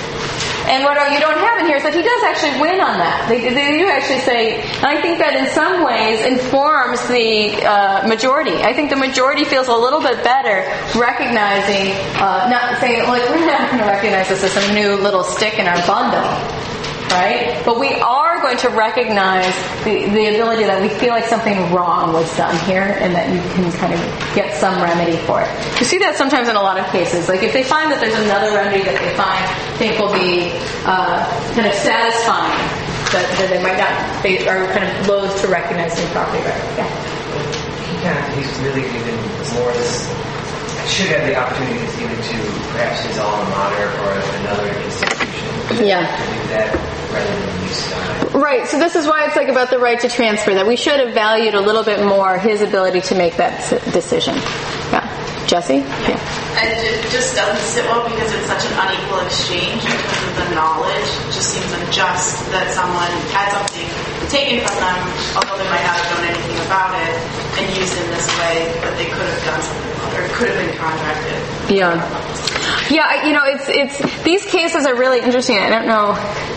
And what you don't have in here is that he does actually win on that. They, they do actually say, and I think that in some ways informs the uh, majority. I think the majority feels a little bit better recognizing, uh, not saying, like, we're not going to recognize this as some new little stick in our bundle, right? But we are going to recognize the, the ability that we feel like something wrong was done here and that you can kind of get some remedy for it. You see that sometimes in a lot of cases. Like if they find that there's another remedy that they find think will be uh, kind of satisfying, that, that they might not, they are kind of loath to recognize the property right. Yeah. Yeah, he's really given more this, should have the opportunity even to perhaps his alma mater or another institution. Yeah. To do that rather than use that. Right, so this is why it's like about the right to transfer, that we should have valued a little bit more his ability to make that decision. Yeah. Jesse? Yeah. And it just doesn't sit well because it's such an unequal exchange in terms of the knowledge. It just seems unjust that someone had something taken from them, although they might not have done anything about it, and used in this way, but they could have done something about it, or could have been contracted. Yeah. Yeah, you know, it's it's these cases are really interesting. I don't know.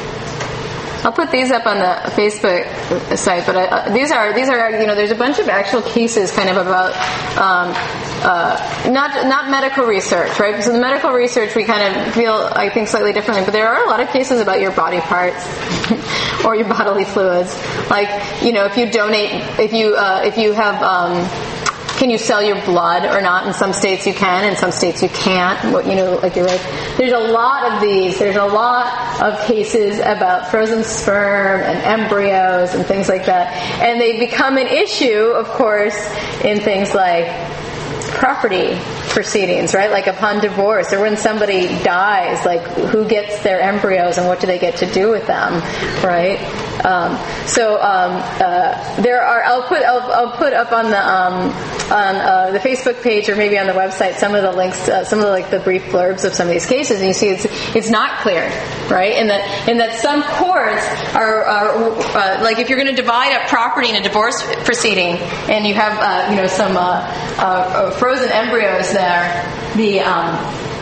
I'll put these up on the Facebook site, but I, uh, these are these are you know there's a bunch of actual cases kind of about um, uh, not not medical research, right? So the medical research we kind of feel I think slightly differently, but there are a lot of cases about your body parts or your bodily fluids, like you know if you donate if you uh, if you have. Um, Can you sell your blood or not? In some states you can, in some states you can't. You know, like you're like, there's a lot of these. There's a lot of cases about frozen sperm and embryos and things like that, and they become an issue, of course, in things like property proceedings, right? Like upon divorce, or when somebody dies, like who gets their embryos and what do they get to do with them, right? Um, so um, uh, there are. I'll put. I'll, I'll put up on the um, on uh, the Facebook page or maybe on the website some of the links, uh, some of the, like the brief blurbs of some of these cases, and you see it's it's not clear, right? And that in that some courts are, are uh, like if you're going to divide up property in a divorce proceeding, and you have uh, you know some uh, uh, frozen embryos there, the um,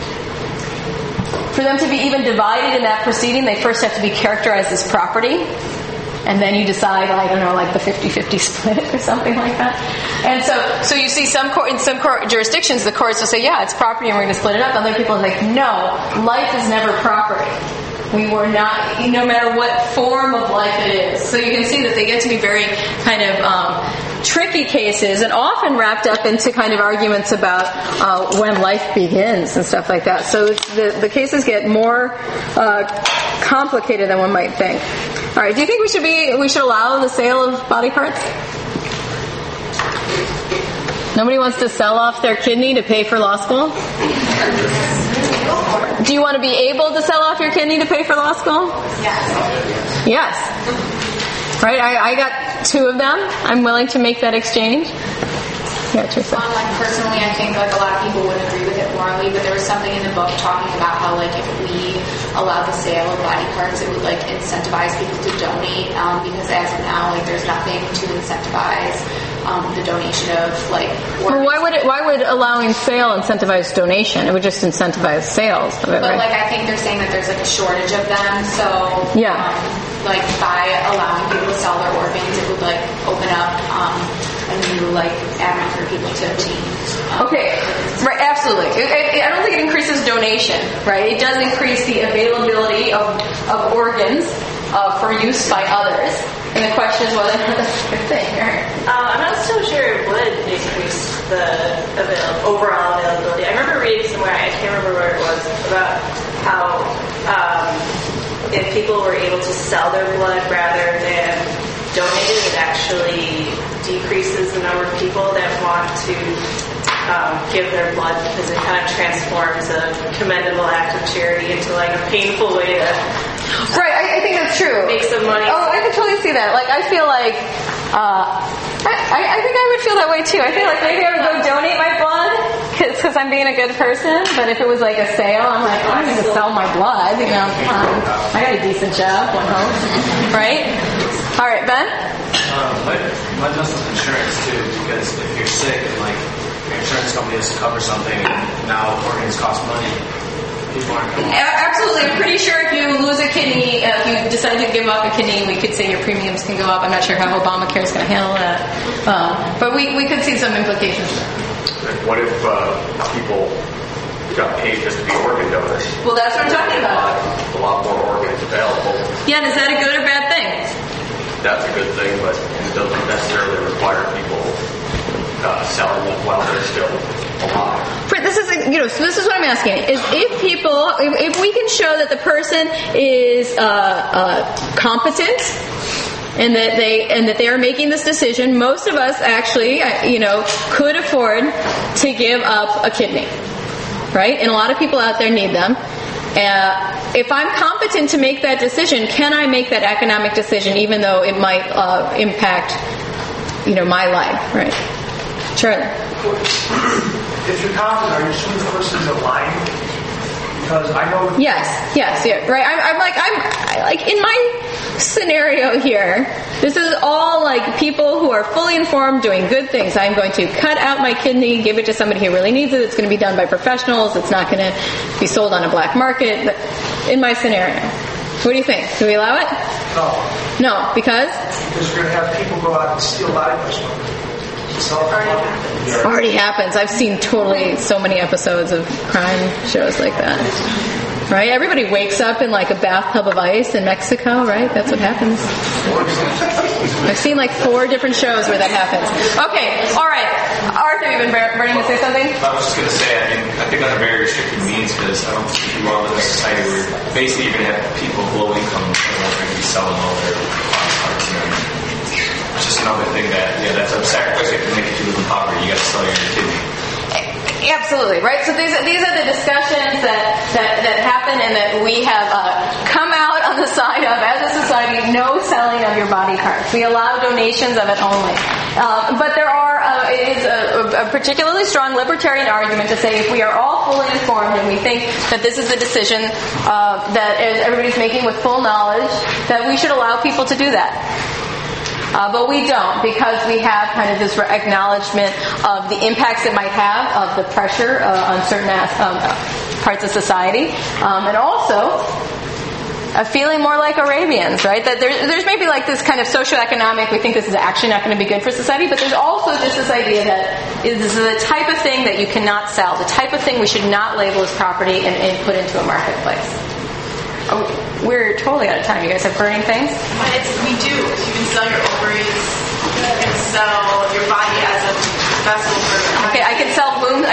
for them to be even divided in that proceeding, they first have to be characterized as property. And then you decide, I don't know, like the fifty-fifty split or something like that. And so, so you see some court, in some court jurisdictions, the courts will say, yeah, it's property and we're going to split it up. Other people are like, no, life is never property. We were not, no matter what form of life it is. So you can see that they get to be very kind of um, tricky cases and often wrapped up into kind of arguments about uh, when life begins and stuff like that. So it's, the, the cases get more uh, complicated than one might think. All right. Do you think we should be we should allow the sale of body parts? Nobody wants to sell off their kidney to pay for law school? Do you want to be able to sell off your kidney to pay for law school? Yes. Yes. Right? I, I got two of them. I'm willing to make that exchange. Yeah, Teresa. Um, like personally, I think like a lot of people wouldn't agree with it morally, but there was something in the book talking about how like if we allowed the sale of body parts, it would like incentivize people to donate um, because as of now, like there's nothing to incentivize um, the donation of like. Well, why would it? Why would allowing sale incentivize donation? It would just incentivize sales of it, But right? like I think they're saying that there's like a shortage of them, so yeah. Um, like by allowing people to sell their organs, it would like open up um, a new like avenue for people to obtain. Um, Okay, right, absolutely. It, it, I don't think it increases donation, right? It does increase the availability of, of organs uh, for use by others. And the question is whether or not that's a good thing, right? Um, I'm not so sure it would increase the avail- overall availability. I remember reading somewhere, I can't remember where it was, about how um, if people were able to sell their blood rather than donate it, it actually decreases the number of people that want to um, give their blood because it kind of transforms a commendable act of charity into like a painful way to right. I, I think that's true. Make some money. Oh, I can totally see that. Like I feel like uh, I, I think I would feel that way too. I feel like maybe I would go donate my blood because I'm being a good person. But if it was like a sale, I'm like, oh, I'm going to sell my blood. You know, come on. I got a decent job, one home, right? All right, Ben. Um, but mine does with insurance too, because if you're sick and like your insurance company has to cover something, and now organs cost money. People aren't going. Absolutely. I'm pretty sure if you lose a kidney, uh, if you decide to give up a kidney, we could say your premiums can go up. I'm not sure how Obamacare is going to handle that, um, but we we could see some implications. What if uh, people got paid just to be organ donors? Well, that's what I'm talking about. A lot more organs available. Yeah, and is that a good or bad thing? That's a good thing, but it doesn't necessarily require people uh, selling them while they're still alive. This is, you know, so this is what I'm asking: is if people, if, if we can show that the person is uh, uh, competent. And that they and that they are making this decision. Most of us actually, you know, could afford to give up a kidney, right? And a lot of people out there need them. Uh, if I'm competent to make that decision, can I make that economic decision, even though it might uh, impact, you know, my life, right? Charlie. If you're confident, are you assuming the person's alive? Because I know. Yes, yes, yeah, right. I'm, I'm like, I'm I, like in my scenario here. This is all like people who are fully informed, doing good things. I'm going to cut out my kidney, give it to somebody who really needs it. It's going to be done by professionals. It's not going to be sold on a black market. But in my scenario, what do you think? Do we allow it? No. No, because because we're going to have people go out and steal body parts from them. It already happens. I've seen totally so many episodes of crime shows like that. Right? Everybody wakes up in like a bathtub of ice in Mexico, right? That's what happens. I've seen like four different shows where that happens. Okay, all right. Arthur, you've been burning to say something? I was just going to say, I mean, I think under very restricted means, because I don't think you want to live in a society where basically you're going to have people with low income who are going to be selling all their parts. You know? It's just another thing that, yeah, that's a sacrifice you have to make if you live in poverty. You got to sell your kidney. Absolutely, right? So these are, these are the discussions that, that, that happen and that we have uh, come out on the side of, as a society, no selling of your body parts. We allow donations of it only. Um, but there are, uh, it is a, a particularly strong libertarian argument to say if we are all fully informed and we think that this is a decision uh, that everybody's making with full knowledge, that we should allow people to do that. Uh, but we don't, because we have kind of this acknowledgement of the impacts it might have, of the pressure uh, on certain as- um, parts of society, um, and also a feeling more like Arabians, right? That there, there's maybe like this kind of socioeconomic, we think this is actually not going to be good for society, but there's also just this idea that this is the type of thing that you cannot sell, the type of thing we should not label as property and, and put into a marketplace. Oh, we're totally out of time. You guys have burning things? It's, we do. You can sell your ovaries. You can sell your body as a vessel for. Okay, I can sell womb.